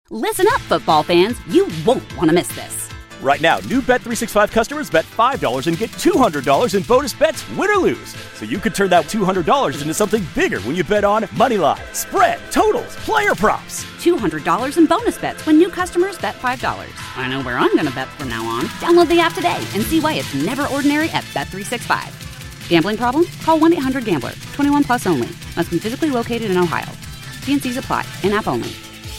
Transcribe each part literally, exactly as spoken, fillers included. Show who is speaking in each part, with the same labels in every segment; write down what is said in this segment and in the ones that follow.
Speaker 1: Listen up, football fans. You won't want to miss this.
Speaker 2: Right now, new Bet three sixty-five customers bet five dollars and get two hundred dollars in bonus bets, win or lose. So you could turn that two hundred dollars into something bigger when you bet on moneyline, spread, totals, player props.
Speaker 1: two hundred dollars in bonus bets when new customers bet five dollars. I know where I'm going to bet from now on. Download the app today and see why it's never ordinary at Bet three sixty-five. Gambling problem? Call one eight hundred gambler. twenty-one plus only. Must be physically located in Ohio. T and C's apply. In-app only.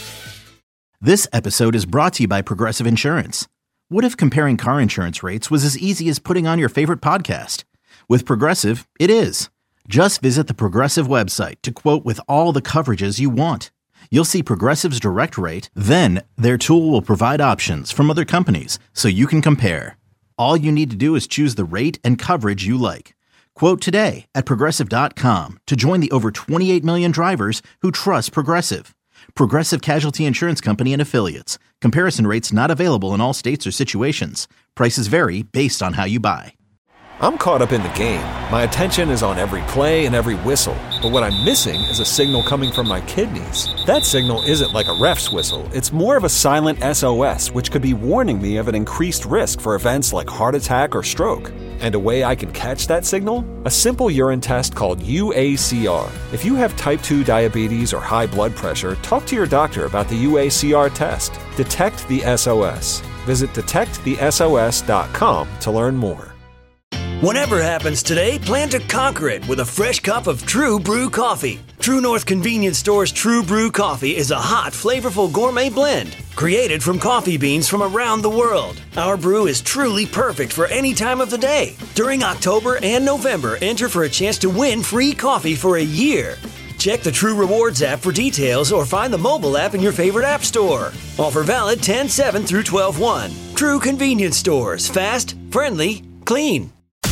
Speaker 3: This episode is brought to you by Progressive Insurance. What if comparing car insurance rates was as easy as putting on your favorite podcast? With Progressive, it is. Just visit the Progressive website to quote with all the coverages you want. You'll see Progressive's direct rate, then their tool will provide options from other companies so you can compare. All you need to do is choose the rate and coverage you like. Quote today at Progressive dot com to join the over twenty-eight million drivers who trust Progressive. Progressive Casualty Insurance Company and Affiliates. Comparison rates not available in all states or situations. Prices vary based on how you buy.
Speaker 4: I'm caught up in the game. My attention is on every play and every whistle. But what I'm missing is a signal coming from my kidneys. That signal isn't like a ref's whistle. It's more of a silent S O S, which could be warning me of an increased risk for events like heart attack or stroke. And a way I can catch that signal? A simple urine test called U A C R. If you have type two diabetes or high blood pressure, talk to your doctor about the U A C R test. Detect the S O S. Visit detect the S O S dot com to learn more.
Speaker 5: Whatever happens today, plan to conquer it with a fresh cup of True Brew coffee. True North Convenience Store's True Brew coffee is a hot, flavorful gourmet blend created from coffee beans from around the world. Our brew is truly perfect for any time of the day. During October and November, enter for a chance to win free coffee for a year. Check the True Rewards app for details or find the mobile app in your favorite app store. Offer valid ten seven through twelve one. True Convenience Stores. Fast, friendly, clean.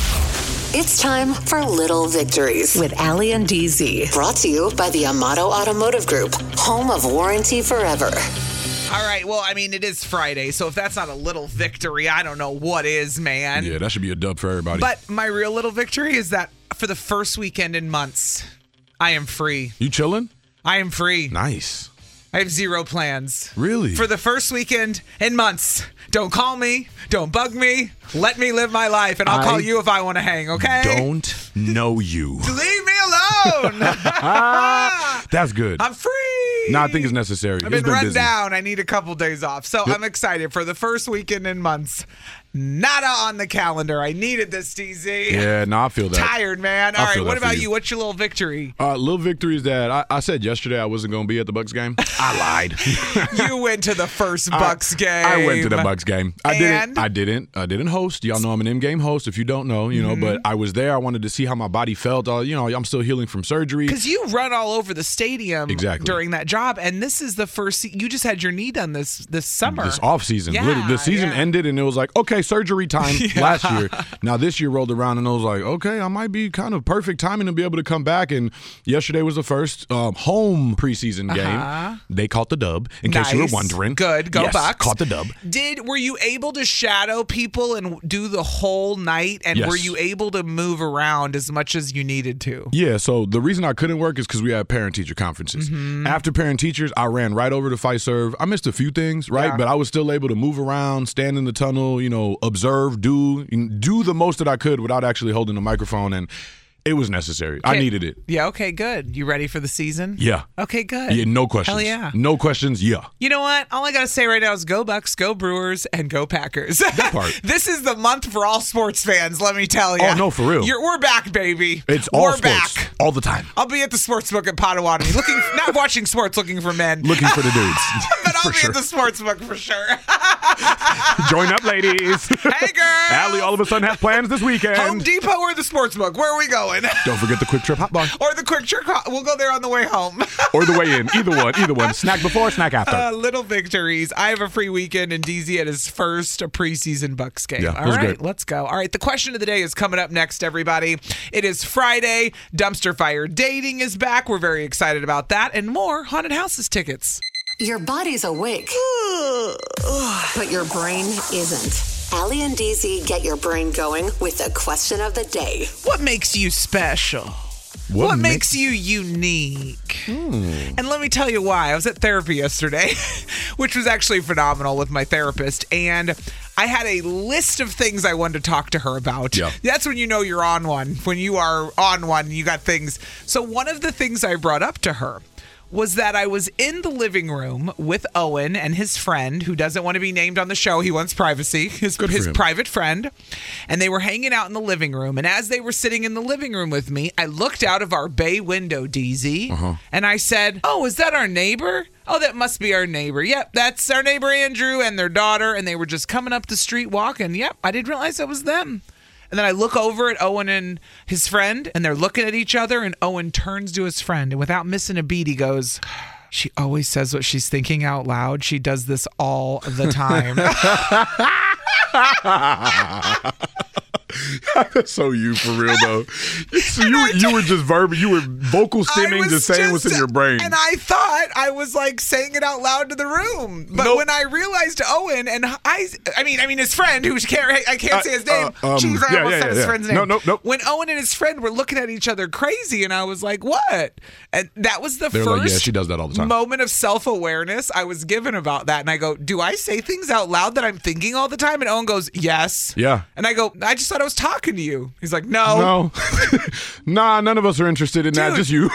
Speaker 6: It's time for Little Victories with Allie and D Z. Brought to you by the Amato Automotive Group, home of warranty forever.
Speaker 7: All right, well, I mean, it is Friday, so if that's not a little victory, I don't know what is, man.
Speaker 8: Yeah, that should be a dub for everybody.
Speaker 7: But my real little victory is that for the first weekend in months, I am free.
Speaker 8: You chilling?
Speaker 7: I am free.
Speaker 8: Nice.
Speaker 7: I have zero plans.
Speaker 8: Really?
Speaker 7: For the first weekend in months. Don't call me. Don't bug me. Let me live my life, and I'll I call you if I want to hang, okay?
Speaker 8: Don't know you.
Speaker 7: Leave me alone.
Speaker 8: That's good.
Speaker 7: I'm free.
Speaker 8: No, I think it's necessary.
Speaker 7: I've
Speaker 8: it's
Speaker 7: been,
Speaker 8: been
Speaker 7: run
Speaker 8: busy.
Speaker 7: down. I need a couple days off. So yep. I'm excited for the first weekend in months. Nada on the calendar. I needed this, D Z.
Speaker 8: Yeah, no, I feel that.
Speaker 7: Tired, man. All
Speaker 8: I
Speaker 7: right, what about you?
Speaker 8: you?
Speaker 7: What's your little victory?
Speaker 8: Uh, little victory is that I, I said yesterday I wasn't going to be at the Bucks game. I lied.
Speaker 7: You went to the first Bucks
Speaker 8: I,
Speaker 7: game.
Speaker 8: I went to the Bucks game. I
Speaker 7: and?
Speaker 8: didn't. I didn't. I didn't host. Y'all know I'm an in-game host. If you don't know, you know.
Speaker 7: Mm-hmm.
Speaker 8: But I was there. I wanted to see how my body felt. Uh, you know, I'm still healing from surgery.
Speaker 7: Because you run all over the stadium
Speaker 8: exactly.
Speaker 7: during that job, and this is the first. Se- you just had your knee done this this summer.
Speaker 8: This off season.
Speaker 7: Yeah,
Speaker 8: Literally, the season
Speaker 7: yeah.
Speaker 8: ended, and it was like, okay, surgery time.
Speaker 7: Yeah.
Speaker 8: Last year. Now this year rolled around, and I was like, okay, I might be kind of perfect timing to be able to come back. And yesterday was the first um, home preseason game.
Speaker 7: Uh-huh.
Speaker 8: They caught the dub. In
Speaker 7: nice.
Speaker 8: case you were wondering,
Speaker 7: good, go
Speaker 8: yes,
Speaker 7: Bucks.
Speaker 8: Caught the dub.
Speaker 7: Did were you able to shadow people and do the whole night? And
Speaker 8: yes.
Speaker 7: were you able to move around as much as you needed to?
Speaker 8: Yeah. So the reason I couldn't work is because we had parent teacher conferences.
Speaker 7: Mm-hmm.
Speaker 8: After parent teachers, I ran right over to Fiserv. I missed a few things, right?
Speaker 7: Yeah.
Speaker 8: But I was still able to move around, stand in the tunnel, you know, observe, do do the most that I could without actually holding the microphone, and it was necessary.
Speaker 7: Okay.
Speaker 8: I needed it.
Speaker 7: Yeah, okay, good. You ready for the season?
Speaker 8: Yeah.
Speaker 7: Okay, good.
Speaker 8: Yeah, no questions.
Speaker 7: Hell yeah.
Speaker 8: No questions, yeah.
Speaker 7: You know what? All I got to say right now is go Bucks, go Brewers, and go Packers.
Speaker 8: That part.
Speaker 7: This is the month for all sports fans, let me tell you.
Speaker 8: Oh, no, for real.
Speaker 7: You're, we're back, baby.
Speaker 8: It's all
Speaker 7: we're
Speaker 8: sports.
Speaker 7: back.
Speaker 8: All the time.
Speaker 7: I'll be at the sportsbook at Potawatomi, looking, not watching sports, looking for men.
Speaker 8: Looking for the dudes.
Speaker 7: But I'll
Speaker 8: for
Speaker 7: be
Speaker 8: sure.
Speaker 7: at the sportsbook for sure.
Speaker 8: Join up, ladies.
Speaker 7: Hey, girl.
Speaker 8: Allie all of a sudden has plans this weekend.
Speaker 7: Home Depot or the sportsbook? Where are we going?
Speaker 8: Don't forget the Quick Trip Hot Bar.
Speaker 7: Or the Quick Trip. We'll go there on the way home.
Speaker 8: Or the way in. Either one. Either one. Snack before, snack after.
Speaker 7: Uh, little victories. I have a free weekend, and D Z at his first preseason Bucks game.
Speaker 8: Yeah,
Speaker 7: All
Speaker 8: it was
Speaker 7: right,
Speaker 8: great.
Speaker 7: let's go. All right, the question of the day is coming up next, everybody. It is Friday. Dumpster Fire Dating is back. We're very excited about that, and more Haunted Houses tickets.
Speaker 6: Your body's awake, but your brain isn't. Allie and D Z get your brain going with the question of the day.
Speaker 7: What makes you special? What, what makes, makes you unique? Hmm. And let me tell you why. I was at therapy yesterday, which was actually phenomenal with my therapist. And I had a list of things I wanted to talk to her about. Yeah. That's when you know you're on one. When you are on one, you got things. So one of the things I brought up to her was that I was in the living room with Owen and his friend, who doesn't want to be named on the show. He wants privacy, his, his private friend. And they were hanging out in the living room. And as they were sitting in the living room with me, I looked out of our bay window, D Z, uh-huh. and I said, oh, is that our neighbor? Oh, that must be our neighbor. Yep, that's our neighbor Andrew and their daughter. And they were just coming up the street walking. Yep, I didn't realize that was them. And then I look over at Owen and his friend, and they're looking at each other, and Owen turns to his friend, and without missing a beat, he goes, she always says what she's thinking out loud. She does this all the time.
Speaker 8: That's so you for real though. So you were, you were just verbal, you were vocal stimming, just saying just, what's in your brain.
Speaker 7: And I thought I was like saying it out loud to the room, but nope. when I realized Owen and I, I mean, I mean his friend, who can't, I can't uh, say his name. Uh, um, Jeez, I yeah, almost yeah, said yeah, his yeah. friend's name.
Speaker 8: No, no, no.
Speaker 7: When Owen and his friend were looking at each other crazy, and I was like, "What?" And that was the They're first
Speaker 8: like, yeah, she does that all the time.
Speaker 7: moment of self-awareness I was given about that. And I go, "Do I say things out loud that I'm thinking all the time?" And Owen goes, "Yes."
Speaker 8: Yeah.
Speaker 7: And I go, "I just thought I was talking to you." He's like, no.
Speaker 8: No. Nah, none of us are interested in Dude. that, just you.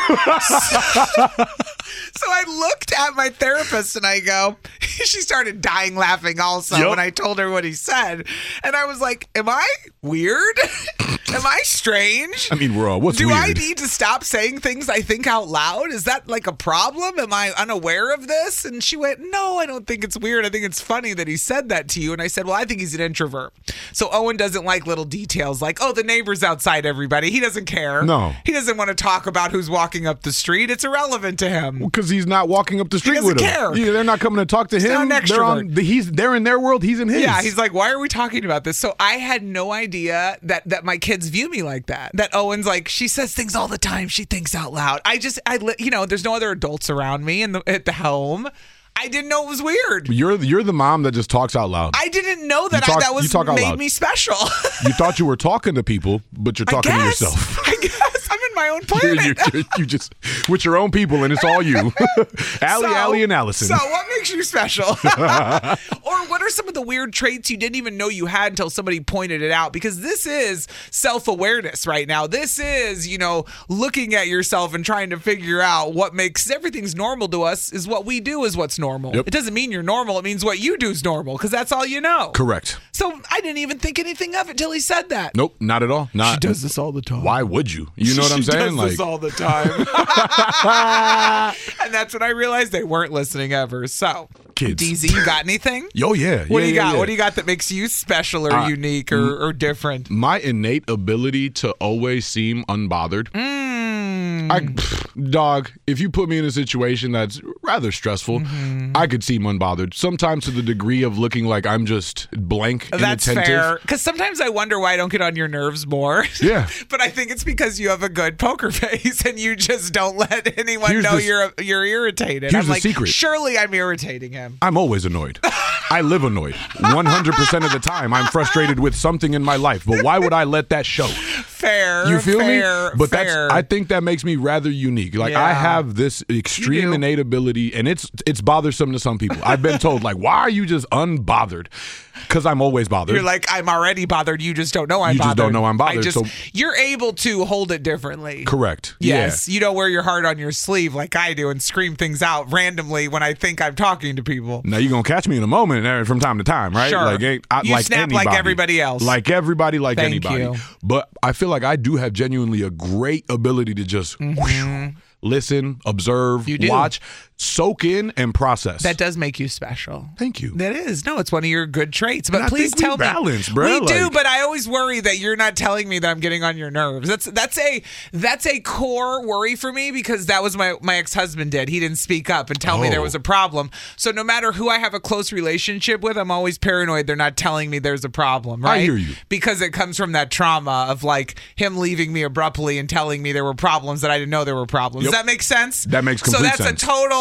Speaker 7: So I looked at my therapist and I go, she started dying laughing also yep. when I told her what he said. And I was like, am I weird? Am I strange?
Speaker 8: I mean, we're all, what's
Speaker 7: Do
Speaker 8: weird?
Speaker 7: I need to stop saying things I think out loud? Is that like a problem? Am I unaware of this? And she went, no, I don't think it's weird. I think it's funny that he said that to you. And I said, well, I think he's an introvert. So Owen doesn't like little details like, oh, the neighbor's outside, everybody. He doesn't care.
Speaker 8: No.
Speaker 7: He doesn't want to talk about who's walking up the street. It's irrelevant to him.
Speaker 8: Because he's not walking up the street with
Speaker 7: care.
Speaker 8: him. Yeah, they're not coming to talk to
Speaker 7: he's
Speaker 8: him.
Speaker 7: Not an
Speaker 8: they're, on, he's, they're in their world. He's in his.
Speaker 7: Yeah, he's like, why are we talking about this? So I had no idea that, that my kids view me like that. That Owen's like, she says things all the time. She thinks out loud. I just, I, you know, there's no other adults around me in the, at the home. I didn't know it was weird.
Speaker 8: You're you're the mom that just talks out loud.
Speaker 7: I didn't know that. Talk, I, that was made loud. me special.
Speaker 8: You thought you were talking to people, but you're talking to yourself.
Speaker 7: I guess I'm in my own planet.
Speaker 8: you, you, you just with your own people, and it's all you. Allie, so, Allie, and Allison.
Speaker 7: So what makes you special? Or what are some of the weird traits you didn't even know you had until somebody pointed it out? Because this is self-awareness right now. This is, you know, looking at yourself and trying to figure out what makes everything's normal to us is what we do is what's normal. Yep. It doesn't mean you're normal. It means what you do is normal because that's all you know.
Speaker 8: Correct.
Speaker 7: So I didn't even think anything of it till he said that.
Speaker 8: Nope, not at all. Not.
Speaker 7: She does this all the time.
Speaker 8: Why would you? You know what I'm
Speaker 7: she
Speaker 8: saying?
Speaker 7: Does
Speaker 8: like
Speaker 7: this all the time. And that's when I realized they weren't listening ever. So,
Speaker 8: kids.
Speaker 7: D Z, you got anything?
Speaker 8: Oh yeah.
Speaker 7: What
Speaker 8: yeah,
Speaker 7: do you
Speaker 8: yeah,
Speaker 7: got?
Speaker 8: yeah.
Speaker 7: What do you got that makes you special or uh, unique or, or different?
Speaker 8: My innate ability to always seem unbothered.
Speaker 7: Mm.
Speaker 8: I, pff, dog, if you put me in a situation that's rather stressful, mm-hmm. I could seem unbothered. Sometimes to the degree of looking like I'm just blank and
Speaker 7: That's
Speaker 8: attentive.
Speaker 7: fair. Because sometimes I wonder why I don't get on your nerves more.
Speaker 8: Yeah.
Speaker 7: But I think it's because you have a good poker face and you just don't let anyone
Speaker 8: here's
Speaker 7: know
Speaker 8: the,
Speaker 7: you're you're irritated.
Speaker 8: Here's
Speaker 7: I'm
Speaker 8: the
Speaker 7: like,
Speaker 8: secret.
Speaker 7: Surely I'm irritating him.
Speaker 8: I'm always annoyed. I live annoyed. one hundred percent of the time, I'm frustrated with something in my life. But why would I let that show?
Speaker 7: Fair.
Speaker 8: You feel
Speaker 7: fair,
Speaker 8: me? But
Speaker 7: fair.
Speaker 8: that's I think that makes me rather unique. Like
Speaker 7: yeah.
Speaker 8: I have this extreme innate ability, and it's it's bothersome to some people. I've been told, like, why are you just unbothered? Because I'm always bothered.
Speaker 7: You're like, I'm already bothered. You just don't know I'm
Speaker 8: you
Speaker 7: bothered.
Speaker 8: You just don't know I'm bothered.
Speaker 7: I just,
Speaker 8: so
Speaker 7: you're able to hold it differently.
Speaker 8: Correct.
Speaker 7: Yes.
Speaker 8: Yeah.
Speaker 7: You don't wear your heart on your sleeve like I do and scream things out randomly when I think I'm talking to people.
Speaker 8: Now, you're going to catch me in a moment from time to time, right?
Speaker 7: Sure.
Speaker 8: Like, I,
Speaker 7: you
Speaker 8: like
Speaker 7: snap
Speaker 8: anybody.
Speaker 7: like everybody else.
Speaker 8: Like everybody, like
Speaker 7: Thank
Speaker 8: anybody.
Speaker 7: You.
Speaker 8: But I feel like I do have genuinely a great ability to just
Speaker 7: mm-hmm.
Speaker 8: whoosh, listen, observe, watch, soak in, and process.
Speaker 7: That does make you special.
Speaker 8: Thank you.
Speaker 7: That is. No, it's one of your good traits. But
Speaker 8: and
Speaker 7: please tell
Speaker 8: we
Speaker 7: me.
Speaker 8: Balance, bro.
Speaker 7: We
Speaker 8: like,
Speaker 7: do, but I always worry that you're not telling me that I'm getting on your nerves. That's that's a that's a core worry for me because that was my my ex-husband did. He didn't speak up and tell oh. me there was a problem. So no matter who I have a close relationship with, I'm always paranoid they're not telling me there's a problem, right?
Speaker 8: I hear you.
Speaker 7: Because it comes from that trauma of like him leaving me abruptly and telling me there were problems that I didn't know there were problems.
Speaker 8: Yep.
Speaker 7: Does that make sense?
Speaker 8: That makes complete sense.
Speaker 7: So that's sense. a total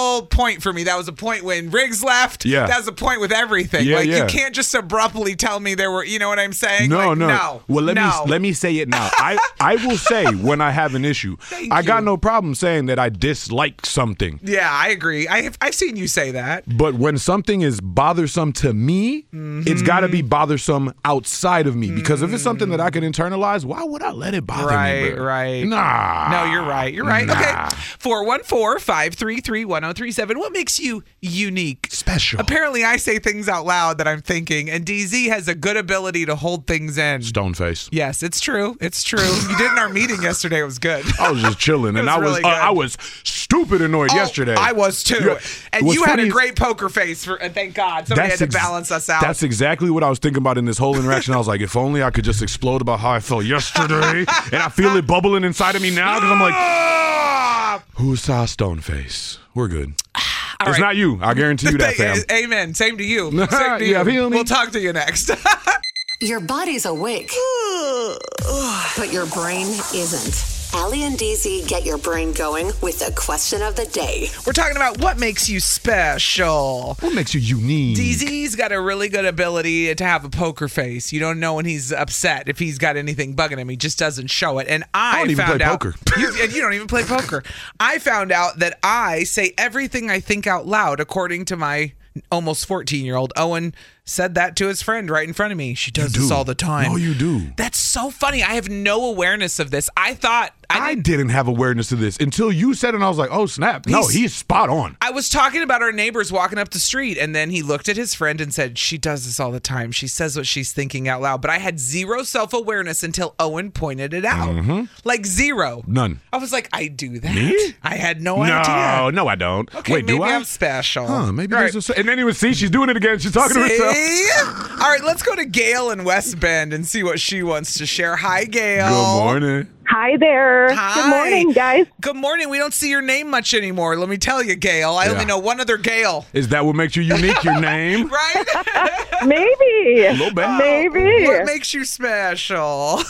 Speaker 7: real point for me. That was a point when Riggs left.
Speaker 8: Yeah.
Speaker 7: That was a point with everything.
Speaker 8: Yeah,
Speaker 7: like
Speaker 8: yeah.
Speaker 7: you can't just abruptly tell me there were, you know what I'm saying?
Speaker 8: No,
Speaker 7: like,
Speaker 8: no.
Speaker 7: no.
Speaker 8: Well, let
Speaker 7: no.
Speaker 8: me let me say it now. I, I will say when I have an issue,
Speaker 7: Thank
Speaker 8: I got
Speaker 7: you.
Speaker 8: no problem saying that I dislike something.
Speaker 7: Yeah, I agree. I have, I've seen you say that.
Speaker 8: But when something is bothersome to me,
Speaker 7: Mm-hmm.
Speaker 8: it's got to be bothersome outside of me. Because if it's something that I can internalize, why would I let it bother
Speaker 7: Right,
Speaker 8: me? bro?
Speaker 7: right.
Speaker 8: Nah.
Speaker 7: No, you're right. You're right.
Speaker 8: Nah.
Speaker 7: Okay. four one four, five three three, one oh three seven. What makes you unique?
Speaker 8: Special.
Speaker 7: Apparently, I say things out loud that I'm thinking, and D Z has a good ability to hold things in.
Speaker 8: Stone face.
Speaker 7: Yes, it's true. It's true. You did in our meeting yesterday. It was good.
Speaker 8: I was just chilling,
Speaker 7: It
Speaker 8: and
Speaker 7: was
Speaker 8: I was
Speaker 7: really
Speaker 8: uh,
Speaker 7: good.
Speaker 8: I was stupid annoyed
Speaker 7: Oh,
Speaker 8: yesterday.
Speaker 7: I was too.
Speaker 8: Yeah.
Speaker 7: And
Speaker 8: What's
Speaker 7: you had
Speaker 8: funny
Speaker 7: a
Speaker 8: is-
Speaker 7: great poker face, for, and thank God. Somebody had to
Speaker 8: ex-
Speaker 7: balance us out.
Speaker 8: That's exactly what I was thinking about in this whole interaction. I was like, if only I could just explode about how I felt yesterday, and I feel it bubbling inside of me now because I'm like,
Speaker 7: Ah!
Speaker 8: who saw stone face? We're good.
Speaker 7: All
Speaker 8: It's
Speaker 7: right.
Speaker 8: not you. I guarantee you that, fam.
Speaker 7: Amen. Same to you. Same to
Speaker 8: Yeah,
Speaker 7: you.
Speaker 8: feel me?
Speaker 7: We'll talk to you next.
Speaker 6: Your body's awake, but your brain isn't. Allie and D Z get your brain going with the question of the day.
Speaker 7: We're talking about what makes you special.
Speaker 8: What makes you unique?
Speaker 7: D Z's got a really good ability to have a poker face. You don't know when he's upset if he's got anything bugging him. He just doesn't show it. And I,
Speaker 8: I don't even
Speaker 7: found
Speaker 8: play
Speaker 7: out,
Speaker 8: poker.
Speaker 7: You, and you don't even play poker. I found out that I say everything I think out loud, according to my almost fourteen-year-old. Owen said that to his friend right in front of me. She does
Speaker 8: You
Speaker 7: this
Speaker 8: do.
Speaker 7: all the time.
Speaker 8: No, you do.
Speaker 7: That's so funny. I have no awareness of this. I thought I,
Speaker 8: I didn't have awareness of this until you said it, and I was like, oh, snap. No,
Speaker 7: He's-
Speaker 8: he's spot on.
Speaker 7: I was talking about our neighbors walking up the street, and then he looked at his friend and said, she does this all the time. She says what she's thinking out loud. But I had zero self-awareness until Owen pointed it out. Like zero.
Speaker 8: None.
Speaker 7: I was like, I do that?
Speaker 8: Me?
Speaker 7: I had no,
Speaker 8: No,
Speaker 7: idea.
Speaker 8: no, I don't.
Speaker 7: Okay,
Speaker 8: Wait,
Speaker 7: maybe
Speaker 8: do I?
Speaker 7: I'm special.
Speaker 8: Huh, maybe
Speaker 7: All
Speaker 8: there's a, and then he was, see, she's doing it again. She's talking to herself.
Speaker 7: See? All right, let's go to Gail in West Bend and see what she wants to share. Hi, Gail.
Speaker 8: Good morning.
Speaker 9: Hi there.
Speaker 7: Hi.
Speaker 9: Good morning, guys.
Speaker 7: Good morning. We don't see your name much anymore. Let me tell you, Gail. I
Speaker 8: Yeah.
Speaker 7: only know one other Gail.
Speaker 8: Is that what makes you unique, your name?
Speaker 7: Right?
Speaker 9: Maybe.
Speaker 8: A little bit.
Speaker 9: Maybe.
Speaker 7: What makes you special?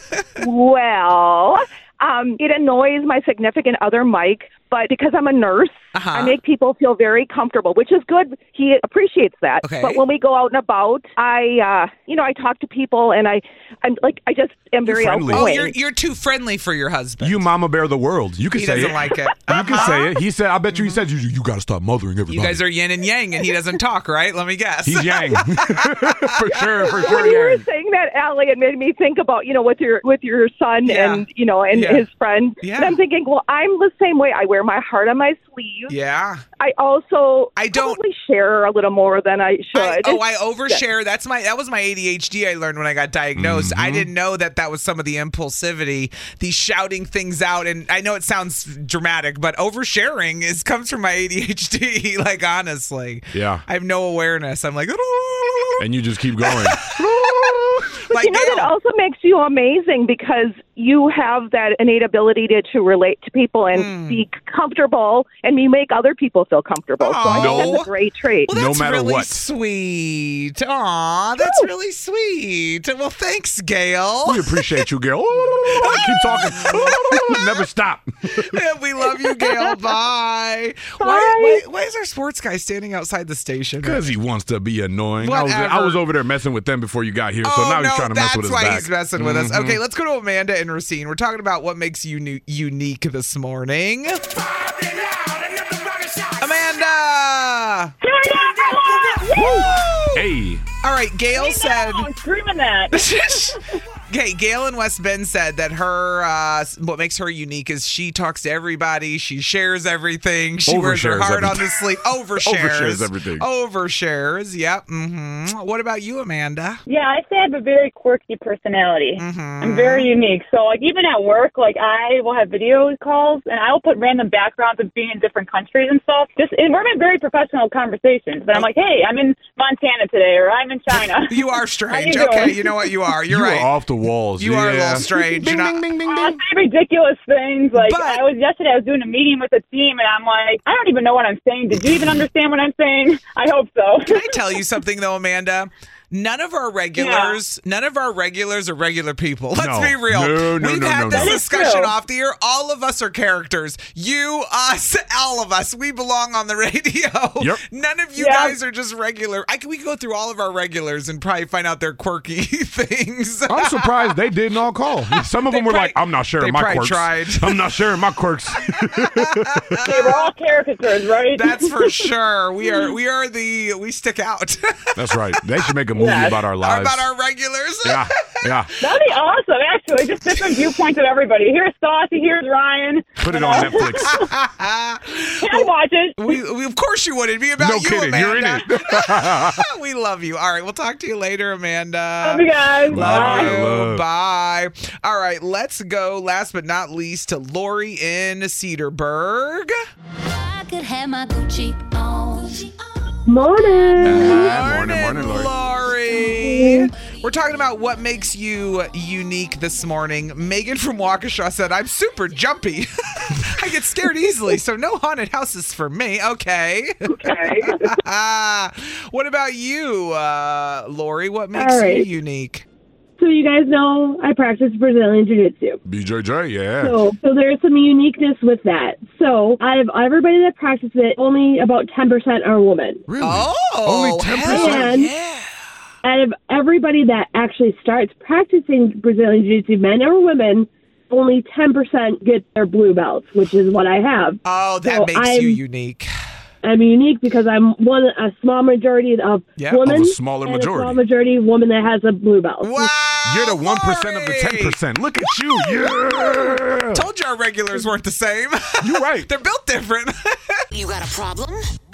Speaker 9: Well, um, it annoys my significant other, Mike, but because I'm a nurse,
Speaker 7: Uh-huh.
Speaker 9: I make people feel very comfortable, which is good. He appreciates that.
Speaker 7: Okay.
Speaker 9: But when we go out and about, I, uh, you know, I talk to people, and I, I'm like, I just am very
Speaker 8: friendly.
Speaker 7: Oh,
Speaker 9: outgoing.
Speaker 7: you're you're too friendly for your husband.
Speaker 8: You mama bear the world. You can
Speaker 7: He
Speaker 8: say
Speaker 7: doesn't
Speaker 8: it.
Speaker 7: like it.
Speaker 8: You can say it. He said, I bet you he said, you, you got to stop mothering everybody.
Speaker 7: You guys are yin and yang, and he doesn't talk, right? Let me guess.
Speaker 8: He's yang. for sure, for sure.
Speaker 9: When you were
Speaker 8: yang.
Speaker 9: saying that, Allie, it made me think about, you know, with your with your son
Speaker 7: Yeah.
Speaker 9: and, you know, and
Speaker 7: Yeah.
Speaker 9: his friends.
Speaker 7: Yeah.
Speaker 9: And I'm thinking, well, I'm the same way. I wear my heart on my sleeve.
Speaker 7: Yeah.
Speaker 9: I also
Speaker 7: I don't-
Speaker 9: probably share a little more than I should.
Speaker 7: I, oh, I overshare. That's my that was my A D H D I learned when I got diagnosed.
Speaker 8: Mm-hmm.
Speaker 7: I didn't know that that was some of the impulsivity, the shouting things out. And I know it sounds dramatic, but oversharing is comes from my A D H D. Like honestly,
Speaker 8: Yeah.
Speaker 7: I have no awareness. I'm like,
Speaker 8: And you just keep going.
Speaker 7: like
Speaker 9: you know,
Speaker 7: Gail.
Speaker 9: that also makes you amazing because you have that innate ability to, to relate to people and
Speaker 7: Hmm.
Speaker 9: be comfortable, and you make other people feel comfortable. So I think
Speaker 7: Aw.
Speaker 9: that's a great trait.
Speaker 7: Well,
Speaker 8: No
Speaker 7: that's
Speaker 8: matter
Speaker 7: really
Speaker 8: what.
Speaker 7: sweet. Aw, that's really sweet. Well, thanks, Gail.
Speaker 8: We appreciate you, girl. Keep talking. Never stop.
Speaker 7: We love you, Gail. Bye. Why, why, why is our sports guy standing outside the station?
Speaker 8: Because he wants to be annoying. I was, I
Speaker 7: Whatever.
Speaker 8: was over there messing with them before you got here, so
Speaker 7: oh,
Speaker 8: now
Speaker 7: no,
Speaker 8: he's trying to mess
Speaker 7: that's
Speaker 8: with us
Speaker 7: why
Speaker 8: back.
Speaker 7: he's messing with us.
Speaker 8: Mhm.
Speaker 7: Okay, let's go to Amanda and Racine. We're talking about what makes you nu- unique this morning. Amanda!
Speaker 8: Hey.
Speaker 7: All right, Gail said...
Speaker 10: I'm screaming that.
Speaker 7: Okay, Gail in West Bend said that her uh, what makes her unique is she talks to everybody, she shares everything, she wears her
Speaker 8: Overshares
Speaker 7: heart on
Speaker 8: everything.
Speaker 7: the sleeve, overshares,
Speaker 8: Overshares everything.
Speaker 7: overshares. Yep. Mm-hmm. What about you, Amanda?
Speaker 10: Yeah, I say I have a very quirky personality.
Speaker 7: Mm-hmm.
Speaker 10: I'm very unique. So, like, even at work, like, I will have video calls, and I will put random backgrounds of being in different countries and stuff. Just, and we're having very professional conversations. But I'm like, hey, I'm in Montana today, or I'm in China.
Speaker 7: You are strange.
Speaker 10: How you
Speaker 7: Okay,
Speaker 10: doing?
Speaker 7: you know what you are. You're
Speaker 8: you
Speaker 7: right.
Speaker 8: are off the walls.
Speaker 7: You
Speaker 8: yeah.
Speaker 7: are a little strange.
Speaker 8: Bing,
Speaker 7: You're not-
Speaker 8: bing, bing, bing,
Speaker 10: I
Speaker 8: bing.
Speaker 10: say ridiculous things. Like,
Speaker 7: But-
Speaker 10: I was yesterday, I was doing a meeting with a team, and I'm like, I don't even know what I'm saying. Did you even understand what I'm saying? I hope so.
Speaker 7: Can I tell you something though, Amanda? None of our regulars, yeah. none of our regulars are regular people. Let's
Speaker 8: no.
Speaker 7: be real.
Speaker 8: No, no,
Speaker 7: We've
Speaker 8: no,
Speaker 7: had
Speaker 8: no,
Speaker 7: this
Speaker 8: no.
Speaker 7: discussion off the air. All of us are characters. You, us, all of us. We belong on the radio.
Speaker 8: Yep.
Speaker 7: None of you
Speaker 9: yep.
Speaker 7: guys are just regular. I can, we can go through all of our regulars and probably find out their quirky things.
Speaker 8: I'm surprised they didn't all call. Some of them were
Speaker 7: probably,
Speaker 8: like, I'm not sharing my quirks.
Speaker 7: Tried.
Speaker 8: I'm not sharing my quirks.
Speaker 10: They were all caricatures, right?
Speaker 7: That's for sure. We are we are the, we stick out.
Speaker 8: That's right. They should make a movie
Speaker 10: yes.
Speaker 8: about our lives.
Speaker 7: About our regulars.
Speaker 8: Yeah, yeah.
Speaker 10: That'd be awesome, actually. Just different viewpoints of everybody. Here's Stassi, here's Ryan.
Speaker 8: Put it on Netflix.
Speaker 10: I'd watch it.
Speaker 7: We, we, of course you would. It'd be about
Speaker 8: no
Speaker 7: you,
Speaker 8: kidding.
Speaker 7: Amanda.
Speaker 8: You're in it.
Speaker 7: We love you. All right, we'll talk to you later, Amanda.
Speaker 10: Love you guys.
Speaker 7: Love
Speaker 10: Bye.
Speaker 7: you.
Speaker 8: Love.
Speaker 7: Bye. All right, let's go, last but not least, to Lori in Cedarburg.
Speaker 11: I could have my Gucci on.
Speaker 9: Morning.
Speaker 8: Uh, morning, morning, Lori.
Speaker 7: Lori. We're talking about what makes you unique this morning. Megan from Waukesha said, I'm super jumpy. I get scared easily, so no haunted houses for me. Okay.
Speaker 10: Okay.
Speaker 7: What about you, uh, Lori? What makes
Speaker 9: All right.
Speaker 7: you unique?
Speaker 9: So you guys know I practice Brazilian Jiu-Jitsu.
Speaker 8: B J J, yeah.
Speaker 9: So, so there's some uniqueness with that. So out of everybody that practices it, only about ten percent are women.
Speaker 8: Really?
Speaker 7: Oh,
Speaker 8: Only ten percent?
Speaker 9: And
Speaker 7: yeah.
Speaker 9: out of everybody that actually starts practicing Brazilian Jiu-Jitsu, men or women, only ten percent get their blue belts, which is what I have.
Speaker 7: Oh, that
Speaker 9: So
Speaker 7: makes
Speaker 9: I'm,
Speaker 7: you unique.
Speaker 9: I'm unique because I'm one a small majority of
Speaker 7: Yeah,
Speaker 9: women.
Speaker 8: of a smaller
Speaker 9: and
Speaker 8: majority.
Speaker 9: A small majority woman that has a blue belt.
Speaker 7: Wow.
Speaker 8: You're the one percent of the
Speaker 7: Lori.
Speaker 8: ten percent. Look at you. Yeah.
Speaker 7: Told you our regulars weren't the same.
Speaker 8: You're right.
Speaker 7: They're built different.
Speaker 6: You got a problem?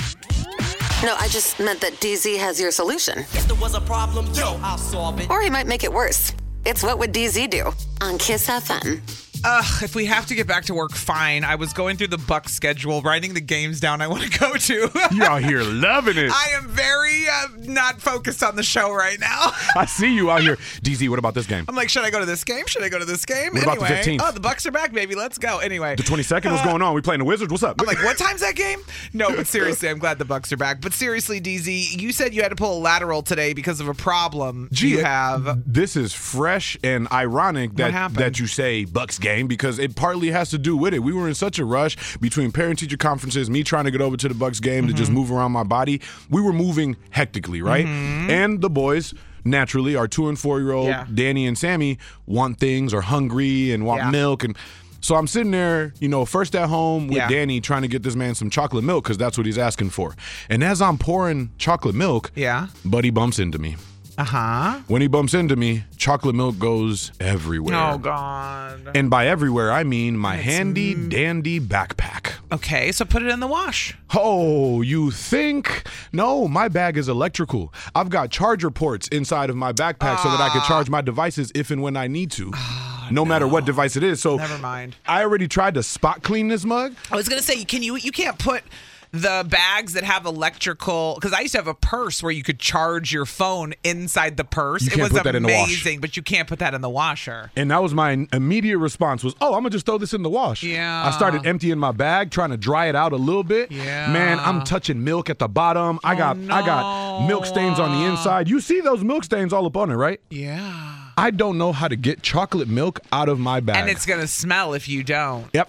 Speaker 6: No, I just meant that D Z has your solution.
Speaker 12: If there was a problem, yo, I'll solve it.
Speaker 6: Or he might make it worse. It's What Would D Z Do on Kiss F M.
Speaker 7: Ugh, if we have to get back to work, fine. I was going through the Bucks schedule, writing the games down I want to go to.
Speaker 8: You out here loving it.
Speaker 7: I am very uh, not focused on the show right now.
Speaker 8: I see you out here. D Z, what about this game?
Speaker 7: I'm like, should I go to this game? Should I go to this game?
Speaker 8: What
Speaker 7: anyway,
Speaker 8: about the fifteenth?
Speaker 7: Oh, the Bucks are back, baby. Let's go. Anyway.
Speaker 8: The twenty-second, what's
Speaker 7: uh,
Speaker 8: going on? We playing the Wizards? What's up?
Speaker 7: I'm like, what time's that game? No, but seriously, I'm glad the Bucks are back. But seriously, D Z, you said you had to pull a lateral today because of a problem
Speaker 8: Gee,
Speaker 7: you have.
Speaker 8: This is fresh and ironic that
Speaker 7: happened?
Speaker 8: that you say Bucks game because it partly has to do with it. We were in such a rush between parent-teacher conferences, me trying to get over to the Bucks game
Speaker 7: Mm-hmm.
Speaker 8: to just move around my body. We were moving hectically, right?
Speaker 7: Mm-hmm.
Speaker 8: And the boys, naturally, our two and four-year-old
Speaker 7: Yeah.
Speaker 8: Danny and Sammy want things, are hungry and want
Speaker 7: Yeah.
Speaker 8: milk and. So I'm sitting there, you know, first at home with
Speaker 7: Yeah.
Speaker 8: Danny trying to get this man some chocolate milk because that's what he's asking for. And as I'm pouring chocolate milk,
Speaker 7: Yeah.
Speaker 8: Buddy bumps into me.
Speaker 7: Uh-huh.
Speaker 8: When he bumps into me, chocolate milk goes everywhere.
Speaker 7: Oh, God.
Speaker 8: And by everywhere, I mean my handy dandy backpack.
Speaker 7: Okay, so put it in the wash.
Speaker 8: Oh, you think? No, my bag is electrical. I've got charger ports inside of my backpack so that I can charge my devices if and when I need to. No, no matter what device it is. So
Speaker 7: Never mind.
Speaker 8: I already tried to spot clean this mug.
Speaker 7: I was gonna say, can you you can't put the bags that have electrical, because I used to have a purse where you could charge your phone inside the purse.
Speaker 8: You
Speaker 7: it
Speaker 8: can't
Speaker 7: was
Speaker 8: put that in the wash.
Speaker 7: amazing, but you can't put that in the washer.
Speaker 8: And that was my immediate response was, oh, I'm going to just throw this in the wash.
Speaker 7: Yeah.
Speaker 8: I started emptying my bag, trying to dry it out a little bit.
Speaker 7: Yeah.
Speaker 8: Man, I'm touching milk at the bottom. I got
Speaker 7: no.
Speaker 8: I got milk stains on the inside. You see those milk stains all up on it, right?
Speaker 7: Yeah.
Speaker 8: I don't know how to get chocolate milk out of my bag.
Speaker 7: And it's gonna smell if you don't.
Speaker 8: Yep.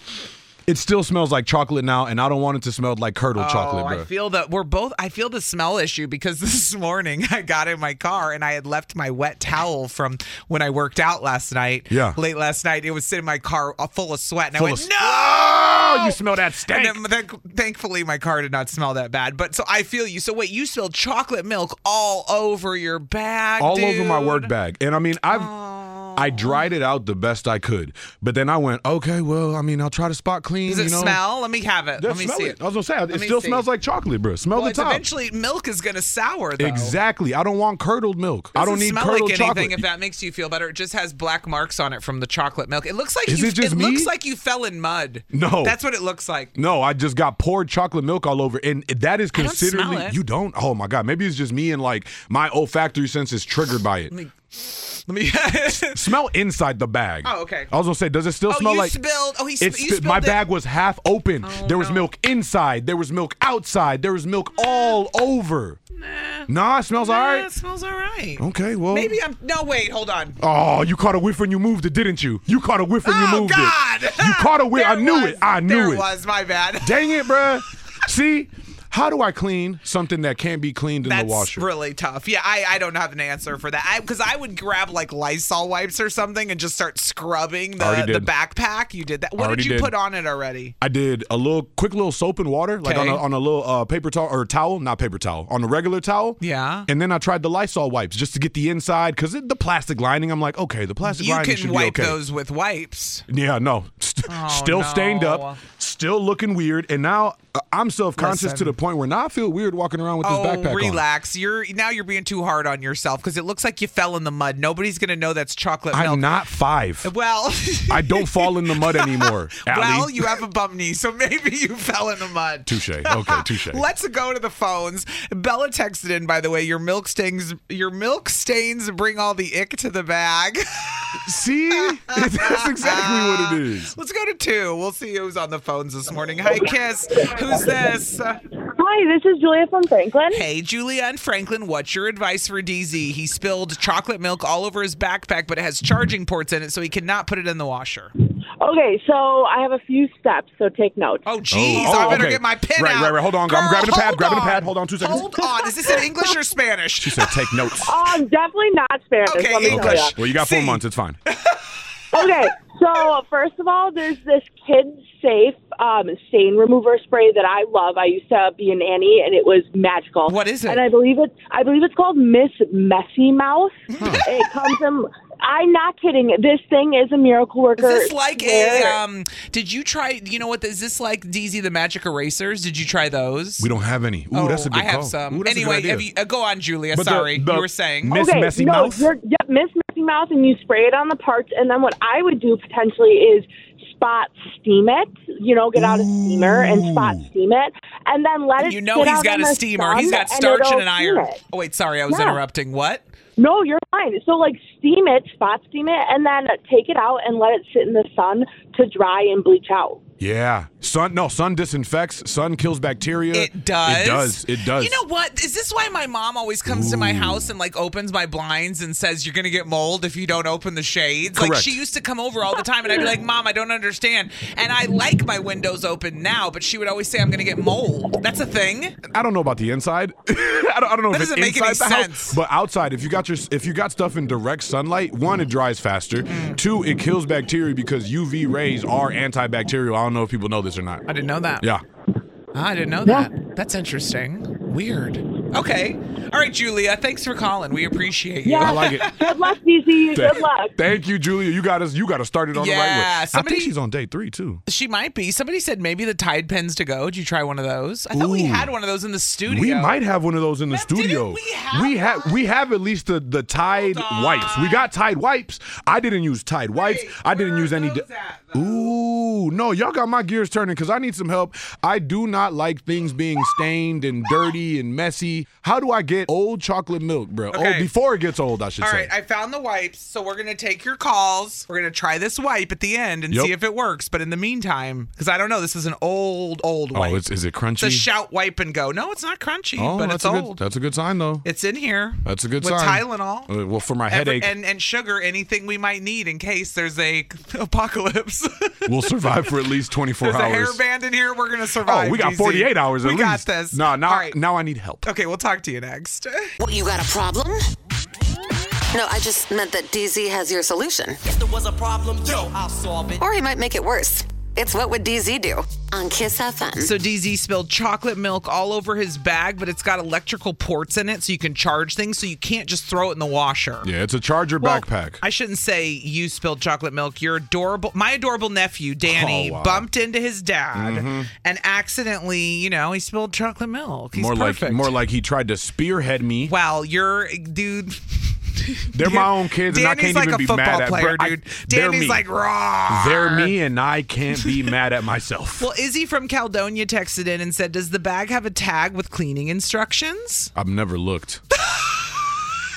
Speaker 8: It still smells like chocolate now, and I don't want it to smell like curdled
Speaker 7: Oh,
Speaker 8: chocolate, bro.
Speaker 7: I feel that we're both. I feel the smell issue because this morning I got in my car and I had left my wet towel from when I worked out last night.
Speaker 8: Yeah.
Speaker 7: Late last night, it was sitting in my car uh, full of sweat, and
Speaker 8: Full
Speaker 7: I went,
Speaker 8: of-
Speaker 7: "No!"
Speaker 8: Oh, you smell that stank.
Speaker 7: And then, then, thankfully, my car did not smell that bad. But so I feel you. So wait, you spilled chocolate milk all over your bag,
Speaker 8: all
Speaker 7: dude.
Speaker 8: over my work bag. And I mean, I've I dried it out the best I could, but then I went, okay, well, I mean, I'll try to spot clean.
Speaker 7: Does it
Speaker 8: you know?
Speaker 7: smell? Let me have it.
Speaker 8: Yeah,
Speaker 7: Let me
Speaker 8: smell
Speaker 7: see
Speaker 8: it.
Speaker 7: it.
Speaker 8: I was gonna say,
Speaker 7: Let
Speaker 8: it
Speaker 7: me
Speaker 8: still
Speaker 7: see.
Speaker 8: smells like chocolate, bro. Smell
Speaker 7: Well,
Speaker 8: the
Speaker 7: it's
Speaker 8: top.
Speaker 7: eventually milk is gonna sour though.
Speaker 8: Exactly. I don't want curdled milk. I don't
Speaker 7: Doesn't
Speaker 8: need
Speaker 7: smell
Speaker 8: curdled
Speaker 7: like anything.
Speaker 8: chocolate.
Speaker 7: If that makes you feel better, it just has black marks on it from the chocolate milk. It looks like
Speaker 8: Is
Speaker 7: you.
Speaker 8: it just me?
Speaker 7: looks like you fell in mud.
Speaker 8: No.
Speaker 7: that's what it looks like.
Speaker 8: No, I just got poured chocolate milk all over, and that is
Speaker 7: I don't smell
Speaker 8: considerably.
Speaker 7: it.
Speaker 8: You don't? Oh my god, maybe it's just me and like my olfactory sense is triggered by it.
Speaker 7: Let me. Let me.
Speaker 8: Smell inside the bag.
Speaker 7: Oh, okay.
Speaker 8: I was gonna say, does it still
Speaker 7: Oh,
Speaker 8: smell
Speaker 7: you
Speaker 8: like?
Speaker 7: spilled. Oh, he sp-
Speaker 8: It
Speaker 7: you
Speaker 8: spi-
Speaker 7: spilled
Speaker 8: my
Speaker 7: it.
Speaker 8: bag was half open.
Speaker 7: Oh,
Speaker 8: there was
Speaker 7: no.
Speaker 8: milk inside. There was milk outside. There was milk all over.
Speaker 7: Nah. Yeah.
Speaker 8: Nah, it smells
Speaker 7: yeah,
Speaker 8: all right.
Speaker 7: It smells all right.
Speaker 8: Okay, well.
Speaker 7: Maybe I'm. No, wait, hold on.
Speaker 8: Oh, you caught a whiff when you moved it, didn't you? You caught a whiff when
Speaker 7: oh,
Speaker 8: you moved
Speaker 7: God.
Speaker 8: it. You caught a whiff. I knew
Speaker 7: was.
Speaker 8: it. I knew
Speaker 7: there
Speaker 8: it.
Speaker 7: There was. My bad.
Speaker 8: Dang it, bruh. See? How do I clean something that can't be cleaned in
Speaker 7: That's
Speaker 8: the washer?
Speaker 7: That's really tough. Yeah, I, I don't have an answer for that. Because I, I would grab like Lysol wipes or something and just start scrubbing the, the backpack. You did that. What
Speaker 8: Already
Speaker 7: did you
Speaker 8: did.
Speaker 7: put on it already?
Speaker 8: I did a little quick little soap and water, like on a, on a little uh, paper towel or towel, not paper towel, on a regular towel.
Speaker 7: Yeah.
Speaker 8: And then I tried the Lysol wipes just to get the inside because the plastic lining. I'm like, okay, the plastic
Speaker 7: you
Speaker 8: lining should
Speaker 7: can wipe
Speaker 8: be okay.
Speaker 7: those with wipes.
Speaker 8: Yeah, no, St-
Speaker 7: oh,
Speaker 8: still
Speaker 7: no.
Speaker 8: stained up, still looking weird, and now uh, I'm self-conscious
Speaker 7: Listen.
Speaker 8: to the point where now I feel weird walking around with
Speaker 7: oh,
Speaker 8: this backpack
Speaker 7: relax. On. You're now you're being too hard on yourself because it looks like you fell in the mud. Nobody's gonna know that's chocolate milk.
Speaker 8: I'm not five.
Speaker 7: Well,
Speaker 8: I don't fall in the mud anymore.
Speaker 7: Well,
Speaker 8: Allie.
Speaker 7: you have a bum knee, so maybe you fell in the mud.
Speaker 8: Touche. Okay, touche.
Speaker 7: Let's go to the phones. Bella texted in, by the way, your milk stains. Your milk stains bring all the ick to the bag.
Speaker 8: See, that's exactly what it is.
Speaker 7: Let's go to two. We'll see who's on the phones this morning. Hi, Kiss. Who's this?
Speaker 13: Hi, this is Julia from Franklin.
Speaker 7: Hey, Julia and Franklin, what's your advice for D Z? He spilled chocolate milk all over his backpack, but it has charging ports in it, so he cannot put it in the washer.
Speaker 13: Okay, so I have a few steps, so take notes.
Speaker 7: Oh, geez.
Speaker 8: Oh,
Speaker 7: I better
Speaker 8: okay.
Speaker 7: get my pen
Speaker 8: right,
Speaker 7: out.
Speaker 8: Right, right, hold on.
Speaker 7: Girl,
Speaker 8: I'm grabbing a pad,
Speaker 7: hold
Speaker 8: grabbing
Speaker 7: on.
Speaker 8: a pad. Hold on two seconds.
Speaker 7: Hold on. Is this in English or Spanish?
Speaker 8: She said take notes.
Speaker 13: Um, definitely not Spanish.
Speaker 7: Okay,
Speaker 13: let me
Speaker 7: English.
Speaker 13: tell ya.
Speaker 8: Well, you got four
Speaker 7: See.
Speaker 8: months. It's fine.
Speaker 13: Okay, so first of all, there's this kid safe um, stain remover spray that I love. I used to be a nanny, and it was magical.
Speaker 7: What is it?
Speaker 13: And I believe it. I believe it's called Miss Messy Mouth. It comes in. I'm not kidding. This thing is a miracle worker.
Speaker 7: Is this like
Speaker 13: Swear.
Speaker 7: a, um, did you try, you know what, is this like D Z the Magic Erasers? Did you try those?
Speaker 8: We don't have any. Ooh,
Speaker 7: oh,
Speaker 8: that's a good
Speaker 7: I have
Speaker 8: call.
Speaker 7: some.
Speaker 8: Ooh, that's a good
Speaker 7: anyway,
Speaker 8: idea.
Speaker 7: have you, uh, go on, Julia.
Speaker 8: But the-
Speaker 7: Sorry.
Speaker 8: the-
Speaker 7: you were saying.
Speaker 8: Miss
Speaker 13: okay,
Speaker 8: Messy
Speaker 13: no,
Speaker 8: Mouth?
Speaker 13: You're, yep, Miss Messy Mouth, and you spray it on the parts, and then what I would do potentially is spot steam it. You know, get out a steamer and spot steam it, and then let it.
Speaker 7: You know
Speaker 13: sit
Speaker 7: he's
Speaker 13: out
Speaker 7: got
Speaker 13: in
Speaker 7: a
Speaker 13: the
Speaker 7: steamer.
Speaker 13: sun,
Speaker 7: He's got
Speaker 13: and
Speaker 7: starch
Speaker 13: it'll
Speaker 7: and an iron.
Speaker 13: steam it.
Speaker 7: Oh, wait, sorry. I was
Speaker 13: Yeah.
Speaker 7: interrupting. What?
Speaker 13: No, you're fine. So, like, steam it, spot steam it, and then take it out and let it sit in the sun to dry and bleach out.
Speaker 8: Yeah. Sun, no, sun disinfects. Sun kills bacteria.
Speaker 7: It does.
Speaker 8: It does. It does.
Speaker 7: You know what? Is this why my mom always comes
Speaker 8: Ooh.
Speaker 7: to my house and like opens my blinds and says you're gonna get mold if you don't open the shades?
Speaker 8: Correct.
Speaker 7: Like she used to come over all the time and I'd be like, Mom, I don't understand. And I like my windows open now, but she would always say I'm gonna get mold. That's a thing.
Speaker 8: I don't know about the inside. I, don't, I don't know
Speaker 7: That
Speaker 8: if it's
Speaker 7: doesn't make
Speaker 8: inside
Speaker 7: any
Speaker 8: the
Speaker 7: sense.
Speaker 8: house, but outside, if you got your if you got stuff in direct sunlight, one, it dries faster.
Speaker 7: Mm.
Speaker 8: Two, it kills bacteria because U V rays are antibacterial. I don't know if people know this or not.
Speaker 7: I didn't know that.
Speaker 8: Yeah.
Speaker 7: I didn't know that. That's interesting. Weird. Okay. All right, Julia. Thanks for calling. We appreciate you.
Speaker 13: Yeah.
Speaker 8: I like it.
Speaker 13: Good luck, D Z. Good luck.
Speaker 8: Thank you, Julia. You got us. You got us started on
Speaker 7: Yeah,
Speaker 8: the right way.
Speaker 7: somebody-
Speaker 8: I think she's on day three too.
Speaker 7: She might be. Somebody said maybe the Tide pens to go. Did you try one of those? I thought we
Speaker 8: Ooh.
Speaker 7: had one of those in the studio.
Speaker 8: We might have one of those in the
Speaker 7: Now, didn't
Speaker 8: studio.
Speaker 7: we have
Speaker 8: we have we have at least the the Tide wipes. We got Tide wipes. I didn't use Tide wipes.
Speaker 7: Wait,
Speaker 8: I didn't
Speaker 7: where
Speaker 8: use
Speaker 7: are
Speaker 8: any.
Speaker 7: those
Speaker 8: di-
Speaker 7: at, though?
Speaker 8: Ooh, no, y'all got my gears turning because I need some help. I do not like things being stained and dirty and messy. How do I get old chocolate milk, bro?
Speaker 7: Okay.
Speaker 8: Old before it gets old, I should
Speaker 7: All
Speaker 8: say.
Speaker 7: right, I found the wipes, so we're gonna take your calls. We're gonna try this wipe at the end and
Speaker 8: Yep.
Speaker 7: see if it works. But in the meantime, because I don't know, this is an old, old wipe.
Speaker 8: oh, it's, is it crunchy?
Speaker 7: It's a shout, wipe, and go. No, it's not crunchy,
Speaker 8: oh,
Speaker 7: but
Speaker 8: that's
Speaker 7: it's
Speaker 8: a
Speaker 7: old.
Speaker 8: good. That's a good sign, though.
Speaker 7: It's in here.
Speaker 8: That's a good
Speaker 7: with
Speaker 8: sign.
Speaker 7: Tylenol.
Speaker 8: Uh, well, for my
Speaker 7: Every-
Speaker 8: headache,
Speaker 7: and, and sugar, anything we might need in case there's a apocalypse.
Speaker 8: we'll survive for at least twenty-four
Speaker 7: There's
Speaker 8: hours.
Speaker 7: a hairband in here. We're gonna survive.
Speaker 8: Oh, we got
Speaker 7: G Z.
Speaker 8: forty-eight hours at
Speaker 7: We
Speaker 8: least.
Speaker 7: got this.
Speaker 8: No, now,
Speaker 7: All right.
Speaker 8: now I need help.
Speaker 7: Okay, we'll talk to you next.
Speaker 6: What, you got a problem? No, I just meant that D Z has your solution.
Speaker 12: If there was a problem, yo, I'll solve it.
Speaker 6: Or he might make it worse. It's What Would D Z Do? On Kiss F M.
Speaker 7: So D Z spilled chocolate milk all over his bag, but it's got electrical ports in it so you can charge things, so you can't just throw it in the washer.
Speaker 8: Yeah, it's a charger
Speaker 7: Well,
Speaker 8: backpack.
Speaker 7: I shouldn't say you spilled chocolate milk. Your adorable, my adorable nephew, Danny,
Speaker 8: Oh, wow.
Speaker 7: bumped into his dad
Speaker 8: Mhm.
Speaker 7: and accidentally, you know, he spilled chocolate milk. He's
Speaker 8: more
Speaker 7: perfect.
Speaker 8: like more like he tried to spearhead me.
Speaker 7: Wow, you're, dude.
Speaker 8: They're my own kids, and I
Speaker 7: Danny's
Speaker 8: can't
Speaker 7: like
Speaker 8: even
Speaker 7: a
Speaker 8: be
Speaker 7: football
Speaker 8: mad at
Speaker 7: player,
Speaker 8: I-
Speaker 7: dude.
Speaker 8: they're
Speaker 7: Danny's
Speaker 8: me.
Speaker 7: like, raw.
Speaker 8: They're me, and I can't be mad at myself.
Speaker 7: Well, Izzy from Caledonia texted in and said, does the bag have a tag with cleaning instructions?
Speaker 8: I've never looked.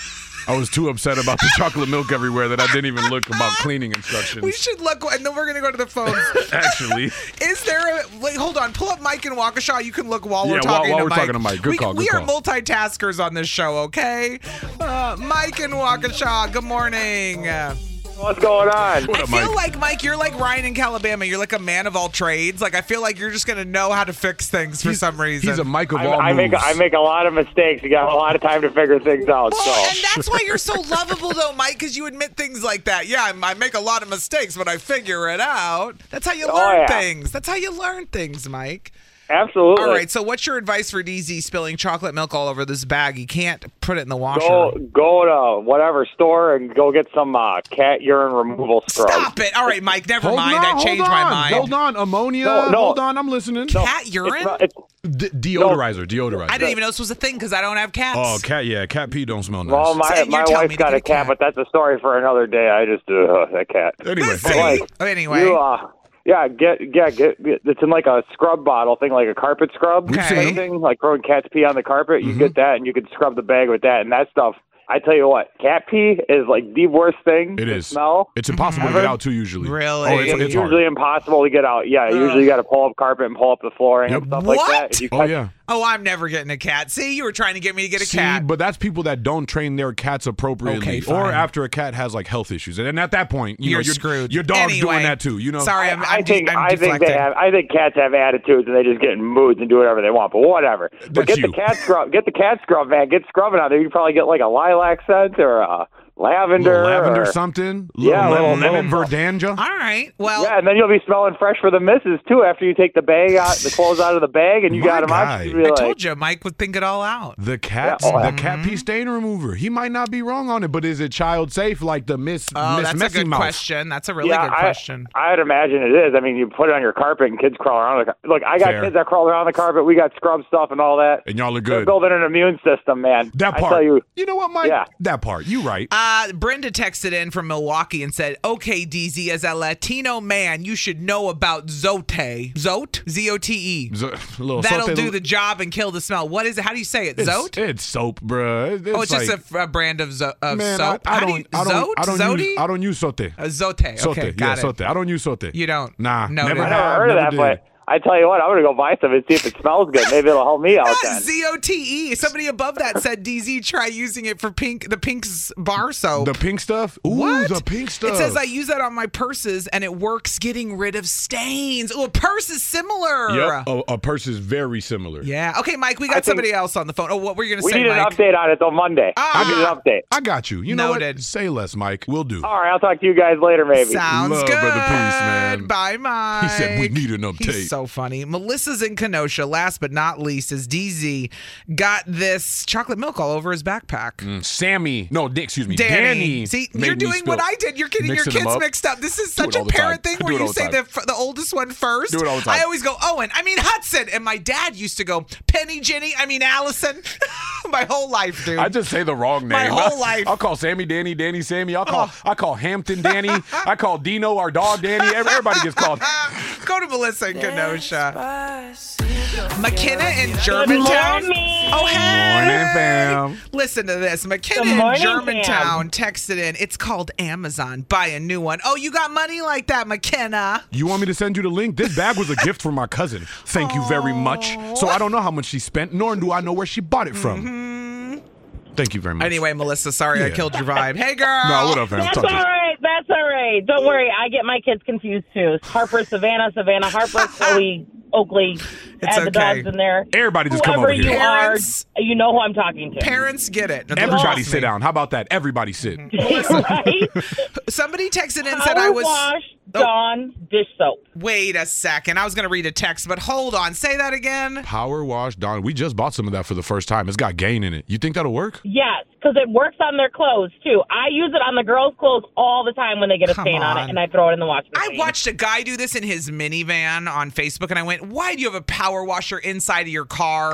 Speaker 8: I was too upset about the chocolate milk everywhere that I didn't even look about cleaning instructions.
Speaker 7: We should look, and then we're going to go to the phones.
Speaker 8: Actually.
Speaker 7: Is there a, wait, hold on, pull up Mike in Waukesha. You can look while
Speaker 8: Yeah,
Speaker 7: we're
Speaker 8: while-
Speaker 7: talking
Speaker 8: while
Speaker 7: to
Speaker 8: we're
Speaker 7: Mike.
Speaker 8: talking to Mike. Good
Speaker 7: we,
Speaker 8: call, good
Speaker 7: We are
Speaker 8: call.
Speaker 7: multitaskers on this show, okay? Uh, Mike in Waukesha, good morning.
Speaker 14: What's going on?
Speaker 7: I feel like, Mike, you're like Ryan in Calabama. You're like a man of all trades. Like, I feel like you're just going to know how to fix things for some reason.
Speaker 8: He's a Mike of
Speaker 14: I,
Speaker 8: all
Speaker 14: I make
Speaker 8: moves.
Speaker 14: I make a lot of mistakes. You got a lot of time to figure things out.
Speaker 7: Well,
Speaker 14: so
Speaker 7: and that's why you're so lovable, though, Mike, because you admit things like that. Yeah, I I make a lot of mistakes, but I figure it out. That's how you
Speaker 14: Oh,
Speaker 7: learn
Speaker 14: yeah.
Speaker 7: things. That's how you learn things, Mike.
Speaker 14: Absolutely.
Speaker 7: All right, so what's your advice for D Z spilling chocolate milk all over this bag? You can't put it in the washer.
Speaker 14: Go go to whatever store and go get some uh, cat urine removal scrub.
Speaker 7: Stop it. All right, Mike, never
Speaker 8: Hold
Speaker 7: mind.
Speaker 8: on,
Speaker 7: I
Speaker 8: hold
Speaker 7: changed my
Speaker 8: on.
Speaker 7: mind.
Speaker 8: Hold on, ammonia.
Speaker 14: No, no.
Speaker 8: Hold on, I'm listening.
Speaker 7: Cat urine?
Speaker 8: D- deodorizer, deodorizer.
Speaker 7: I didn't even know this was a thing because I don't have cats.
Speaker 8: Oh, cat, yeah, cat pee don't smell nice.
Speaker 14: Well, my
Speaker 7: So you're
Speaker 14: my
Speaker 7: telling
Speaker 14: wife's
Speaker 7: me to
Speaker 14: got
Speaker 7: get
Speaker 14: a
Speaker 7: a
Speaker 14: cat,
Speaker 7: cat.
Speaker 14: but that's a story for another day. I just uh, that cat.
Speaker 8: Anyway,
Speaker 7: See?
Speaker 14: Like,
Speaker 7: Anyway.
Speaker 14: you, uh, yeah, get yeah, get, get. It's in like a scrub bottle thing, like a carpet scrub
Speaker 7: Okay.
Speaker 14: kind of thing, like throwing cat's pee on the carpet. You get that, and you can scrub the bag with that, and that stuff. I tell you what, cat pee is like the worst thing
Speaker 8: It
Speaker 14: to
Speaker 8: is.
Speaker 14: smell.
Speaker 8: It's impossible to
Speaker 14: Ever.
Speaker 8: get out too usually.
Speaker 7: Really?
Speaker 8: Oh, it's,
Speaker 14: It's
Speaker 8: it's hard.
Speaker 14: usually impossible to get out. Yeah, usually you got to pull up carpet and pull up the flooring
Speaker 8: Yep.
Speaker 14: and stuff
Speaker 7: What?
Speaker 14: like that. If you
Speaker 8: Oh
Speaker 14: catch-
Speaker 8: yeah.
Speaker 7: Oh, I'm never getting a cat. See, you were trying to get me to get a
Speaker 8: See,
Speaker 7: cat.
Speaker 8: but that's people that don't train their cats appropriately,
Speaker 7: Okay,
Speaker 8: or
Speaker 7: fine.
Speaker 8: after a cat has like health issues, and at that point, you
Speaker 7: You're
Speaker 8: know, your,
Speaker 7: screwed.
Speaker 8: Your dog's
Speaker 7: Anyway,
Speaker 8: doing that too. You know.
Speaker 7: Sorry, I'm, I'm,
Speaker 14: I think
Speaker 7: de- I'm
Speaker 14: I think
Speaker 7: deflecting.
Speaker 14: they have. I think cats have attitudes and they just get in moods and do whatever they want. But whatever. But
Speaker 8: That's
Speaker 14: get
Speaker 8: you.
Speaker 14: the cat scrub. Get the cat scrub, man. Get scrubbing out there. You can probably get like a lilac scent or a lavender.
Speaker 8: Little lavender
Speaker 14: or,
Speaker 8: something.
Speaker 14: Yeah,
Speaker 8: Little
Speaker 14: little-
Speaker 8: lemon
Speaker 14: little-
Speaker 8: verdanja.
Speaker 7: All right. Well,
Speaker 14: Yeah, and then you'll be smelling fresh for the missus too after you take the bag out, the clothes out of the bag, and you
Speaker 8: My
Speaker 14: got them
Speaker 8: guy.
Speaker 14: out. You'll be
Speaker 7: I
Speaker 14: like,
Speaker 7: told you, Mike would think it all out.
Speaker 8: The cat's
Speaker 14: Yeah, oh,
Speaker 8: the
Speaker 14: yeah.
Speaker 8: cat pee stain remover. He might not be wrong on it, but is it child safe like the Miss
Speaker 7: Oh,
Speaker 8: Miss
Speaker 7: that's a
Speaker 8: Messy
Speaker 7: good
Speaker 8: Mouth?
Speaker 7: question. That's a really
Speaker 14: yeah,
Speaker 7: good
Speaker 14: I,
Speaker 7: question.
Speaker 14: I'd imagine it is. I mean, you put it on your carpet and kids crawl around. The, look, I got
Speaker 8: Fair.
Speaker 14: kids that crawl around the carpet. We got scrub stuff and all that.
Speaker 8: And y'all are
Speaker 14: They're
Speaker 8: good.
Speaker 14: building an immune system, man.
Speaker 8: That
Speaker 14: I
Speaker 8: part.
Speaker 14: tell you.
Speaker 8: know what, Mike?
Speaker 14: Yeah.
Speaker 8: That part. You right.
Speaker 7: Uh, Brenda texted in from Milwaukee and said, okay, D Z, as a Latino man, you should know about Zote. Zote? Z O T E.
Speaker 8: Z- little
Speaker 7: That'll
Speaker 8: soap-
Speaker 7: do the job and kill the smell. What is it? How do you say it?
Speaker 8: It's,
Speaker 7: Zote?
Speaker 8: it's soap, bruh. It's
Speaker 7: oh, it's
Speaker 8: like,
Speaker 7: just a, a brand of, zo- of
Speaker 8: man,
Speaker 7: soap?
Speaker 8: I, I
Speaker 7: How
Speaker 8: don't,
Speaker 7: do you,
Speaker 8: I don't,
Speaker 7: Zote?
Speaker 8: I don't
Speaker 7: Zote?
Speaker 8: use, I don't use sote.
Speaker 7: Uh, Zote.
Speaker 8: Sote,
Speaker 7: Okay,
Speaker 8: yeah,
Speaker 7: got it.
Speaker 8: sote. I don't use sote.
Speaker 7: You don't?
Speaker 8: Nah,
Speaker 7: Noted.
Speaker 8: never
Speaker 14: I
Speaker 8: have.
Speaker 14: never heard of
Speaker 8: never
Speaker 14: that,
Speaker 8: did.
Speaker 14: but I tell you what, I'm gonna go buy some and see if it smells good. Maybe it'll help me out then.
Speaker 7: Z O T E. Somebody above that said, D Z, try using it for pink, the Pink's bar soap.
Speaker 8: The pink stuff? Ooh,
Speaker 7: What?
Speaker 8: the pink stuff.
Speaker 7: It says I use that on my purses and it works getting rid of stains. Oh, a purse is similar.
Speaker 8: Yep, a, a purse is very similar.
Speaker 7: Yeah. Okay, Mike, we
Speaker 14: I
Speaker 7: got
Speaker 14: think-
Speaker 7: somebody else on the phone. Oh, what were you going to
Speaker 14: We
Speaker 7: say,
Speaker 14: need an
Speaker 7: Mike?
Speaker 14: update on it till Monday.
Speaker 7: Ah.
Speaker 14: we need an update.
Speaker 8: I got you. You know
Speaker 7: Noted.
Speaker 8: what? Say less, Mike. We'll do.
Speaker 14: All right, I'll talk to you guys later, maybe.
Speaker 7: Sounds
Speaker 8: Love,
Speaker 7: good.
Speaker 8: Brother Priest, man.
Speaker 7: Bye, Mike.
Speaker 8: He said we need an update.
Speaker 7: He's so funny. Melissa's in Kenosha. Last but not least, is D Z got this chocolate milk all over his backpack.
Speaker 8: Mm, Sammy. No, Dick, excuse me.
Speaker 7: Danny.
Speaker 8: Danny.
Speaker 7: See,
Speaker 8: made
Speaker 7: you're
Speaker 8: me
Speaker 7: doing what
Speaker 8: spill-
Speaker 7: I did. You're getting your
Speaker 8: Mixing them
Speaker 7: kids
Speaker 8: up.
Speaker 7: mixed up. This is
Speaker 8: Do
Speaker 7: such
Speaker 8: it
Speaker 7: a
Speaker 8: all the time.
Speaker 7: parent thing
Speaker 8: Do
Speaker 7: where
Speaker 8: it all
Speaker 7: you
Speaker 8: the
Speaker 7: say
Speaker 8: time.
Speaker 7: the, the oldest one first.
Speaker 8: Do it all the time.
Speaker 7: I always go Owen. I mean Hudson. And my dad used to go Penny, Jenny. I mean Allison. My whole life, dude.
Speaker 8: I just say the wrong name.
Speaker 7: My whole life.
Speaker 8: I'll call Sammy Danny, Danny Sammy. I'll call I call Hampton Danny. I call Dino our dog Danny. Everybody gets called.
Speaker 7: Go to Melissa in Kenosha. McKenna in Germantown. Oh, hey.
Speaker 8: Morning, fam.
Speaker 7: Listen to this. McKenna
Speaker 10: Good
Speaker 7: in
Speaker 10: morning,
Speaker 7: Germantown texted in. It's called Amazon. Buy a new one. Oh, you got money like that, McKenna.
Speaker 8: You want me to send you the link? This bag was a gift from my cousin. Thank you very much. So I don't know how much she spent, nor do I know where she bought it from.
Speaker 7: Mm-hmm.
Speaker 8: Thank you very much.
Speaker 7: Anyway, Melissa, sorry I
Speaker 8: Yeah.
Speaker 7: killed your vibe. Hey, girl.
Speaker 8: No, what up, fam?
Speaker 10: That's
Speaker 8: Talk
Speaker 10: all
Speaker 8: to you.
Speaker 10: right. That's all right. Don't worry. I get my kids confused too. Harper, Savannah, Savannah, Harper, Chloe, Oakley.
Speaker 7: It's
Speaker 10: Add the
Speaker 7: okay.
Speaker 10: dogs in there.
Speaker 8: Everybody just come
Speaker 10: Whoever
Speaker 8: over here.
Speaker 10: you
Speaker 7: Parents-
Speaker 10: are, you know who I'm talking to.
Speaker 7: Parents get it. Now, don't
Speaker 8: Everybody
Speaker 7: trust
Speaker 8: sit
Speaker 7: me.
Speaker 8: down. How about that? Everybody sit.
Speaker 10: right?
Speaker 7: Somebody texted in and
Speaker 10: Power
Speaker 7: said I was.
Speaker 10: wash,
Speaker 7: Oh.
Speaker 10: Dawn, dish soap.
Speaker 7: Wait a second. I was going to read a text, but hold on. Say that again.
Speaker 8: Power wash, Don. We just bought some of that for the first time. It's got gain in it. You think that'll work?
Speaker 10: Yes, because it works on their clothes too. I use it on the girls' clothes all the time when they get a
Speaker 7: Come
Speaker 10: stain on.
Speaker 7: on.
Speaker 10: it, and I throw it in the washing
Speaker 7: I
Speaker 10: machine.
Speaker 7: watched a guy do this in his minivan on Facebook, and I went, why do you have a power washer inside of your car?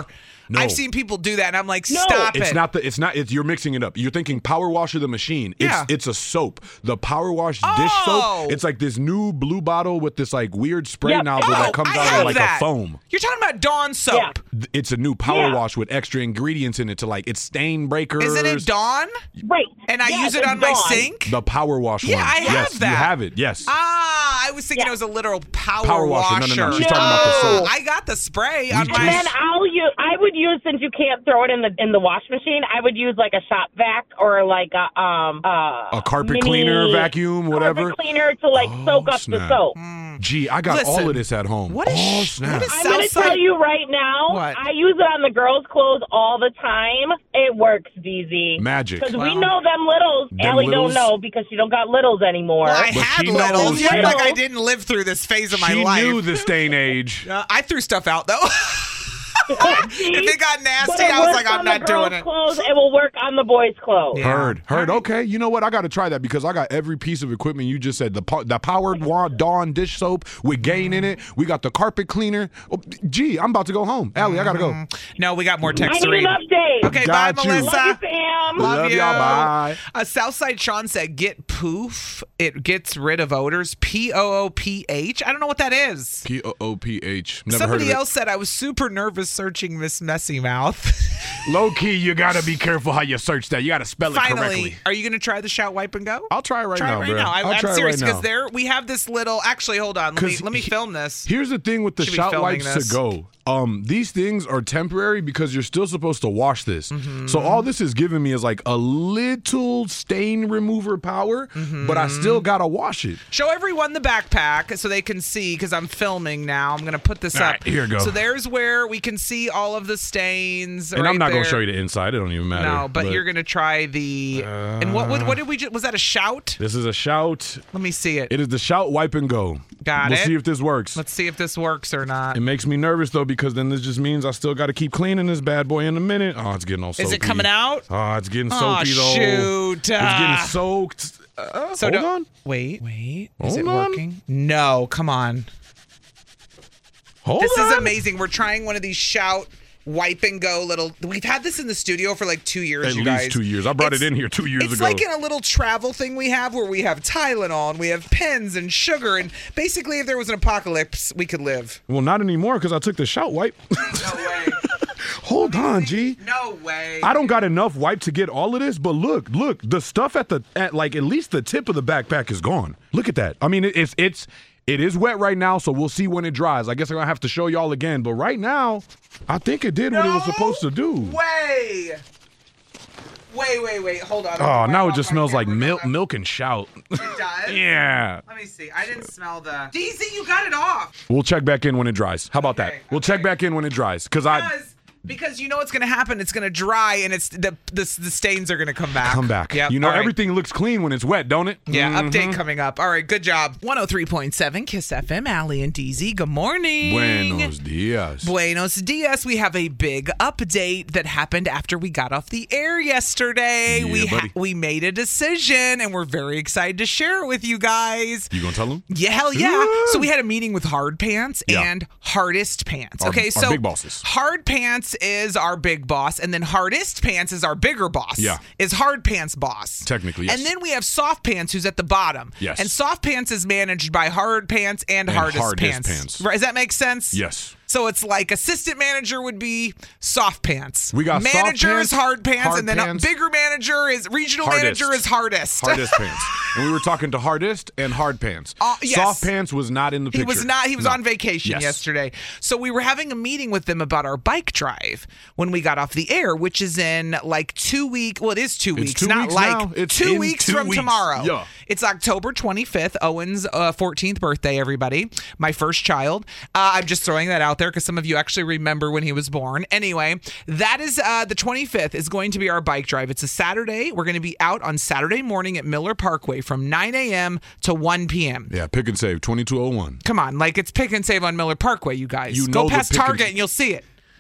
Speaker 8: No.
Speaker 7: I've seen people do that, and I'm like,
Speaker 9: No.
Speaker 7: stop
Speaker 8: It's
Speaker 7: it.
Speaker 8: not the. It's not. It's you're mixing it up. You're thinking Power Wash of the machine. It's
Speaker 7: Yeah.
Speaker 8: it's a soap. The Power Wash dish
Speaker 7: Oh.
Speaker 8: soap. It's like this new blue bottle with this like weird spray
Speaker 9: Yep.
Speaker 8: nozzle that
Speaker 7: Oh,
Speaker 8: comes
Speaker 7: I
Speaker 8: out
Speaker 7: have
Speaker 8: of like
Speaker 7: that.
Speaker 8: a foam.
Speaker 7: You're talking about Dawn soap.
Speaker 9: Yeah.
Speaker 8: It's a new Power
Speaker 9: Yeah.
Speaker 8: Wash with extra ingredients in it to like it's stain breakers.
Speaker 7: Isn't it Dawn?
Speaker 9: Right.
Speaker 7: And I
Speaker 9: Yes,
Speaker 7: use it
Speaker 9: it's
Speaker 7: on my
Speaker 9: Dawn.
Speaker 7: sink?
Speaker 8: The Power Wash
Speaker 7: Yeah,
Speaker 8: one.
Speaker 7: I have
Speaker 8: yes,
Speaker 7: that.
Speaker 8: you have it. Yes.
Speaker 7: Ah, I was thinking
Speaker 9: Yeah.
Speaker 7: it was a literal power,
Speaker 8: Power washer. No, no, no.
Speaker 7: washer.
Speaker 8: She's talking about the soap.
Speaker 7: I got the spray
Speaker 8: We
Speaker 7: on
Speaker 8: just-
Speaker 7: my.
Speaker 9: And then I'll use. I would use, since you can't throw it in the in the wash machine, I would use like a shop vac or like a um uh,
Speaker 8: a carpet
Speaker 9: mini
Speaker 8: cleaner, vacuum, whatever.
Speaker 9: carpet cleaner to like
Speaker 8: Oh,
Speaker 9: soak up
Speaker 8: snap.
Speaker 9: the soap.
Speaker 8: Gee, I got
Speaker 7: Listen,
Speaker 8: all of this at home.
Speaker 7: what is
Speaker 8: oh,
Speaker 7: sh-
Speaker 8: snap.
Speaker 7: what is
Speaker 9: I'm going to
Speaker 7: Southside-
Speaker 9: tell you right now,
Speaker 7: What?
Speaker 9: I use it on the girls' clothes all the time. It works, D Z.
Speaker 8: Magic.
Speaker 9: Because we
Speaker 7: Well,
Speaker 9: know them littles.
Speaker 8: them
Speaker 9: Allie
Speaker 8: littles?
Speaker 9: don't know because she don't got littles anymore.
Speaker 7: Well, I
Speaker 8: But
Speaker 7: had
Speaker 8: she
Speaker 7: littles.
Speaker 8: knows
Speaker 7: You act
Speaker 9: she-
Speaker 7: like I didn't live through this phase of my
Speaker 8: She
Speaker 7: life.
Speaker 8: knew this day and age.
Speaker 7: Uh, I threw stuff out though. If it got
Speaker 9: But
Speaker 7: nasty,
Speaker 9: it
Speaker 7: I was
Speaker 9: works
Speaker 7: like, I'm
Speaker 9: on
Speaker 7: not
Speaker 9: the
Speaker 7: doing
Speaker 9: girls'
Speaker 7: it.
Speaker 9: Clothes, it will work on the boys' clothes.
Speaker 7: Yeah.
Speaker 8: Heard, heard. Okay, you know what? I got to try that because I got every piece of equipment you just said. The po- the powered wa- Dawn dish soap with Gain in it. We got the carpet cleaner. Oh, gee, I'm about to go home. Allie, I got to go.
Speaker 7: No, we got more
Speaker 9: I
Speaker 7: text to
Speaker 9: need
Speaker 7: read.
Speaker 9: an update.
Speaker 7: Okay,
Speaker 8: Got
Speaker 7: bye,
Speaker 8: you.
Speaker 7: Melissa.
Speaker 9: Love you, Sam.
Speaker 7: Love,
Speaker 8: Love
Speaker 7: you.
Speaker 8: y'all, bye.
Speaker 7: Uh, Southside Sean said, "Get poof. It gets rid of odors. P O O P H. I don't know what that is."
Speaker 8: P O O P H. Never
Speaker 7: Somebody
Speaker 8: heard of
Speaker 7: else said, "I was super nervous searching Miss Messy Mouth."
Speaker 8: it. Low key, you got to be careful how you search that. You got to spell it
Speaker 7: Finally,
Speaker 8: correctly.
Speaker 7: are you going to try the shout, wipe, and go?
Speaker 8: I'll try it right
Speaker 7: try
Speaker 8: now,
Speaker 7: it right
Speaker 8: bro.
Speaker 7: now. I,
Speaker 8: I'll
Speaker 7: I'm
Speaker 8: try
Speaker 7: serious
Speaker 8: it right
Speaker 7: because
Speaker 8: now.
Speaker 7: there we have this little. Actually, hold on. Let me
Speaker 8: 'Cause
Speaker 7: let me
Speaker 8: he-
Speaker 7: film this.
Speaker 8: Here's the thing with the
Speaker 7: Should be
Speaker 8: shout
Speaker 7: filming
Speaker 8: wipes
Speaker 7: this.
Speaker 8: to go. Um, these things are temporary because you're still supposed to wash this.
Speaker 7: Mm-hmm.
Speaker 8: So all this is giving me is like a little stain remover power,
Speaker 7: Mm-hmm.
Speaker 8: but I still gotta wash it.
Speaker 7: Show everyone the backpack so they can see because I'm filming now. I'm going to put this
Speaker 8: All
Speaker 7: up.
Speaker 8: right, here you go.
Speaker 7: So there's where we can see all of the stains.
Speaker 8: And
Speaker 7: right
Speaker 8: I'm not
Speaker 7: there.
Speaker 8: gonna show you the inside. It don't even matter.
Speaker 7: No, but, you're going to try the. and what, what what did we just. Was that a shout?
Speaker 8: This is a shout.
Speaker 7: Let me see it.
Speaker 8: It is the shout, wipe, and go.
Speaker 7: Got
Speaker 8: we'll
Speaker 7: it.
Speaker 8: see if this works.
Speaker 7: Let's see if this works or not.
Speaker 8: It makes me nervous though because then this just means I still got to keep cleaning this bad boy in a minute. Oh, it's getting all soapy.
Speaker 7: Is it coming out?
Speaker 8: Oh, it's getting
Speaker 7: Aw,
Speaker 8: soapy though.
Speaker 7: shoot.
Speaker 8: It's getting
Speaker 7: Ah.
Speaker 8: soaked. Uh,
Speaker 7: So
Speaker 8: hold
Speaker 7: don't-
Speaker 8: on.
Speaker 7: Wait, wait. Is
Speaker 8: Hold
Speaker 7: it
Speaker 8: on.
Speaker 7: working? No, come on.
Speaker 8: Hold
Speaker 7: This
Speaker 8: on.
Speaker 7: is amazing. We're trying one of these shout, wipe and go little. We've had this in the studio for like two years.
Speaker 8: At
Speaker 7: you
Speaker 8: least
Speaker 7: guys.
Speaker 8: two years. I brought
Speaker 7: It's-
Speaker 8: it in here two years
Speaker 7: It's
Speaker 8: ago.
Speaker 7: like in a little travel thing we have where we have Tylenol and we have pens and sugar and basically if there was an apocalypse we could live.
Speaker 8: Well, not anymore because I took the shout wipe.
Speaker 7: No way.
Speaker 8: Hold on, G.
Speaker 7: No way.
Speaker 8: I don't got enough wipe to get all of this, but look, look, the stuff at the at like at least the tip of the backpack is gone. Look at that. I mean, it, it's it's it is wet right now, so we'll see when it dries. I guess I'm gonna have to show y'all again, but right now, I think it did what it was supposed to do.
Speaker 7: Way. Wait, wait, wait. Hold on.
Speaker 8: Oh, now it just smells like milk, milk and shout.
Speaker 7: It does?
Speaker 8: Yeah.
Speaker 7: Let me see. I didn't smell the. D Z, you got it off.
Speaker 8: We'll check back in when it dries. How about that? We'll check back in when it dries, cause I
Speaker 7: Because, because you know what's going to happen. It's going to dry and it's the, the the stains are going to come back.
Speaker 8: come back.
Speaker 7: Yep.
Speaker 8: You know,
Speaker 7: all right.
Speaker 8: everything looks clean when it's wet, don't it?
Speaker 7: Yeah,
Speaker 8: Mhm.
Speaker 7: update coming up. All right, good job. one oh three point seven Kiss F M, Allie and D Z. Good morning.
Speaker 8: Buenos dias.
Speaker 7: Buenos dias. We have a big update that happened after we got off the air yesterday.
Speaker 8: Yeah,
Speaker 7: we ha-
Speaker 8: buddy.
Speaker 7: we made a decision and we're very excited to share it with you guys.
Speaker 8: You gonna tell them?
Speaker 7: Yeah, hell yeah. So we had a meeting with Hard Pants
Speaker 8: Yeah.
Speaker 7: and Hardest Pants.
Speaker 8: Our-
Speaker 7: okay,
Speaker 8: our
Speaker 7: so
Speaker 8: big bosses.
Speaker 7: Hard Pants is our big boss, and then Hardest Pants is our bigger boss.
Speaker 8: Yeah.
Speaker 7: Is Hard Pants boss.
Speaker 8: Technically, yes.
Speaker 7: And then we have Soft Pants who's at the bottom.
Speaker 8: Yes.
Speaker 7: And Soft Pants is managed by Hard Pants and,
Speaker 8: And
Speaker 7: Hardest,
Speaker 8: Hardest
Speaker 7: Pants.
Speaker 8: Pants.
Speaker 7: Right, does that make sense?
Speaker 8: Yes.
Speaker 7: So it's like assistant manager would be Soft Pants.
Speaker 8: We got Soft
Speaker 7: manager
Speaker 8: Pants,
Speaker 7: is Hard Pants,
Speaker 8: Hard
Speaker 7: and then a
Speaker 8: Pants.
Speaker 7: bigger manager is regional
Speaker 8: Hardest.
Speaker 7: manager is Hardest.
Speaker 8: Hardest pants. And we were talking to Hardest and Hard Pants.
Speaker 7: Uh, yes.
Speaker 8: Soft Pants was not in the picture.
Speaker 7: He was not. He was
Speaker 8: No.
Speaker 7: on vacation
Speaker 8: Yes.
Speaker 7: yesterday. So we were having a meeting with them about our bike drive when we got off the air, which is in like two weeks. Well, it is two
Speaker 8: It's
Speaker 7: weeks,
Speaker 8: two
Speaker 7: not
Speaker 8: weeks
Speaker 7: like
Speaker 8: now. It's
Speaker 7: two
Speaker 8: in
Speaker 7: weeks
Speaker 8: two
Speaker 7: from
Speaker 8: weeks.
Speaker 7: tomorrow.
Speaker 8: Yeah.
Speaker 7: It's October twenty-fifth, Owen's uh, fourteenth birthday, everybody. My first child. Uh, I'm just throwing that out there because some of you actually remember when he was born. Anyway, that is uh, the twenty-fifth is going to be our bike drive. It's a Saturday. We're going to be out on Saturday morning at Miller Parkway from nine a.m. to one p.m.
Speaker 8: Yeah, pick and save, twenty-two oh one.
Speaker 7: Come on, like it's pick and save on Miller Parkway, you guys.
Speaker 8: You
Speaker 7: Go
Speaker 8: know the
Speaker 7: past
Speaker 8: pick and-
Speaker 7: Target and you'll see it.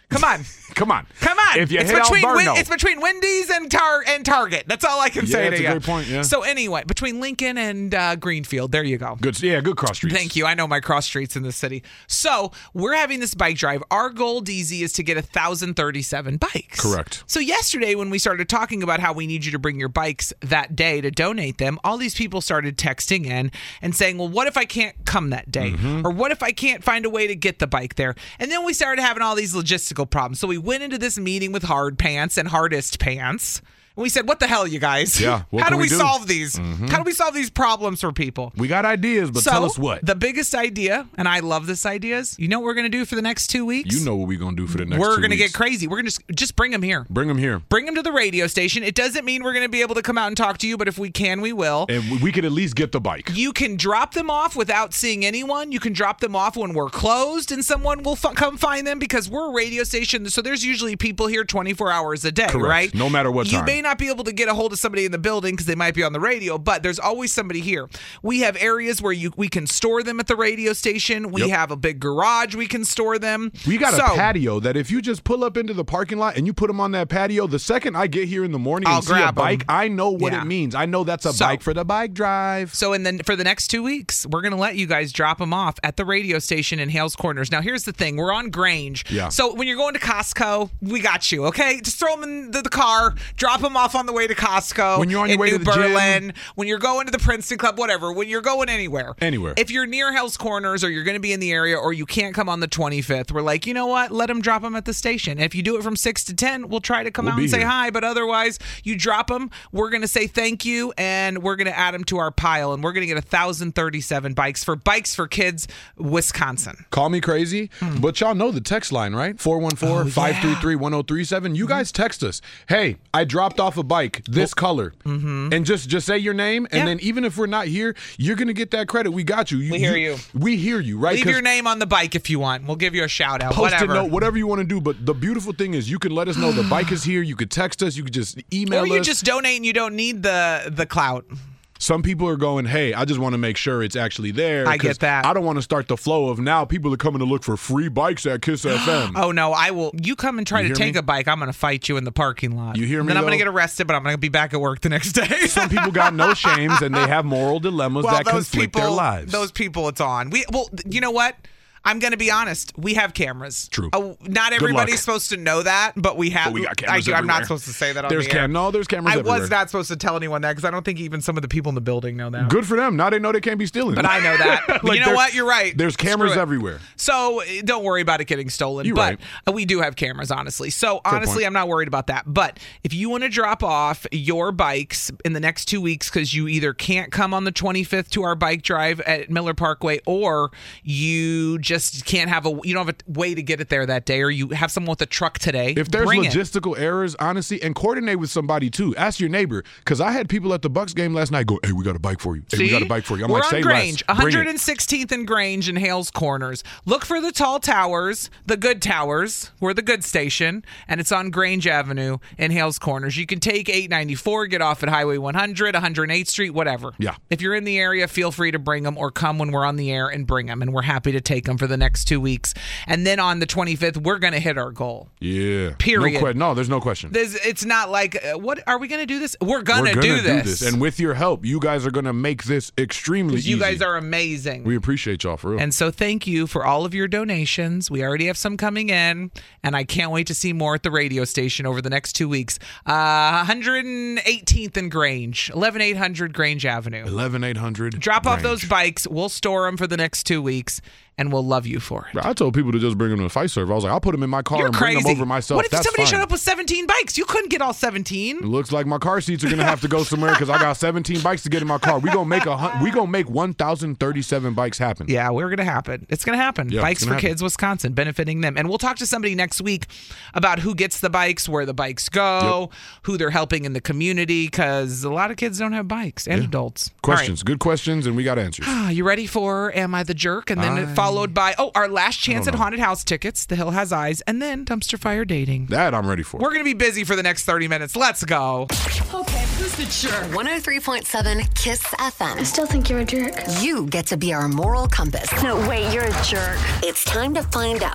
Speaker 7: Come on.
Speaker 8: Come on.
Speaker 7: Come on.
Speaker 8: If you
Speaker 7: it's
Speaker 8: hit
Speaker 7: between
Speaker 8: Alverno.
Speaker 7: Win- It's between Wendy's and Tar- and Target. That's all I can
Speaker 8: Yeah,
Speaker 7: say
Speaker 8: that's
Speaker 7: to
Speaker 8: a
Speaker 7: you.
Speaker 8: great point, yeah.
Speaker 7: So anyway, between Lincoln and uh, Greenfield, there you go.
Speaker 8: Good. Yeah, good cross streets.
Speaker 7: Thank you. I know my cross streets in the city. So we're having this bike drive. Our goal, D Z, is to get one thousand thirty-seven bikes.
Speaker 8: Correct.
Speaker 7: So yesterday when we started talking about how we need you to bring your bikes that day to donate them, all these people started texting in and saying, well, what if I can't come that day?
Speaker 8: Mm-hmm.
Speaker 7: Or what if I can't find a way to get the bike there? And then we started having all these logistical problems. So we went into this meeting with Hard Pants and Hardest Pants. And we said, what the hell, you guys?
Speaker 8: Yeah, what
Speaker 7: How
Speaker 8: can
Speaker 7: do we,
Speaker 8: we do?
Speaker 7: solve these?
Speaker 8: Mm-hmm.
Speaker 7: How do we solve these problems for people?
Speaker 8: We got ideas, but
Speaker 7: so,
Speaker 8: tell us what.
Speaker 7: The biggest idea, and I love this idea, is you know what we're going to do for the next two weeks?
Speaker 8: You know what we're going to do for the next
Speaker 7: We're
Speaker 8: two
Speaker 7: going to
Speaker 8: weeks.
Speaker 7: get crazy. We're going to just, just bring them here.
Speaker 8: Bring them here.
Speaker 7: Bring them to the radio station. It doesn't mean we're going to be able to come out and talk to you, but if we can, we will.
Speaker 8: And we- we could at least get the bike.
Speaker 7: You can drop them off without seeing anyone. You can drop them off when we're closed, and someone will f- come find them because we're a radio station, so there's usually people here twenty-four hours a day,
Speaker 8: Correct.
Speaker 7: right?
Speaker 8: No matter what
Speaker 7: You
Speaker 8: time.
Speaker 7: may not be able to get a hold of somebody in the building because they might be on the radio, but there's always somebody here. We have areas where you we can store them at the radio station. We
Speaker 8: Yep.
Speaker 7: have a big garage we can store them.
Speaker 8: We got
Speaker 7: so,
Speaker 8: a patio that if you just pull up into the parking lot and you put them on that patio, the second I get here in the morning
Speaker 7: I'll
Speaker 8: and see a
Speaker 7: grab 'em.
Speaker 8: bike, I know what
Speaker 7: Yeah.
Speaker 8: it means. I know that's a
Speaker 7: So-
Speaker 8: bike for the bike drive.
Speaker 7: So, and then for the next two weeks, we're going to let you guys drop them off at the radio station in Hales Corners. Now, here's the thing. We're on Grange.
Speaker 8: Yeah.
Speaker 7: So when you're going to Costco, we got you, okay? Just throw them in the, the car, drop them off on the way to Costco.
Speaker 8: When you're on your
Speaker 7: in
Speaker 8: way
Speaker 7: New
Speaker 8: to the gym.
Speaker 7: Berlin, when you're going to the Princeton Club, whatever, when you're going anywhere.
Speaker 8: Anywhere.
Speaker 7: If you're near Hales Corners or you're going to be in the area or you can't come on the twenty-fifth, we're like, you know what? Let them drop them at the station. If you do it from six to ten, we'll try to come
Speaker 8: We'll
Speaker 7: out
Speaker 8: be
Speaker 7: and say
Speaker 8: here.
Speaker 7: hi. But otherwise, you drop them. We're going to say thank you, and we're going to add them to our pile, and we're going to get one thousand thirty-seven bikes for Bikes for Kids, Wisconsin.
Speaker 8: Call me crazy, but y'all know the text line, right? four one four, five three three, one oh three seven. You guys text us. Hey, I dropped off a bike, this color. And just, just say your name, and
Speaker 7: Yeah.
Speaker 8: then even if we're not here, you're going to get that credit. We got you. you
Speaker 7: We hear you.
Speaker 8: We hear you, right?
Speaker 7: Leave
Speaker 8: 'Cause
Speaker 7: your name on the bike if you want. We'll give you a shout out.
Speaker 8: Post-it
Speaker 7: Whatever.
Speaker 8: note, whatever you want to do. But the beautiful thing is you can let us know the bike is here. You could text us. You could just email
Speaker 7: Or you
Speaker 8: us.
Speaker 7: just donate and you don't need the the clout.
Speaker 8: Some people are going, hey, I just want to make sure it's actually there.
Speaker 7: I get
Speaker 8: 'cause
Speaker 7: that.
Speaker 8: I don't want to start the flow of now people are coming to look for free bikes at Kiss F M.
Speaker 7: Oh no, I will. You come and try
Speaker 8: You
Speaker 7: to
Speaker 8: hear
Speaker 7: take
Speaker 8: me?
Speaker 7: a bike, I'm going to fight you in the parking lot.
Speaker 8: You hear me,
Speaker 7: Then I'm going to
Speaker 8: though?
Speaker 7: get arrested, but I'm going to be back at work the next day.
Speaker 8: Some people got no shames and they have moral dilemmas
Speaker 7: well,
Speaker 8: that
Speaker 7: those
Speaker 8: conflict
Speaker 7: people,
Speaker 8: their lives.
Speaker 7: those people, it's on. We well, you know what? I'm going to be honest. We have cameras.
Speaker 8: True.
Speaker 7: Uh, not
Speaker 8: Good
Speaker 7: everybody's
Speaker 8: luck.
Speaker 7: supposed to know that, but we have.
Speaker 8: But we got cameras
Speaker 7: I do, I'm not
Speaker 8: everywhere.
Speaker 7: supposed to say that on
Speaker 8: There's
Speaker 7: the air.
Speaker 8: cam- no, there's cameras
Speaker 7: I
Speaker 8: everywhere.
Speaker 7: was not supposed to tell anyone that because I don't think even some of the people in the building know that.
Speaker 8: Good for them. Now they know they can't be stealing.
Speaker 7: But I know that. But
Speaker 8: Like,
Speaker 7: you know
Speaker 8: there's-
Speaker 7: what? You're right.
Speaker 8: There's cameras
Speaker 7: Screw it.
Speaker 8: everywhere.
Speaker 7: So uh, don't worry about it getting stolen.
Speaker 8: You're
Speaker 7: but
Speaker 8: right.
Speaker 7: uh, we do have cameras, honestly. So honestly,
Speaker 8: point.
Speaker 7: I'm not worried about that. But if you want to drop off your bikes in the next two weeks because you either can't come on the twenty-fifth to our bike drive at Miller Parkway, or you just can't have a you don't have a way to get it there that day, or you have someone with a truck today,
Speaker 8: If there's
Speaker 7: bring it.
Speaker 8: logistical errors, honestly, and coordinate with somebody too. Ask your neighbor, because I had people at the Bucks game last night go, "Hey, we got a bike for you. Hey, we
Speaker 7: See?
Speaker 8: got a bike for you." I'm
Speaker 7: We're
Speaker 8: like,
Speaker 7: on
Speaker 8: "Say
Speaker 7: Grange,
Speaker 8: less. Bring it."
Speaker 7: one sixteenth and Grange in Hales Corners. Look for the tall towers, the good towers. We're the good station, and it's on Grange Avenue in Hales Corners. You can take eight ninety-four, get off at Highway one hundred, one oh eighth Street, whatever.
Speaker 8: Yeah.
Speaker 7: If you're in the area, feel free to bring them or come when we're on the air and bring them, and we're happy to take them for the next two weeks. And then on the twenty-fifth, we're going to hit our goal.
Speaker 8: Yeah.
Speaker 7: Period.
Speaker 8: No, que- no there's no question.
Speaker 7: There's, it's not like, uh, what are we going to do this? We're going
Speaker 8: We're
Speaker 7: to
Speaker 8: gonna
Speaker 7: do this.
Speaker 8: And with your help, you guys are gonna make this extremely easy.
Speaker 7: You guys are amazing.
Speaker 8: We appreciate y'all for real.
Speaker 7: And so thank you for all of your donations. We already have some coming in, and I can't wait to see more at the radio station over the next two weeks. Uh, one eighteenth and Grange, eleven eight hundred Grange Avenue.
Speaker 8: eleven eight hundred.
Speaker 7: Drop off those bikes. We'll store them for the next two weeks, and we'll love you for it.
Speaker 8: I told people to just bring them to Fight Serve. I was like, I'll put them in my car
Speaker 7: You're
Speaker 8: and
Speaker 7: crazy.
Speaker 8: bring them over myself.
Speaker 7: What if
Speaker 8: That's
Speaker 7: somebody
Speaker 8: fine.
Speaker 7: showed up with seventeen bikes? You couldn't get all seventeen.
Speaker 8: It looks like my car seats are gonna have to go somewhere because I got seventeen bikes to get in my car. We gonna make a hun- we gonna make one thousand thirty-seven bikes happen.
Speaker 7: Yeah, we're gonna happen. It's gonna happen.
Speaker 8: Yeah,
Speaker 7: Bikes
Speaker 8: it's
Speaker 7: for
Speaker 8: gonna happen.
Speaker 7: Kids Wisconsin, benefiting them. And we'll talk to somebody next week about who gets the bikes, where the bikes go, who they're helping in the community, because a lot of kids don't have bikes and
Speaker 8: Yeah.
Speaker 7: adults.
Speaker 8: Questions, good questions, and we got answers.
Speaker 7: All right. You ready for Am I the Jerk? And then
Speaker 8: I-
Speaker 7: followed by, oh, our last chance
Speaker 8: I
Speaker 7: at
Speaker 8: don't know.
Speaker 7: Haunted House tickets. The Hill Has Eyes. And then Dumpster Fire Dating.
Speaker 8: That I'm ready for.
Speaker 7: We're going to be busy for the next thirty minutes. Let's go.
Speaker 6: Okay, who's the jerk? one oh three point seven Kiss F M.
Speaker 15: I still think you're a jerk.
Speaker 6: You get to be our moral compass.
Speaker 15: No, wait, you're a jerk.
Speaker 6: It's time to find out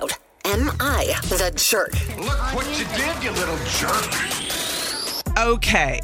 Speaker 6: Am I the jerk?
Speaker 12: Look what you did, you little jerk.
Speaker 7: Okay.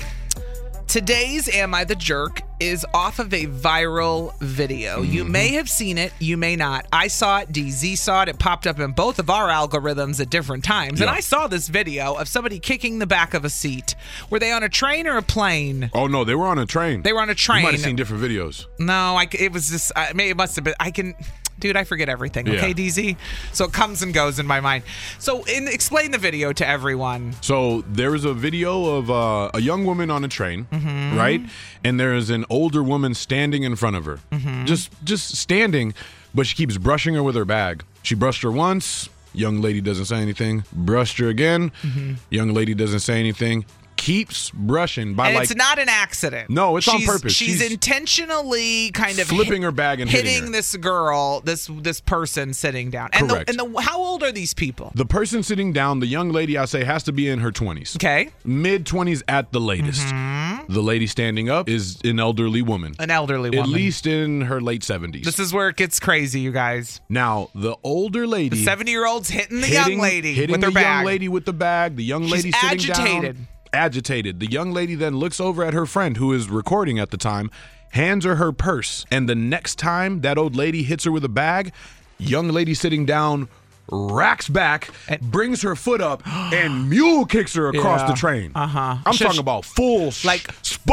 Speaker 7: Today's Am I the Jerk is off of a viral video. Mm-hmm. You may have seen it, you may not. I saw it, D Z saw it. It popped up in both of our algorithms at different times. Yeah. And I saw this video of somebody kicking the back of a seat. Were they on a train or a plane?
Speaker 8: Oh, no, they were on a train.
Speaker 7: They were on a train.
Speaker 8: You might have seen different videos.
Speaker 7: No, I, it was just, I mean, it must have been, I can... Dude, I forget everything, okay, yeah. D Z? So it comes and goes in my mind. So in, explain the video to everyone.
Speaker 8: So there was a video of uh, a young woman on a train, mm-hmm. right? And there's an older woman standing in front of her. Mm-hmm. Just just standing, but she keeps brushing her with her bag. She brushed her once, young lady doesn't say anything. Brushed her again, mm-hmm. young lady doesn't say anything. Keeps brushing by
Speaker 7: and
Speaker 8: like
Speaker 7: it's not an accident.
Speaker 8: No, it's
Speaker 7: she's,
Speaker 8: on purpose.
Speaker 7: She's,
Speaker 8: she's
Speaker 7: intentionally kind of
Speaker 8: flipping
Speaker 7: hit,
Speaker 8: her bag and
Speaker 7: hitting,
Speaker 8: hitting her.
Speaker 7: this girl, this this person sitting down. And
Speaker 8: Correct.
Speaker 7: The, and the how old are these people?
Speaker 8: The person sitting down, the young lady, I say, has to be in her twenties.
Speaker 7: Okay,
Speaker 8: mid twenties at the latest. Mm-hmm. The lady standing up is an elderly woman.
Speaker 7: An elderly woman,
Speaker 8: at least in her late seventies.
Speaker 7: This is where it gets crazy, you guys.
Speaker 8: Now the older lady,
Speaker 7: the seventy-year-old's hitting the
Speaker 8: hitting,
Speaker 7: young lady
Speaker 8: hitting
Speaker 7: with her
Speaker 8: the
Speaker 7: bag.
Speaker 8: young lady with the bag. The young lady
Speaker 7: She's
Speaker 8: sitting
Speaker 7: agitated.
Speaker 8: down. Agitated. The young lady then looks over at her friend who is recording at the time, hands her her purse, and the next time that old lady hits her with a bag, young lady sitting down racks back, and brings her foot up, and mule kicks her across
Speaker 7: yeah.
Speaker 8: the train.
Speaker 7: Uh-huh.
Speaker 8: I'm
Speaker 7: Should
Speaker 8: talking
Speaker 7: sh-
Speaker 8: about full
Speaker 7: like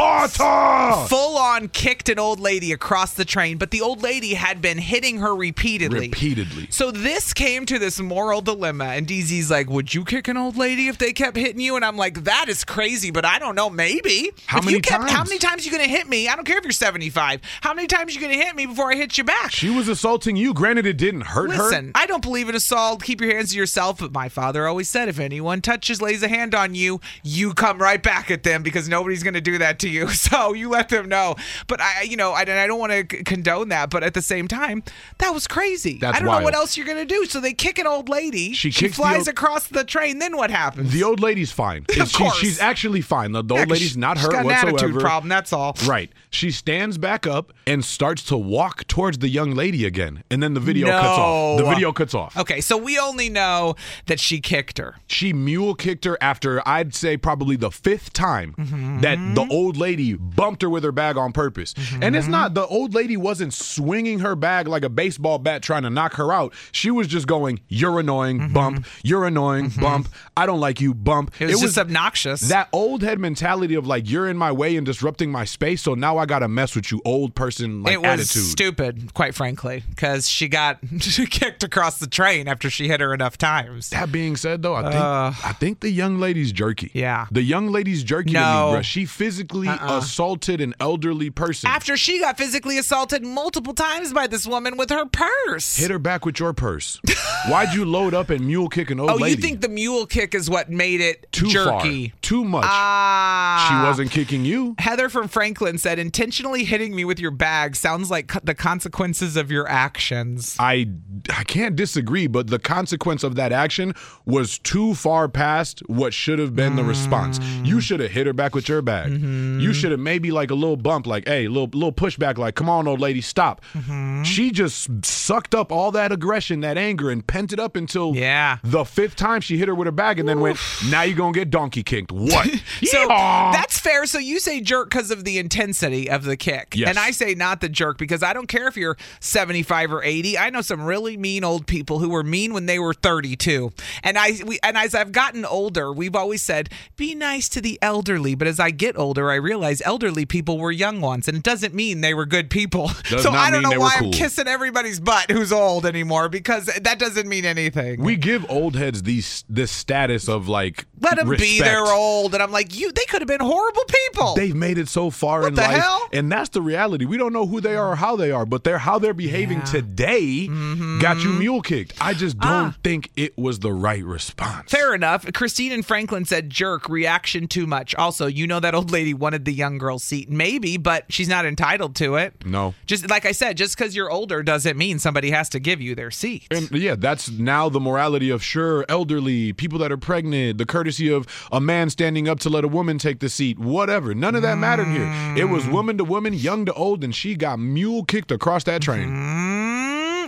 Speaker 8: Sparta!
Speaker 7: Full on kicked an old lady across the train, but the old lady had been hitting her repeatedly.
Speaker 8: Repeatedly.
Speaker 7: So this came to this moral dilemma, and D Z's like, would you kick an old lady if they kept hitting you? And I'm like, that is crazy, but I don't know, maybe.
Speaker 8: How
Speaker 7: if
Speaker 8: many
Speaker 7: you kept,
Speaker 8: times?
Speaker 7: How many times are you going to hit me? I don't care if you're seventy-five. How many times are you going to hit me before I hit you back?
Speaker 8: She was assaulting you. Granted, it didn't hurt
Speaker 7: Listen,
Speaker 8: her.
Speaker 7: Listen, I don't believe in assault. Keep your hands to yourself. But my father always said, if anyone touches, lays a hand on you, you come right back at them because nobody's going to do that to you. So you let them know. But I, you know, I, I don't want to c- condone that. But at the same time, that was crazy.
Speaker 8: That's
Speaker 7: I don't
Speaker 8: wild.
Speaker 7: know what else you're going to do. So they kick an old lady.
Speaker 8: She,
Speaker 7: she
Speaker 8: kicks
Speaker 7: flies
Speaker 8: the o-
Speaker 7: across the train. Then what happens?
Speaker 8: The old lady's fine.
Speaker 7: Of
Speaker 8: she,
Speaker 7: course.
Speaker 8: She's actually fine. The, the
Speaker 7: Yeah,
Speaker 8: old lady's
Speaker 7: she-
Speaker 8: not
Speaker 7: she's
Speaker 8: hurt
Speaker 7: got an
Speaker 8: whatsoever.
Speaker 7: attitude problem. That's all.
Speaker 8: Right. She stands back up and starts to walk towards the young lady again. And then the video
Speaker 7: No.
Speaker 8: cuts off. The video cuts off.
Speaker 7: Okay, so we only know that she kicked her.
Speaker 8: She mule kicked her after, I'd say, probably the fifth time mm-hmm. that the old lady bumped her with her bag on purpose. Mm-hmm. And it's not, the old lady wasn't swinging her bag like a baseball bat trying to knock her out. She was just going, you're annoying, mm-hmm. bump. You're annoying, mm-hmm. bump. I don't like you, bump.
Speaker 7: It was, it was just obnoxious.
Speaker 8: That old head mentality of like, you're in my way and disrupting my space, so now I got to mess with you, old person like
Speaker 7: it was
Speaker 8: attitude.
Speaker 7: Stupid, quite frankly, because she got kicked across the train after she hit her enough times.
Speaker 8: That being said, though, I think
Speaker 7: Uh,
Speaker 8: I think the young lady's jerky.
Speaker 7: Yeah.
Speaker 8: The young lady's jerky
Speaker 7: No.
Speaker 8: to me, bro. She physically
Speaker 7: Uh-uh.
Speaker 8: assaulted an elderly person.
Speaker 7: After she got physically assaulted multiple times by this woman with her purse.
Speaker 8: Hit her back with your purse. Why'd you load up and mule kick an old
Speaker 7: oh,
Speaker 8: lady?
Speaker 7: you think the mule kick is what made it
Speaker 8: Too
Speaker 7: jerky?
Speaker 8: Far. Too much.
Speaker 7: Ah.
Speaker 8: She wasn't kicking you.
Speaker 7: Heather from Franklin said, intentionally hitting me with your bag sounds like co- the consequences of your actions.
Speaker 8: I, I can't disagree, but the consequence of that action was too far past what should have been mm. the response. You should have hit her back with your bag. Mm-hmm. You should have maybe like a little bump, like, hey, little little pushback, like, come on, old lady, stop. Mm-hmm. She just sucked up all that aggression, that anger, and pent it up until
Speaker 7: yeah.
Speaker 8: the fifth time she hit her with her bag and then Oof. went, now you're going to get donkey kicked. What?
Speaker 7: So that's fair. So you say jerk because of the intensity of the kick.
Speaker 8: Yes.
Speaker 7: And I say not the jerk because I don't care if you're seventy-five or eighty. I know some really mean old people who were mean when they were thirty-two. And I we, and as I've gotten older, we've always said, be nice to the elderly. But as I get older, I realize elderly people were young once. And it doesn't mean they were good people.
Speaker 8: Does
Speaker 7: so
Speaker 8: not
Speaker 7: I don't
Speaker 8: mean
Speaker 7: know
Speaker 8: they
Speaker 7: why
Speaker 8: were
Speaker 7: I'm
Speaker 8: cool.
Speaker 7: kissing everybody's butt who's old anymore because that doesn't mean anything.
Speaker 8: We give old heads these this status of like
Speaker 7: let them
Speaker 8: respect.
Speaker 7: be their old. And I'm like, you, they could have been horrible people.
Speaker 8: They've made it so far
Speaker 7: what
Speaker 8: in
Speaker 7: the
Speaker 8: life.
Speaker 7: Hell?
Speaker 8: And that's the reality. We don't know who they are or how they are, but they're how they're behaving
Speaker 7: yeah.
Speaker 8: today
Speaker 7: mm-hmm.
Speaker 8: got you mule kicked. I just don't
Speaker 7: ah.
Speaker 8: think it was the right response.
Speaker 7: Fair enough. Christine and Franklin said jerk, reaction too much. Also, you know that old lady wanted the young girl's seat. Maybe, but she's not entitled to it.
Speaker 8: No.
Speaker 7: Just like I said, just because you're older doesn't mean somebody has to give you their seat.
Speaker 8: And yeah, that's now the morality of sure, elderly, people that are pregnant, the courtesy of a man standing up to let a woman take the seat, whatever. None of that mm. mattered here. It was woman to woman, young to old, and she got mule kicked across that train.
Speaker 7: Mm.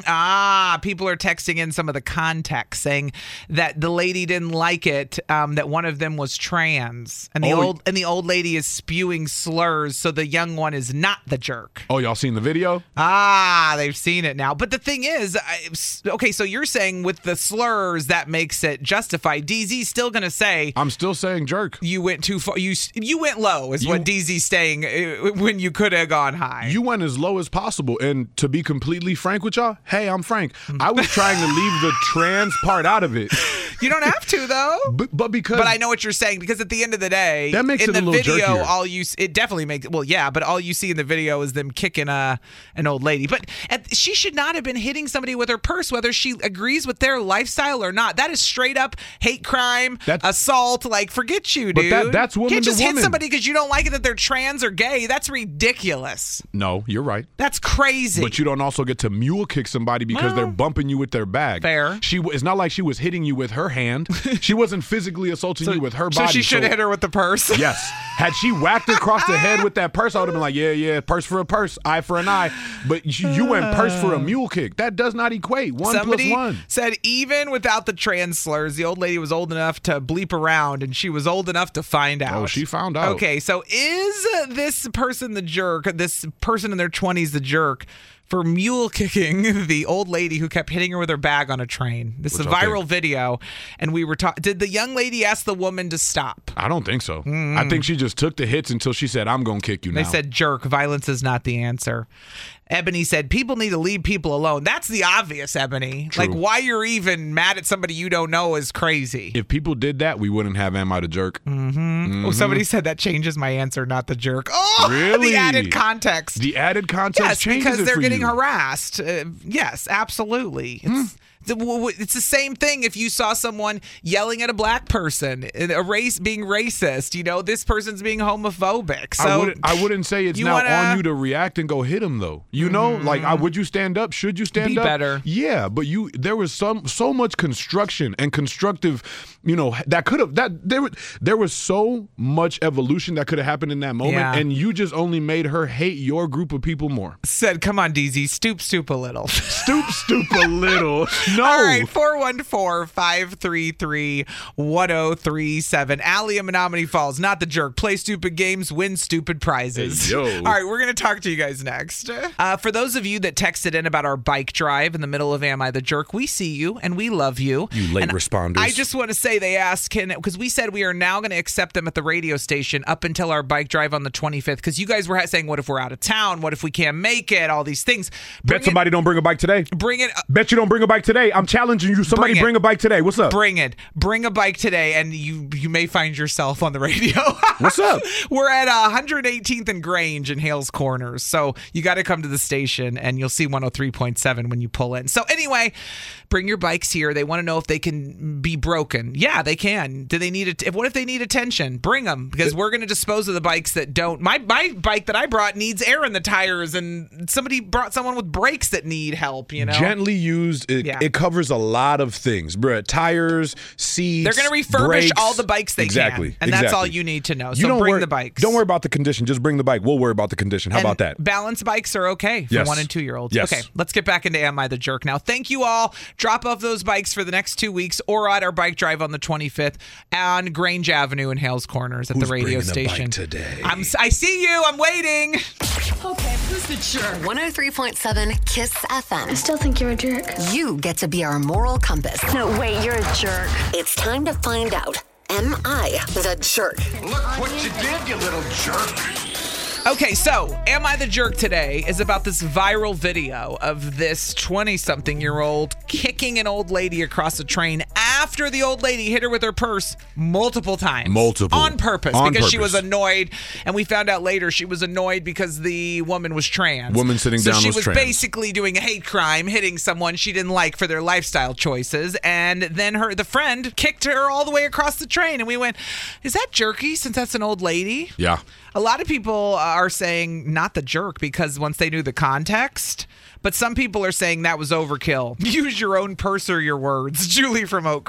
Speaker 7: Ah, people are texting in some of the context saying that the lady didn't like it, um, that one of them was trans, and the
Speaker 8: Oh.
Speaker 7: old and the old lady is spewing slurs, so the young one is not the jerk.
Speaker 8: Oh, y'all seen the video?
Speaker 7: Ah, they've seen it now. But the thing is, I- okay, so you're saying with the slurs that makes it justified. D Z's still going to say,
Speaker 8: I'm still saying jerk.
Speaker 7: You went too far. You you went low, is
Speaker 8: You-
Speaker 7: what D Z's saying uh, when you could have gone high.
Speaker 8: You went as low as possible. And to be completely frank with y'all, hey, I'm Frank. I was trying to leave the trans part out of it.
Speaker 7: You don't have to, though.
Speaker 8: But, but because
Speaker 7: But I know what you're saying, because at the end of the day,
Speaker 8: That makes
Speaker 7: in
Speaker 8: it a
Speaker 7: the
Speaker 8: little
Speaker 7: video,
Speaker 8: jerkier.
Speaker 7: all you s- it definitely makes well, yeah, but all you see in the video is them kicking a an old lady. But at, she should not have been hitting somebody with her purse, whether she agrees with their lifestyle or not. That is straight up hate crime,
Speaker 8: That's-
Speaker 7: assault. Like, forget you,
Speaker 8: But
Speaker 7: dude.
Speaker 8: that- that's woman
Speaker 7: Can't
Speaker 8: to
Speaker 7: just hit
Speaker 8: woman.
Speaker 7: somebody because you don't like it that they're trans or gay. That's ridiculous.
Speaker 8: No, you're right.
Speaker 7: That's crazy.
Speaker 8: But you don't also get to mule kick somebody because
Speaker 7: Well,
Speaker 8: they're bumping you with their bag.
Speaker 7: fair.
Speaker 8: She w- it's not like she was hitting you with her hand. She wasn't physically assaulting you with her
Speaker 7: so
Speaker 8: body.
Speaker 7: she should have hit her with the purse.
Speaker 8: Yes. Had she whacked her across the head with that purse, I would have been like, yeah, yeah, purse for a purse, eye for an eye. But you, you went purse for a mule kick. That does not equate. One
Speaker 7: Somebody
Speaker 8: plus one.
Speaker 7: said even without the trans slurs, the old lady was old enough to bleep around, and she was old enough to find out.
Speaker 8: Oh, she found out.
Speaker 7: Okay, so is this person the jerk, this person in their twenties the jerk, for mule kicking the old lady who kept hitting her with her bag on a train? This
Speaker 8: What
Speaker 7: is a
Speaker 8: y'all
Speaker 7: viral
Speaker 8: think?
Speaker 7: video, and we were talking. Did the young lady ask the woman to stop?
Speaker 8: I don't think so. I think she just took the hits until she said, I'm going to kick you
Speaker 7: They
Speaker 8: now.
Speaker 7: said jerk. Violence is not the answer. Ebony said people need to leave people alone. That's the obvious, Ebony.
Speaker 8: True.
Speaker 7: Like, why you're even mad at somebody you don't know is crazy.
Speaker 8: If people did that, we wouldn't have Am I the Jerk?
Speaker 7: Mm-hmm. Oh, somebody said that changes my answer, not the jerk. Oh,
Speaker 8: Really?
Speaker 7: the added context.
Speaker 8: The added context
Speaker 7: Yes,
Speaker 8: changes
Speaker 7: because
Speaker 8: it
Speaker 7: they're
Speaker 8: for
Speaker 7: getting
Speaker 8: you.
Speaker 7: harassed. Uh, yes, absolutely. It's, the, w- w- it's the same thing if you saw someone yelling at a black person, a race being racist. You know, this person's being homophobic. So
Speaker 8: I wouldn't, I wouldn't say it's
Speaker 7: you
Speaker 8: now
Speaker 7: wanna-
Speaker 8: on you to react and go hit him though. You know, like I, would you stand up? Should you stand
Speaker 7: Be
Speaker 8: up?
Speaker 7: better.
Speaker 8: Yeah, but you there was some so much construction and constructive, you know, that could have that there was there was so much evolution that could have happened in that moment,
Speaker 7: Yeah.
Speaker 8: and you just only made her hate your group of people more.
Speaker 7: said, come on, D Z, stoop, stoop a little.
Speaker 8: Stoop, stoop a little. No.
Speaker 7: All right, four one four, five three three, one zero three seven. Allie in Menominee Falls, not the jerk. Play stupid games, win stupid prizes.
Speaker 8: Hey, yo.
Speaker 7: All right, we're going to talk to you guys next. Uh, for those of you that texted in about our bike drive in the middle of Am I the Jerk, we see you and we love you.
Speaker 8: You late
Speaker 7: And
Speaker 8: responders.
Speaker 7: I just want to say they asked, can, because we said we are now going to accept them at the radio station up until our bike drive on the twenty-fifth, because you guys were saying, what if we're out of town? What if we can't make it? All these things. Bring
Speaker 8: Bet somebody don't bring a bike today.
Speaker 7: it, bring it
Speaker 8: Bet you don't bring a bike today. I'm challenging you. Somebody
Speaker 7: Bring
Speaker 8: bring,
Speaker 7: it.
Speaker 8: a bike today. What's up?
Speaker 7: Bring it. Bring a bike today, and you you may find yourself on the radio.
Speaker 8: What's up?
Speaker 7: We're at uh, one hundred eighteenth and Grange in Hales Corners, so you got to come to the station, and you'll see one oh three point seven when you pull in. So anyway, bring your bikes here. They want to know if they can be broken. Yeah, they can. Do they need it? If, what if they need attention? Bring them, because we're going to dispose of the bikes that don't. My my bike that I brought needs air in the tires, and somebody brought someone with brakes that need help. You know,
Speaker 8: Gently used, it,
Speaker 7: Yeah.
Speaker 8: it covers a lot of things, bruh. Tires, seats.
Speaker 7: they're going to refurbish
Speaker 8: brakes.
Speaker 7: all the bikes they
Speaker 8: exactly,
Speaker 7: can, and that's all
Speaker 8: exactly.
Speaker 7: you need to know.
Speaker 8: You
Speaker 7: So
Speaker 8: don't
Speaker 7: bring
Speaker 8: worry,
Speaker 7: the bikes.
Speaker 8: Don't worry about the condition. Just bring the bike. We'll worry about the condition. How
Speaker 7: And
Speaker 8: about that?
Speaker 7: Balance bikes are okay for
Speaker 8: Yes.
Speaker 7: one and two year olds.
Speaker 8: Yes.
Speaker 7: Okay, let's get back into Am I the Jerk now. Thank you all. Drop off those bikes for the next two weeks or at our bike drive on the twenty-fifth on Grange Avenue in Hales Corners at
Speaker 8: Who's
Speaker 7: the radio
Speaker 8: bringing a bike
Speaker 7: station.
Speaker 8: today?
Speaker 7: I'm, I see you. I'm waiting.
Speaker 6: Okay, who's the jerk? one oh three point seven Kiss F M.
Speaker 15: I still think you're a jerk.
Speaker 6: You get to be our moral compass.
Speaker 15: No, wait, you're a jerk.
Speaker 6: It's time to find out. Am I the jerk?
Speaker 12: Look what you did, you little jerk.
Speaker 7: Okay, so Am I the Jerk today is about this viral video of this twenty-something-year-old kicking an old lady across a train after the old lady hit her with her purse multiple times.
Speaker 8: Multiple.
Speaker 7: On purpose,
Speaker 8: On
Speaker 7: because she was
Speaker 8: purpose.
Speaker 7: annoyed. And we found out later she was annoyed because the woman was trans.
Speaker 8: Woman sitting
Speaker 7: so
Speaker 8: down
Speaker 7: she
Speaker 8: was
Speaker 7: was
Speaker 8: trans.
Speaker 7: basically doing a hate crime, hitting someone she didn't like for their lifestyle choices. And then her, the friend kicked her all the way across the train. And we went, is that jerky since that's an old lady?
Speaker 8: Yeah.
Speaker 7: A lot of people are saying not the jerk because once they knew the context, but some people are saying that was overkill. Use your own purse or your words. Julie from Oak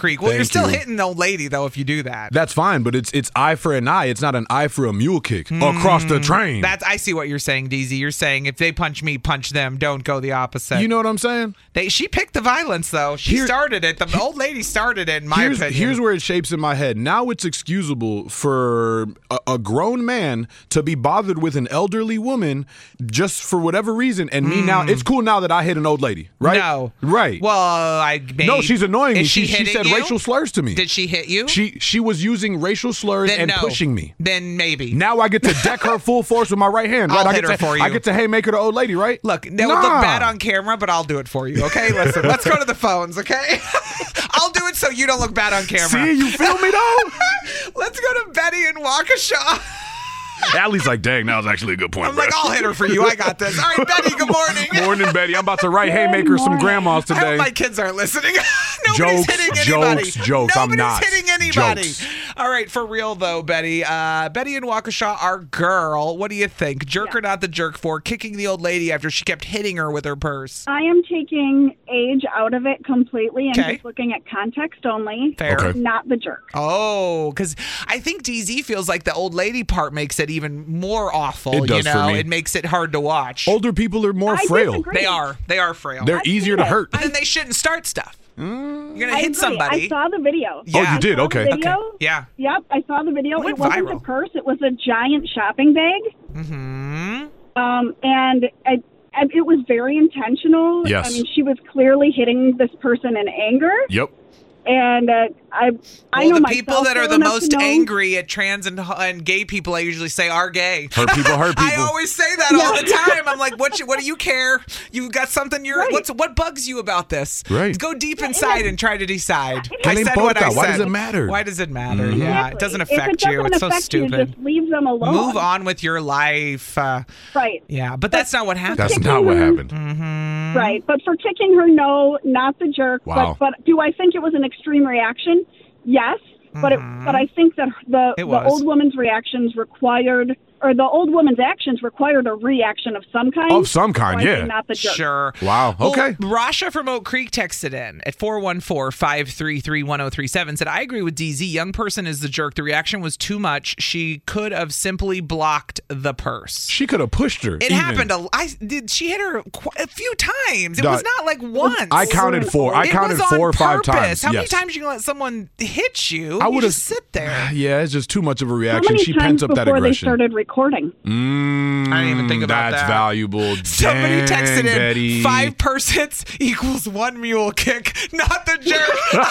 Speaker 7: Creek. Well,
Speaker 8: Thank
Speaker 7: you're still
Speaker 8: you.
Speaker 7: hitting the old lady, though, if you do that.
Speaker 8: That's fine, but it's it's eye for an eye. It's not an eye for a mule kick across the train.
Speaker 7: That's I see what you're saying, D Z. You're saying if they punch me, punch them. Don't go the opposite.
Speaker 8: You know what I'm saying?
Speaker 7: They She picked the violence, though. She
Speaker 8: Here-
Speaker 7: started it. The old lady started it, in my
Speaker 8: here's,
Speaker 7: opinion.
Speaker 8: Here's where it shapes in my head. Now it's excusable for a, a grown man to be bothered with an elderly woman just for whatever reason. And me now, it's cool now that I hit an old lady, right?
Speaker 7: No.
Speaker 8: Right.
Speaker 7: Well, I may,
Speaker 8: No, she's annoying me.
Speaker 7: Is she,
Speaker 8: She, she
Speaker 7: hitting
Speaker 8: said
Speaker 7: you?
Speaker 8: racial slurs to me.
Speaker 7: Did she hit you?
Speaker 8: She she was using racial slurs
Speaker 7: Then
Speaker 8: and
Speaker 7: no.
Speaker 8: pushing me.
Speaker 7: Then maybe.
Speaker 8: Now I get to deck her full force with my right hand. Right?
Speaker 7: I'll
Speaker 8: I
Speaker 7: hit
Speaker 8: get
Speaker 7: her
Speaker 8: to,
Speaker 7: for you.
Speaker 8: I get to haymaker the old lady, right?
Speaker 7: Look, that would
Speaker 8: Nah.
Speaker 7: look bad on camera, but I'll do it for you, okay? Listen, let's go to the phones, okay? I'll do it so you don't look bad on camera.
Speaker 8: See, you feel me though?
Speaker 7: Let's go to Betty in Waukesha.
Speaker 8: Allie's like, dang, that was actually a good point.
Speaker 7: I'm like, I'll hit her for you. I got this. All right, Betty, good morning.
Speaker 8: Morning, Betty. I'm about to right haymaker some grandmas
Speaker 7: I
Speaker 8: today.
Speaker 7: hope my kids aren't listening. Nobody's
Speaker 8: Jokes,
Speaker 7: hitting anybody.
Speaker 8: jokes, jokes. I'm
Speaker 7: Nobody's
Speaker 8: not.
Speaker 7: hitting anybody.
Speaker 8: Jokes.
Speaker 7: All right, for real though, Betty. Uh, Betty in Waukesha, our girl. What do you think? Jerk or not the jerk for kicking the old lady after she kept hitting her with her purse?
Speaker 16: I am taking age out of it completely and
Speaker 7: Okay.
Speaker 16: just looking at context only.
Speaker 7: Fair. Okay.
Speaker 16: Not the jerk.
Speaker 7: Oh, because I think D Z feels like the old lady part makes it even more awful.
Speaker 8: It does
Speaker 7: you
Speaker 8: for
Speaker 7: know,
Speaker 8: me.
Speaker 7: it makes it hard to watch.
Speaker 8: Older people are more
Speaker 16: I
Speaker 8: frail.
Speaker 16: disagree.
Speaker 7: They are. They are frail.
Speaker 8: They're easier to hurt.
Speaker 7: But then they shouldn't start stuff. You're gonna
Speaker 16: I
Speaker 7: hit
Speaker 16: agree.
Speaker 7: somebody.
Speaker 16: I saw the video.
Speaker 7: Yeah.
Speaker 8: Oh, you did?
Speaker 16: I saw
Speaker 8: Okay.
Speaker 16: The video.
Speaker 7: Okay. Yeah.
Speaker 16: Yep, I saw the video.
Speaker 7: It
Speaker 16: It,
Speaker 7: went
Speaker 16: wasn't
Speaker 7: viral.
Speaker 16: a purse. It was a giant shopping bag.
Speaker 7: Mm-hmm.
Speaker 16: Um, and I, I, it was very intentional.
Speaker 8: Yes.
Speaker 16: I mean, she was clearly hitting this person in anger.
Speaker 8: Yep.
Speaker 16: And uh, I, I
Speaker 7: Well,
Speaker 16: know
Speaker 7: the
Speaker 16: myself
Speaker 7: people that are
Speaker 16: well
Speaker 7: the
Speaker 16: enough
Speaker 7: most
Speaker 16: to know-
Speaker 7: angry at trans and, and gay people, I usually say are gay.
Speaker 8: Hurt people, hurt
Speaker 7: I
Speaker 8: people.
Speaker 7: always say that all the time. I'm like, what? You, what do you care? You got something? You're
Speaker 16: Right.
Speaker 7: what's what bugs you about this?
Speaker 8: Right.
Speaker 7: Go deep inside and try to decide.
Speaker 8: Que
Speaker 7: I
Speaker 8: le
Speaker 7: said what I
Speaker 8: importa? Why
Speaker 7: said.
Speaker 8: does it matter?
Speaker 7: Why does it matter?
Speaker 8: Mhm.
Speaker 7: Yeah, it doesn't
Speaker 16: If it
Speaker 7: affect you.
Speaker 16: doesn't
Speaker 7: It's so
Speaker 16: affect
Speaker 7: stupid.
Speaker 16: You, just leave them alone.
Speaker 7: Move on with your life. Uh,
Speaker 16: Right.
Speaker 7: yeah, but that's not what happened.
Speaker 8: That's
Speaker 16: Kicking
Speaker 8: not what
Speaker 16: her-
Speaker 8: happened.
Speaker 7: Mm-hmm.
Speaker 16: Right. But for kicking her, no, not the jerk.
Speaker 8: Wow.
Speaker 16: But, but do I think it was an extreme reaction? Yes. But it, but I think that the
Speaker 7: It
Speaker 16: the
Speaker 7: was.
Speaker 16: old woman's reactions required, or the old woman's actions required a reaction of some kind.
Speaker 8: Of some kind,
Speaker 16: So I
Speaker 8: yeah.
Speaker 16: think Not the jerk.
Speaker 7: Sure.
Speaker 8: Wow.
Speaker 7: Well,
Speaker 8: Okay.
Speaker 7: Rasha from Oak Creek texted in at four one four, five three three, one oh three seven. Said, I agree with D Z. Young person is the jerk. The reaction was too much. She could have simply blocked the purse.
Speaker 8: She could have pushed her.
Speaker 7: It
Speaker 8: even.
Speaker 7: happened. A, I did. She hit her qu- a few times. It
Speaker 8: Dog,
Speaker 7: was not like once.
Speaker 8: I counted four. I
Speaker 7: It
Speaker 8: counted
Speaker 7: was on
Speaker 8: four or five
Speaker 7: purpose.
Speaker 8: times.
Speaker 7: How many
Speaker 8: Yes.
Speaker 7: times you gonna let someone hit you?
Speaker 8: I
Speaker 7: You
Speaker 8: would've-
Speaker 7: just sit there.
Speaker 8: Yeah, it's just too much of a
Speaker 16: How
Speaker 8: reaction.
Speaker 16: many
Speaker 8: She
Speaker 16: times
Speaker 8: pent up that
Speaker 16: before they
Speaker 8: aggression.
Speaker 16: started recording?
Speaker 8: Mm,
Speaker 7: I didn't even think about
Speaker 8: that's
Speaker 7: that.
Speaker 8: valuable.
Speaker 7: Somebody
Speaker 8: Dang,
Speaker 7: texted in
Speaker 8: Betty.
Speaker 7: five persons equals one mule kick, not the jerk.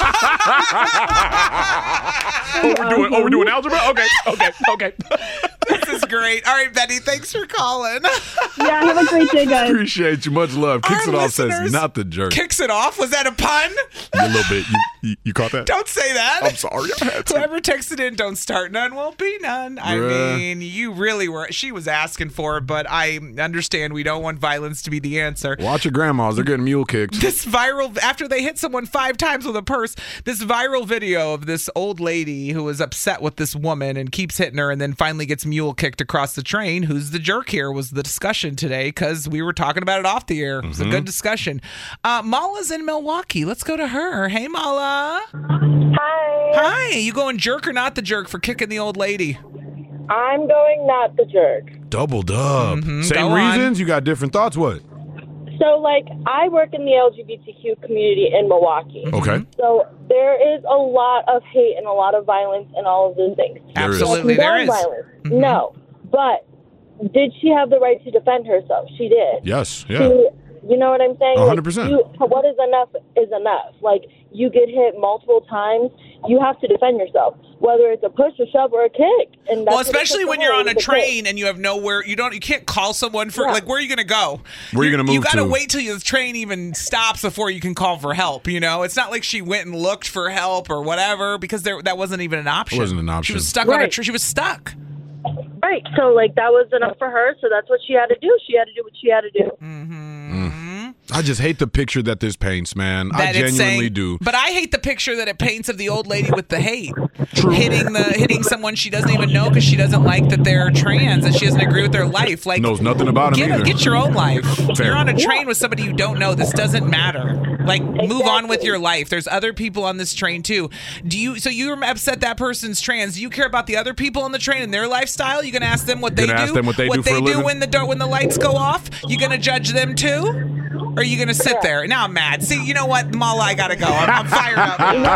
Speaker 8: Oh, we're doing. Oh, we're doing algebra. Okay. Okay. Okay.
Speaker 7: This is great. All right, Betty, thanks for calling.
Speaker 16: Yeah, have a great day, guys.
Speaker 8: Appreciate you. Much love. Kicks
Speaker 7: Our
Speaker 8: it off says
Speaker 7: listeners-
Speaker 8: not the jerk.
Speaker 7: Kicks it off. Was that a pun?
Speaker 8: a little bit. You, you, you caught that?
Speaker 7: Don't say that.
Speaker 8: I'm sorry. I had to.
Speaker 7: Whoever texted in, don't start none, won't be none. I
Speaker 8: Bruh.
Speaker 7: mean, you really were. She was asking for it, but I understand we don't want violence to be the answer.
Speaker 8: Watch your grandmas. They're getting mule kicked.
Speaker 7: This viral, after they hit someone five times with a purse, this viral video of this old lady who is upset with this woman and keeps hitting her and then finally gets mule kicked across the train. Who's the jerk here was the discussion today because we were talking about it off the air. It was a good discussion. Uh, Mala's in Milwaukee. Let's go to her. Hey, Mala.
Speaker 17: Hi.
Speaker 7: Hi. You going jerk or not the jerk for kicking the old lady?
Speaker 17: I'm going not the jerk.
Speaker 8: Double dub.
Speaker 7: Mhm,
Speaker 8: Same
Speaker 7: go on.
Speaker 8: reasons? You got different thoughts? What?
Speaker 17: So, like, I work in the L G B T Q community in Milwaukee.
Speaker 8: Okay.
Speaker 17: So there is a lot of hate and a lot of violence and all of those things.
Speaker 8: There is.
Speaker 7: Absolutely, there
Speaker 17: Gun
Speaker 7: is.
Speaker 17: violence.
Speaker 7: Mhm.
Speaker 17: No. But did she have the right to defend herself? She did.
Speaker 8: Yes. Yeah.
Speaker 17: She, you know what I'm saying?
Speaker 8: A hundred percent.
Speaker 17: Like, you- what is enough is enough. Like, you get hit multiple times, you have to defend yourself, whether it's a push, a shove, or a kick. And that's
Speaker 7: Well,
Speaker 17: what it
Speaker 7: especially
Speaker 17: took
Speaker 7: when
Speaker 17: to
Speaker 7: you're
Speaker 17: her,
Speaker 7: on a
Speaker 17: was kick.
Speaker 7: train and you have nowhere, you don't, you can't call someone for,
Speaker 17: Yeah.
Speaker 7: like, where are you going to go?
Speaker 8: Where are you gonna move
Speaker 7: You got to
Speaker 8: to?
Speaker 7: wait till the train even stops before you can call for help, you know? It's not like she went and looked for help or whatever because there that wasn't even an option.
Speaker 8: It wasn't an option.
Speaker 7: She was stuck on a
Speaker 17: Right.
Speaker 7: train. She was stuck.
Speaker 17: Right. So, like, that was enough for her. So that's what she had to do. She had to do what she had to do.
Speaker 7: Mm-hmm.
Speaker 8: I just hate the picture that this paints, man.
Speaker 7: That
Speaker 8: I
Speaker 7: it's
Speaker 8: genuinely
Speaker 7: saying-
Speaker 8: do.
Speaker 7: But I hate the picture that it paints of the old lady with the hate.
Speaker 8: True.
Speaker 7: Hitting the hitting someone she doesn't even know because she doesn't like that they're trans and she doesn't agree with their life. Like
Speaker 8: knows nothing about him
Speaker 7: get,
Speaker 8: either.
Speaker 7: Get your own life.
Speaker 8: Fair.
Speaker 7: You're on a train with somebody you don't know. This doesn't matter. Like move on with your life. There's other people on this train too. Do you? So you're upset that person's trans. Do you care about the other people on the train and their lifestyle? You gonna ask them what they
Speaker 8: Gonna
Speaker 7: do?
Speaker 8: ask them what they do for a living?
Speaker 7: when the do- when the lights go off? You gonna judge them too? Or are you going to sit there? Now I'm mad. See, you know what, Mala, I got to go. I'm, I'm fired up.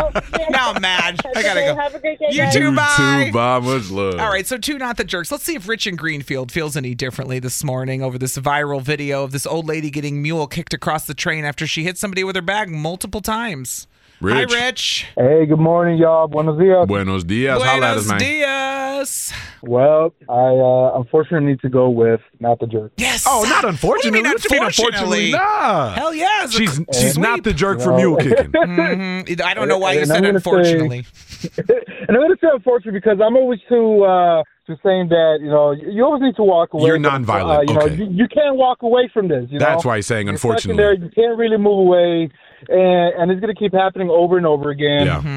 Speaker 7: Now I'm mad. I got to go.
Speaker 17: Have a great day,
Speaker 7: You
Speaker 17: guys.
Speaker 7: too, bye.
Speaker 8: Too, bye. Much love.
Speaker 7: All right, so two not the jerks. Let's see if Rich in Greenfield feels any differently this morning over this viral video of this old lady getting mule kicked across the train after she hit somebody with her bag multiple times.
Speaker 8: Rich.
Speaker 7: Hi, Rich.
Speaker 18: Hey, good morning, y'all. Buenos dias.
Speaker 8: Buenos dias. Holla at us,
Speaker 7: Buenos
Speaker 8: man.
Speaker 7: dias.
Speaker 18: Well, I uh, unfortunately need to go with not the jerk.
Speaker 7: Yes.
Speaker 8: Oh, not unfortunately.
Speaker 7: What do you mean,
Speaker 8: What you mean, unfortunately? Nah.
Speaker 7: Hell yeah. it's a
Speaker 8: She's
Speaker 7: sweep.
Speaker 8: she's not the jerk for mule kicking.
Speaker 7: Mhm. I don't know why you
Speaker 18: And
Speaker 7: said
Speaker 18: I'm gonna
Speaker 7: unfortunately.
Speaker 18: Say, and I'm going to say unfortunately because I'm always too uh, to saying that you know you always need to walk away.
Speaker 8: You're
Speaker 18: from-
Speaker 8: nonviolent.
Speaker 18: Uh, you
Speaker 8: Okay.
Speaker 18: know, you, you can't walk away from this. You
Speaker 8: That's
Speaker 18: know?
Speaker 8: why he's saying
Speaker 18: You're stuck in
Speaker 8: unfortunately.
Speaker 18: there, you can't really move away, and, and it's going to keep happening over and over again.
Speaker 8: Yeah.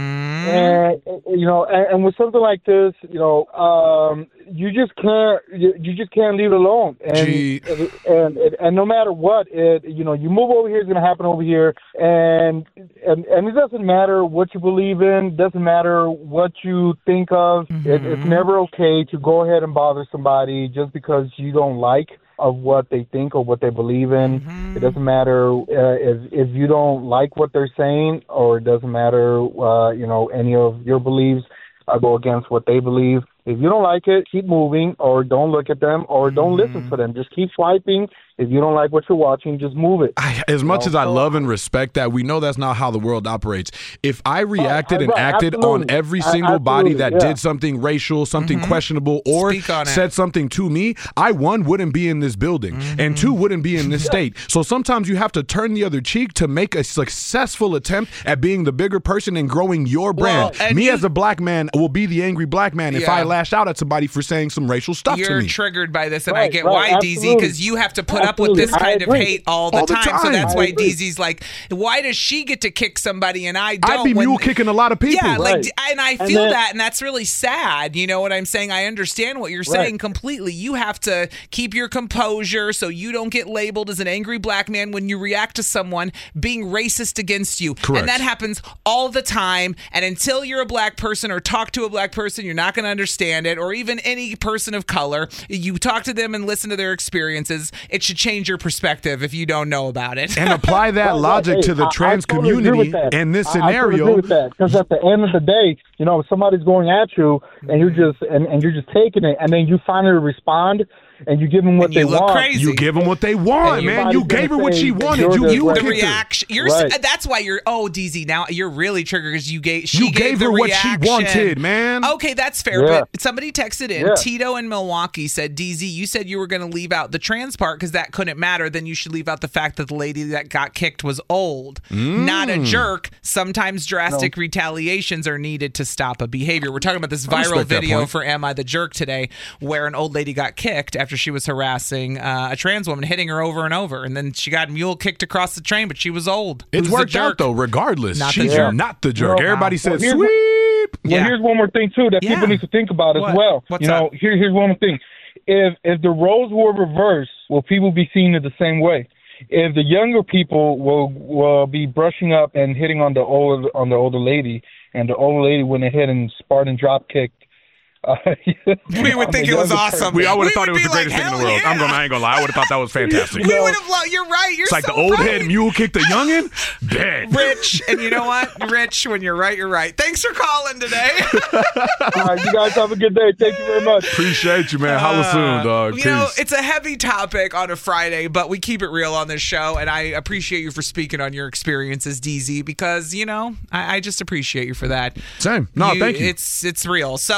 Speaker 18: And you know, and, and with something like this, you know, um, you just can't, you, you just can't leave it alone. And,
Speaker 8: Gee.
Speaker 18: and, and and and no matter what, it you know, you move over here, it's going to happen over here, and and and it doesn't matter what you believe in, doesn't matter what you think of. It, it's never okay to go ahead and bother somebody just because you don't like of what they think or what they believe in. Mm-hmm. It doesn't matter uh, if if you don't like what they're saying, or it doesn't matter, uh, you know, any of your beliefs uh, go against what they believe. If you don't like it, keep moving, or don't look at them, or don't mm-hmm. listen to them. Just keep swiping. If you don't like what you're watching, just move it.
Speaker 8: I, as much
Speaker 18: you
Speaker 8: as
Speaker 18: know?
Speaker 8: I love and respect that, we know that's not how the world operates. If I reacted
Speaker 18: Oh,
Speaker 8: and
Speaker 18: right,
Speaker 8: acted
Speaker 18: absolutely.
Speaker 8: on every
Speaker 18: I-
Speaker 8: single body
Speaker 18: absolutely,
Speaker 8: that
Speaker 18: yeah.
Speaker 8: did something racial, something
Speaker 7: Mhm.
Speaker 8: questionable, or
Speaker 7: Speak on it.
Speaker 8: said something to me, I, one, wouldn't be in this building,
Speaker 7: Mm-hmm.
Speaker 8: and two, wouldn't be in this state. So sometimes you have to turn the other cheek to make a successful attempt at being the bigger person and growing your brand.
Speaker 7: Well, and
Speaker 8: me
Speaker 7: you-
Speaker 8: as a black man will be the angry black man if
Speaker 7: Yeah.
Speaker 8: I lash out at somebody for saying some racial stuff to
Speaker 7: You're
Speaker 8: me.
Speaker 7: triggered by this, and I
Speaker 18: Right,
Speaker 7: get
Speaker 18: right,
Speaker 7: why, D Z,
Speaker 18: absolutely.
Speaker 7: because you have to put up with
Speaker 18: Absolutely.
Speaker 7: this kind
Speaker 18: I
Speaker 7: of
Speaker 18: agree.
Speaker 7: hate all the,
Speaker 8: All the
Speaker 7: time. So
Speaker 8: time.
Speaker 7: that's
Speaker 18: I
Speaker 7: why
Speaker 18: agree.
Speaker 7: D Z's like, why does she get to kick somebody and I don't?
Speaker 8: I'd be
Speaker 7: when-
Speaker 8: mule kicking a lot of people.
Speaker 7: Yeah, like,
Speaker 18: Right.
Speaker 7: d- and I
Speaker 18: And
Speaker 7: feel
Speaker 18: then-
Speaker 7: that, and that's really sad. You know what I'm saying? I understand what you're
Speaker 18: Right.
Speaker 7: saying completely. You have to keep your composure so you don't get labeled as an angry black man when you react to someone being racist against you.
Speaker 8: Correct.
Speaker 7: And that happens all the time. And until you're a black person or talk to a black person, you're not going to understand it, or even any person of color. You talk to them and listen to their experiences. It should change your perspective if you don't know about it.
Speaker 8: And apply that
Speaker 18: Right, right.
Speaker 8: logic
Speaker 18: Hey,
Speaker 8: to the
Speaker 18: I- I
Speaker 8: trans
Speaker 18: totally agree
Speaker 8: community
Speaker 18: with that.
Speaker 8: in this
Speaker 18: I- I totally
Speaker 8: scenario.
Speaker 18: agree with that, because at the end of the day, you know, if somebody's going at you and you're just and, and you're just taking it, and then you finally respond and you give them what
Speaker 7: And you
Speaker 18: they
Speaker 7: look
Speaker 18: want.
Speaker 7: crazy.
Speaker 8: You give them what they want,
Speaker 18: And
Speaker 8: man.
Speaker 18: everybody's
Speaker 8: You gave her
Speaker 18: gonna
Speaker 8: what
Speaker 18: say
Speaker 8: she
Speaker 18: that
Speaker 8: wanted.
Speaker 18: you're
Speaker 8: You,
Speaker 18: the
Speaker 8: you
Speaker 18: right-
Speaker 7: the
Speaker 8: kicked her.
Speaker 7: reaction. You're
Speaker 18: Right.
Speaker 7: s- that's why you're. Oh, D Z, now you're really triggered because you gave. She
Speaker 8: You
Speaker 7: gave,
Speaker 8: gave
Speaker 7: the
Speaker 8: her what she
Speaker 7: reaction.
Speaker 8: wanted, man.
Speaker 7: Okay, that's fair.
Speaker 18: Yeah.
Speaker 7: But somebody texted in.
Speaker 18: Yeah.
Speaker 7: Tito in Milwaukee said, "D Z, you said you were going to leave out the trans part because that couldn't matter. Then you should leave out the fact that the lady that got kicked was old, not
Speaker 8: Mm.
Speaker 7: a jerk. Sometimes drastic retaliations are needed to stop a behavior." We're talking about this
Speaker 8: I
Speaker 7: viral
Speaker 8: respect that
Speaker 7: video
Speaker 8: point.
Speaker 7: for "Am I the Jerk" today, where an old lady got kicked after she was harassing uh, a trans woman, hitting her over and over, and then she got mule kicked across the train, but she was old.
Speaker 8: It's
Speaker 7: Who's the
Speaker 8: worked out
Speaker 7: jerk?
Speaker 8: though, regardless.
Speaker 7: Not the
Speaker 8: She's
Speaker 7: jerk.
Speaker 8: not the jerk.
Speaker 18: No.
Speaker 8: Everybody
Speaker 18: Well,
Speaker 8: says
Speaker 18: here's-
Speaker 8: sweep.
Speaker 18: Well,
Speaker 7: Yeah.
Speaker 18: here's one more thing too that
Speaker 7: Yeah.
Speaker 18: people need to think about as
Speaker 7: What?
Speaker 18: well.
Speaker 7: What's
Speaker 18: you know,
Speaker 7: up?
Speaker 18: here here's one more thing. If if the roles were reversed, will people be seen in the same way? If the younger people will will be brushing up and hitting on the old on the older lady, and the older lady went ahead and Spartan drop kicked. Uh,
Speaker 7: We would think it was awesome.
Speaker 8: We, I would
Speaker 7: We
Speaker 8: have thought it was
Speaker 7: be
Speaker 8: the greatest
Speaker 7: like,
Speaker 8: thing in the
Speaker 7: hell
Speaker 8: world.
Speaker 7: yeah.
Speaker 8: I'm gonna, I ain't gonna lie. I would have thought that was fantastic.
Speaker 7: We would have loved. You're right. You're
Speaker 8: It's like
Speaker 7: so
Speaker 8: the old
Speaker 7: right.
Speaker 8: head mule kicked the youngin. Dead.
Speaker 7: Rich, and you know what, Rich? When you're right, you're right. Thanks for calling today.
Speaker 18: All right, you guys have a good day. Thank you very much.
Speaker 8: Appreciate you, man. Holla soon, dog.
Speaker 7: Uh, You
Speaker 8: Peace.
Speaker 7: know, it's a heavy topic on a Friday, but we keep it real on this show, and I appreciate you for speaking on your experiences, D Z, because you know I, I just appreciate you for that.
Speaker 8: Same. No, thank you.
Speaker 7: It's it's real. So anyway.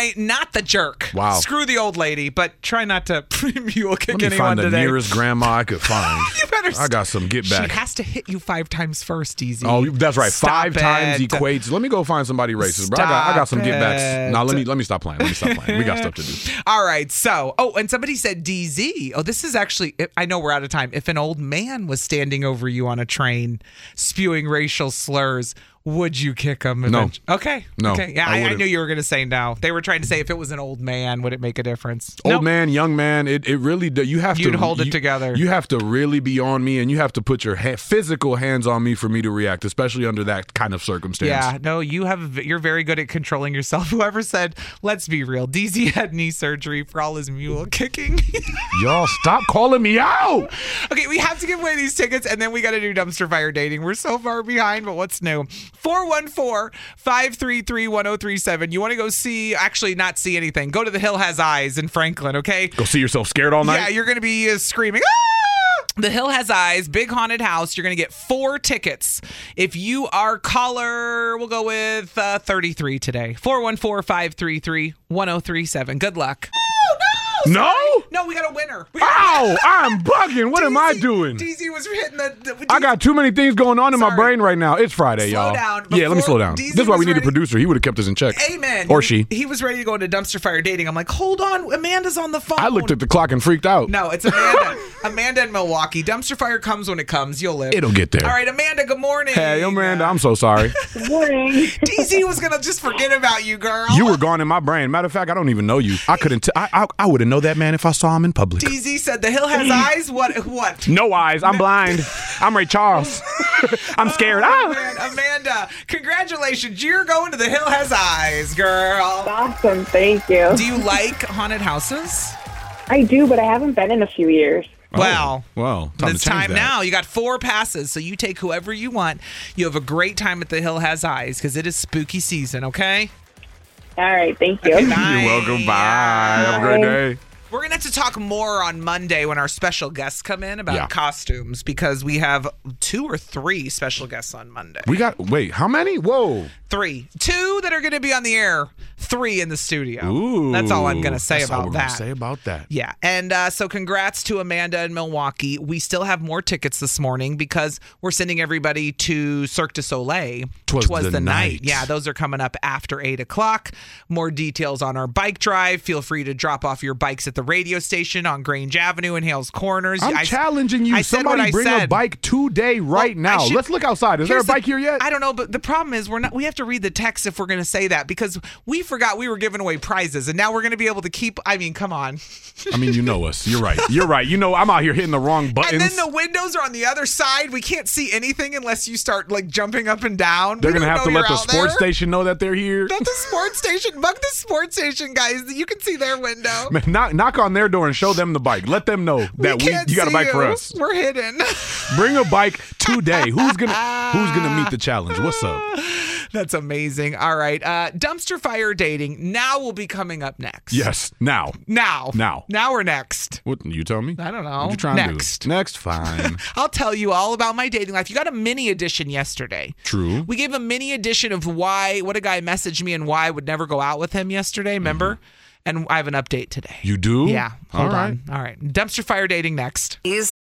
Speaker 7: try not the jerk.
Speaker 8: Wow.
Speaker 7: Screw the old lady, but try not to mule kick
Speaker 8: Let me
Speaker 7: anyone
Speaker 8: find the
Speaker 7: today.
Speaker 8: nearest grandma I could find.
Speaker 7: You better
Speaker 8: I got some get back.
Speaker 7: She has to hit you five times first, Easy.
Speaker 8: Oh, that's right.
Speaker 7: Stop
Speaker 8: Five
Speaker 7: it.
Speaker 8: times equates. Let me go find somebody racist, bro. I got, I got some get backs.
Speaker 7: it.
Speaker 8: Now let me let me stop playing. Let me stop playing. We got stuff to do.
Speaker 7: All right. So, oh, and somebody said D Z. Oh, this is actually, I know we're out of time. If an old man was standing over you on a train spewing racial slurs, would you kick him?
Speaker 8: No.
Speaker 7: eventually? Okay.
Speaker 8: No,
Speaker 7: Okay. Yeah,
Speaker 8: I
Speaker 7: I, I
Speaker 8: wouldn't.
Speaker 7: knew you were going to say no. They were trying to say if it was an old man, would it make a difference?
Speaker 8: Old
Speaker 7: Nope.
Speaker 8: man, young man, it, it really do. You have
Speaker 7: You'd
Speaker 8: to
Speaker 7: hold it
Speaker 8: you-
Speaker 7: together.
Speaker 8: You have to really be on me, and you have to put your ha- physical hands on me for me to react, especially under that kind of circumstance.
Speaker 7: Yeah, no, you have. You're very good at controlling yourself. Whoever said, "Let's be real," D Z had knee surgery for all his mule kicking.
Speaker 8: Y'all stop calling me out.
Speaker 7: Okay, we have to give away these tickets, and then we got to do dumpster fire dating. We're so far behind, but what's new? four one four, five three three, one oh three seven. You want to go see? Actually, not see anything. Go to the Hill Has Eyes in Franklin. Okay.
Speaker 8: Go see yourself scared all night.
Speaker 7: Yeah, you're gonna be uh, screaming. "Ah!" The Hill Has Eyes, big haunted house. You're going to get four tickets. If you are caller, we'll go with uh, thirty-three today. four one four, five three three, one oh three seven. Good luck. Oh, no!
Speaker 8: No?
Speaker 7: Sorry. No, we got a winner. We got
Speaker 8: Ow! I'm bugging. What am I doing?
Speaker 7: D Z was hitting the... the
Speaker 8: I got too many things going on in my brain right now. It's Friday,
Speaker 7: Slow
Speaker 8: y'all.
Speaker 7: down.
Speaker 8: Yeah, let me
Speaker 7: Before
Speaker 8: slow down.
Speaker 7: D Z
Speaker 8: This is why we
Speaker 7: was
Speaker 8: need a
Speaker 7: ready-
Speaker 8: producer. He would have kept us in check.
Speaker 7: Amen.
Speaker 8: Or
Speaker 7: he,
Speaker 8: she.
Speaker 7: He was ready to go into dumpster fire dating. I'm like, hold on. Amanda's on the phone.
Speaker 8: I looked at the clock and freaked out.
Speaker 7: No, it's Amanda. Amanda in Milwaukee. Dumpster fire comes when it comes. You'll live.
Speaker 8: It'll get there.
Speaker 7: All right, Amanda, good morning.
Speaker 8: Hey, Amanda, I'm so sorry.
Speaker 16: Good morning.
Speaker 7: D Z was going to just forget about you, girl.
Speaker 8: You were gone in my brain. Matter of fact, I don't even know you. I couldn't. T- I I, I wouldn't know that man if I saw him in public.
Speaker 7: D Z said the hill has eyes. What? What?
Speaker 8: No eyes. I'm blind. I'm Ray Charles. I'm scared.
Speaker 7: Oh,
Speaker 8: ah.
Speaker 7: man. Amanda, congratulations. You're going to the Hill Has Eyes, girl.
Speaker 10: Awesome. Thank you.
Speaker 7: Do you like haunted houses?
Speaker 10: I do, but I haven't been in a few years.
Speaker 7: Well,
Speaker 8: well, time
Speaker 7: it's
Speaker 8: to change
Speaker 7: time
Speaker 8: that.
Speaker 7: now. You got four passes, so you take whoever you want. You have a great time at the Hill Has Eyes because it is spooky season, okay?
Speaker 10: All right. Thank you.
Speaker 7: Okay, bye.
Speaker 8: You're welcome. Bye. Have a great day.
Speaker 7: We're going to have to talk more on Monday when our special guests come in about
Speaker 8: Yeah.
Speaker 7: costumes because we have two or three special guests on Monday.
Speaker 8: We got, wait, how many? Whoa.
Speaker 7: Three. Two that are going to be on the air, three in the studio.
Speaker 8: Ooh.
Speaker 7: That's all I'm going to say
Speaker 8: That's all
Speaker 7: about
Speaker 8: we're
Speaker 7: that.
Speaker 8: gonna say about that.
Speaker 7: Yeah. And uh, so congrats to Amanda in Milwaukee. We still have more tickets this morning because we're sending everybody to Cirque du Soleil.
Speaker 8: Twas
Speaker 7: which was
Speaker 8: the
Speaker 7: the night.
Speaker 8: night.
Speaker 7: Yeah, those are coming up after eight o'clock. More details on our bike drive. Feel free to drop off your bikes at the radio station on Grange Avenue in Hales Corners.
Speaker 8: I'm
Speaker 7: I-
Speaker 8: challenging you.
Speaker 7: I said what
Speaker 8: Somebody
Speaker 7: I
Speaker 8: bring
Speaker 7: said.
Speaker 8: a bike today, right
Speaker 7: Well, I
Speaker 8: now.
Speaker 7: should-
Speaker 8: Let's look outside. Is there a
Speaker 7: Here's the-
Speaker 8: bike here yet?
Speaker 7: I don't know, but the problem is we're not. We have to read the text if we're going to say that because we forgot we were giving away prizes, and now we're going to be able to keep. I mean, come on.
Speaker 8: I mean, you know us. You're right. You're right. You know, I'm out here hitting the wrong buttons.
Speaker 7: And then the windows are on the other side. We can't see anything unless you start like jumping up and down.
Speaker 8: They're
Speaker 7: We
Speaker 8: gonna
Speaker 7: don't
Speaker 8: have to
Speaker 7: know
Speaker 8: let the
Speaker 7: you're out
Speaker 8: sports
Speaker 7: there.
Speaker 8: station know that they're here.
Speaker 7: Not the sports station. Bug the sports station, guys. You can see their window.
Speaker 8: Man, knock, knock on their door and show them the bike. Let them know that we,
Speaker 7: can't
Speaker 8: you got a
Speaker 7: see
Speaker 8: bike for
Speaker 7: you.
Speaker 8: us.
Speaker 7: We're hidden.
Speaker 8: Bring a bike today. Who's gonna Who's gonna meet the challenge? What's up?
Speaker 7: That's amazing. All right. Uh, dumpster fire dating now will be coming up next.
Speaker 8: Yes. Now.
Speaker 7: Now.
Speaker 8: Now.
Speaker 7: Now or next?
Speaker 8: What you tell me?
Speaker 7: I don't know.
Speaker 8: What you trying
Speaker 7: Next.
Speaker 8: to do? Next. Fine.
Speaker 7: I'll tell you all about my dating life. You got a mini edition yesterday.
Speaker 8: True.
Speaker 7: We gave a mini edition of why, what a guy messaged me and why I would never go out with him yesterday, remember? And I have an update today.
Speaker 8: You do?
Speaker 7: Yeah. Hold
Speaker 8: All
Speaker 7: on. All right. Dumpster fire dating next.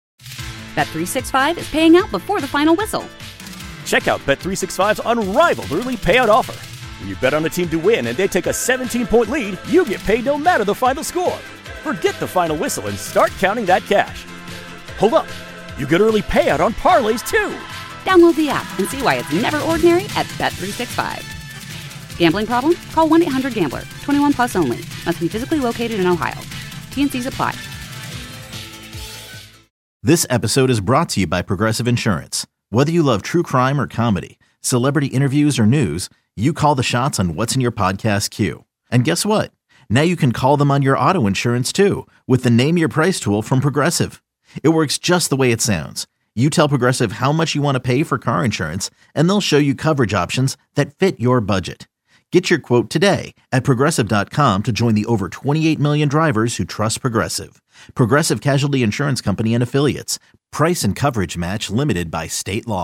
Speaker 1: Bet three sixty-five is paying out before the final whistle.
Speaker 2: Check out Bet three sixty-five's unrivaled early payout offer. When you bet on a team to win and they take a seventeen-point lead, you get paid no matter the final score. Forget the final whistle and start counting that cash. Hold up. You get early payout on parlays too.
Speaker 1: Download the app and see why it's never ordinary at Bet three sixty-five. Gambling problem? Call one eight hundred gambler. twenty-one plus only. Must be physically located in Ohio. T N Cs apply.
Speaker 3: This episode is brought to you by Progressive Insurance. Whether you love true crime or comedy, celebrity interviews or news, you call the shots on what's in your podcast queue. And guess what? Now you can call them on your auto insurance too with the Name Your Price tool from Progressive. It works just the way it sounds. You tell Progressive how much you want to pay for car insurance, and they'll show you coverage options that fit your budget. Get your quote today at Progressive dot com to join the over twenty-eight million drivers who trust Progressive. Progressive Casualty Insurance Company and Affiliates. Price and coverage match limited by state law.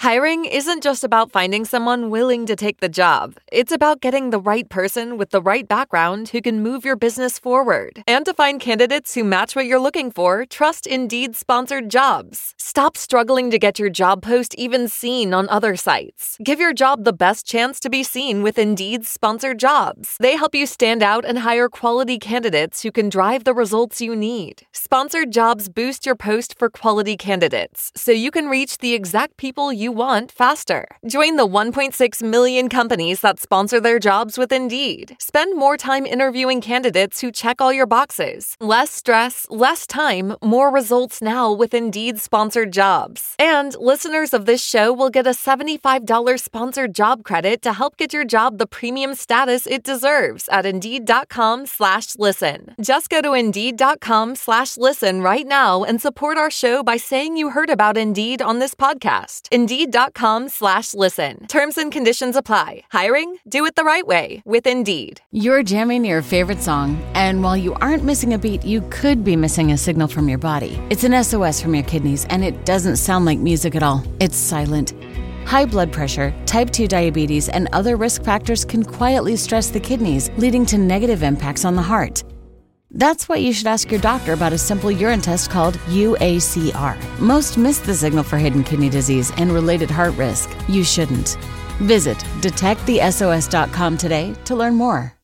Speaker 19: Hiring isn't just about finding someone willing to take the job. It's about getting the right person with the right background who can move your business forward. And to find candidates who match what you're looking for, trust Indeed sponsored jobs. Stop struggling to get your job post even seen on other sites. Give your job the best chance to be seen with Indeed sponsored jobs. They help you stand out and hire quality candidates who can drive the results you need. Sponsored jobs boost your post for quality candidates, so you can reach the exact people you want faster. Join the one point six million companies that sponsor their jobs with Indeed. Spend more time interviewing candidates who check all your boxes. Less stress, less time, more results now with Indeed sponsored jobs. And listeners of this show will get a seventy-five dollars sponsored job credit to help get your job the premium status it deserves at Indeed.com slash listen. Just go to Indeed.com slash listen right now and support our show by saying you heard about Indeed on this podcast. Indeed.com slash listen. Terms and conditions apply. Hiring? Do it the right way with Indeed.
Speaker 20: You're jamming your favorite song, and while you aren't missing a beat, you could be missing a signal from your body. It's an S O S from your kidneys, and it doesn't sound like music at all. It's silent. High blood pressure, type two diabetes, and other risk factors can quietly stress the kidneys, leading to negative impacts on the heart. That's why you should ask your doctor about a simple urine test called U A C R. Most miss the signal for hidden kidney disease and related heart risk. You shouldn't. Visit detect the S O S dot com today to learn more.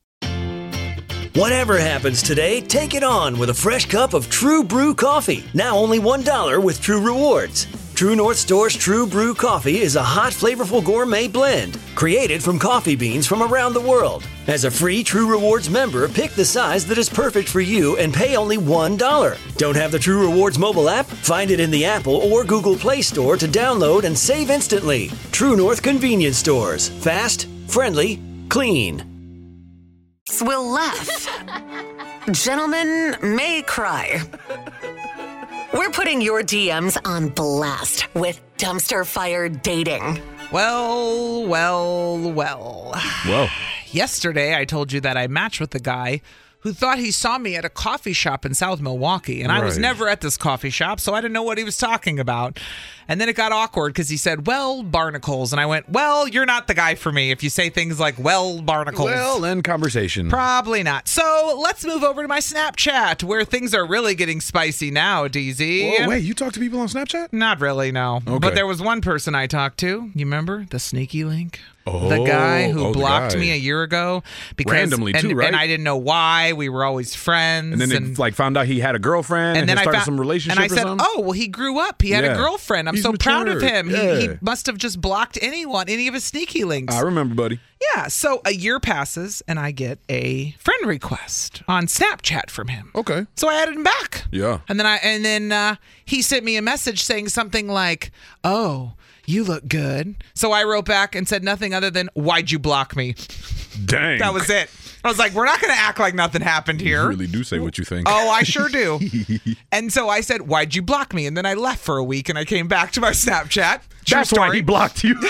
Speaker 5: Whatever happens today, take it on with a fresh cup of True Brew coffee. Now only one dollar with True Rewards. True North Store's True Brew Coffee is a hot, flavorful gourmet blend created from coffee beans from around the world. As a free True Rewards member, pick the size that is perfect for you and pay only one dollar. Don't have the True Rewards mobile app? Find it in the Apple or Google Play Store to download and save instantly. True North Convenience Stores. Fast, friendly, clean.
Speaker 6: Will laugh. Gentlemen may cry. We're putting your D Ms on blast with Dumpster Fire Dating.
Speaker 7: Well, well, well.
Speaker 8: Well.
Speaker 7: Yesterday, I told you that I matched with the guy who thought he saw me at a coffee shop in South Milwaukee. And right. I was never at this coffee shop, so I didn't know what he was talking about. And then it got awkward because he said, well, barnacles. And I went, well, you're not the guy for me if you say things like, well, barnacles.
Speaker 8: Well, end conversation.
Speaker 7: Probably not. So let's move over to my Snapchat, where things are really getting spicy now, D Z.
Speaker 8: Whoa, wait, you talk to people on Snapchat?
Speaker 7: Not really, no.
Speaker 8: Okay.
Speaker 7: But there was one person I talked to. You remember? The sneaky link?
Speaker 8: Oh,
Speaker 7: the guy who
Speaker 8: oh,
Speaker 7: blocked
Speaker 8: guy.
Speaker 7: me a year ago. Because,
Speaker 8: Randomly,
Speaker 7: and,
Speaker 8: too, right?
Speaker 7: And I didn't know why. We were always friends.
Speaker 8: And then
Speaker 7: and,
Speaker 8: they like found out he had a girlfriend and, and then had started I found, some relationship
Speaker 7: and I
Speaker 8: or
Speaker 7: said,
Speaker 8: something?
Speaker 7: oh, well, he grew up. He had
Speaker 8: yeah.
Speaker 7: a girlfriend. I'm
Speaker 8: He's
Speaker 7: so
Speaker 8: matured.
Speaker 7: proud of him.
Speaker 8: Yeah.
Speaker 7: He, he must have just blocked anyone, any of his sneaky links.
Speaker 8: I remember, buddy.
Speaker 7: Yeah, so a year passes, and I get a friend request on Snapchat from him.
Speaker 8: Okay.
Speaker 7: So I added him back.
Speaker 8: Yeah.
Speaker 7: And then I and then uh, he sent me a message saying something like, oh, you look good. So I wrote back and said nothing other than, why'd you block me?
Speaker 8: Dang.
Speaker 7: That was it. I was like, we're not going to act like nothing happened here.
Speaker 8: You really do say what you think.
Speaker 7: Oh, I sure do. And so I said, why'd you block me? And then I left for a week and I came back to my Snapchat. True
Speaker 8: That's
Speaker 7: story.
Speaker 8: why he blocked you.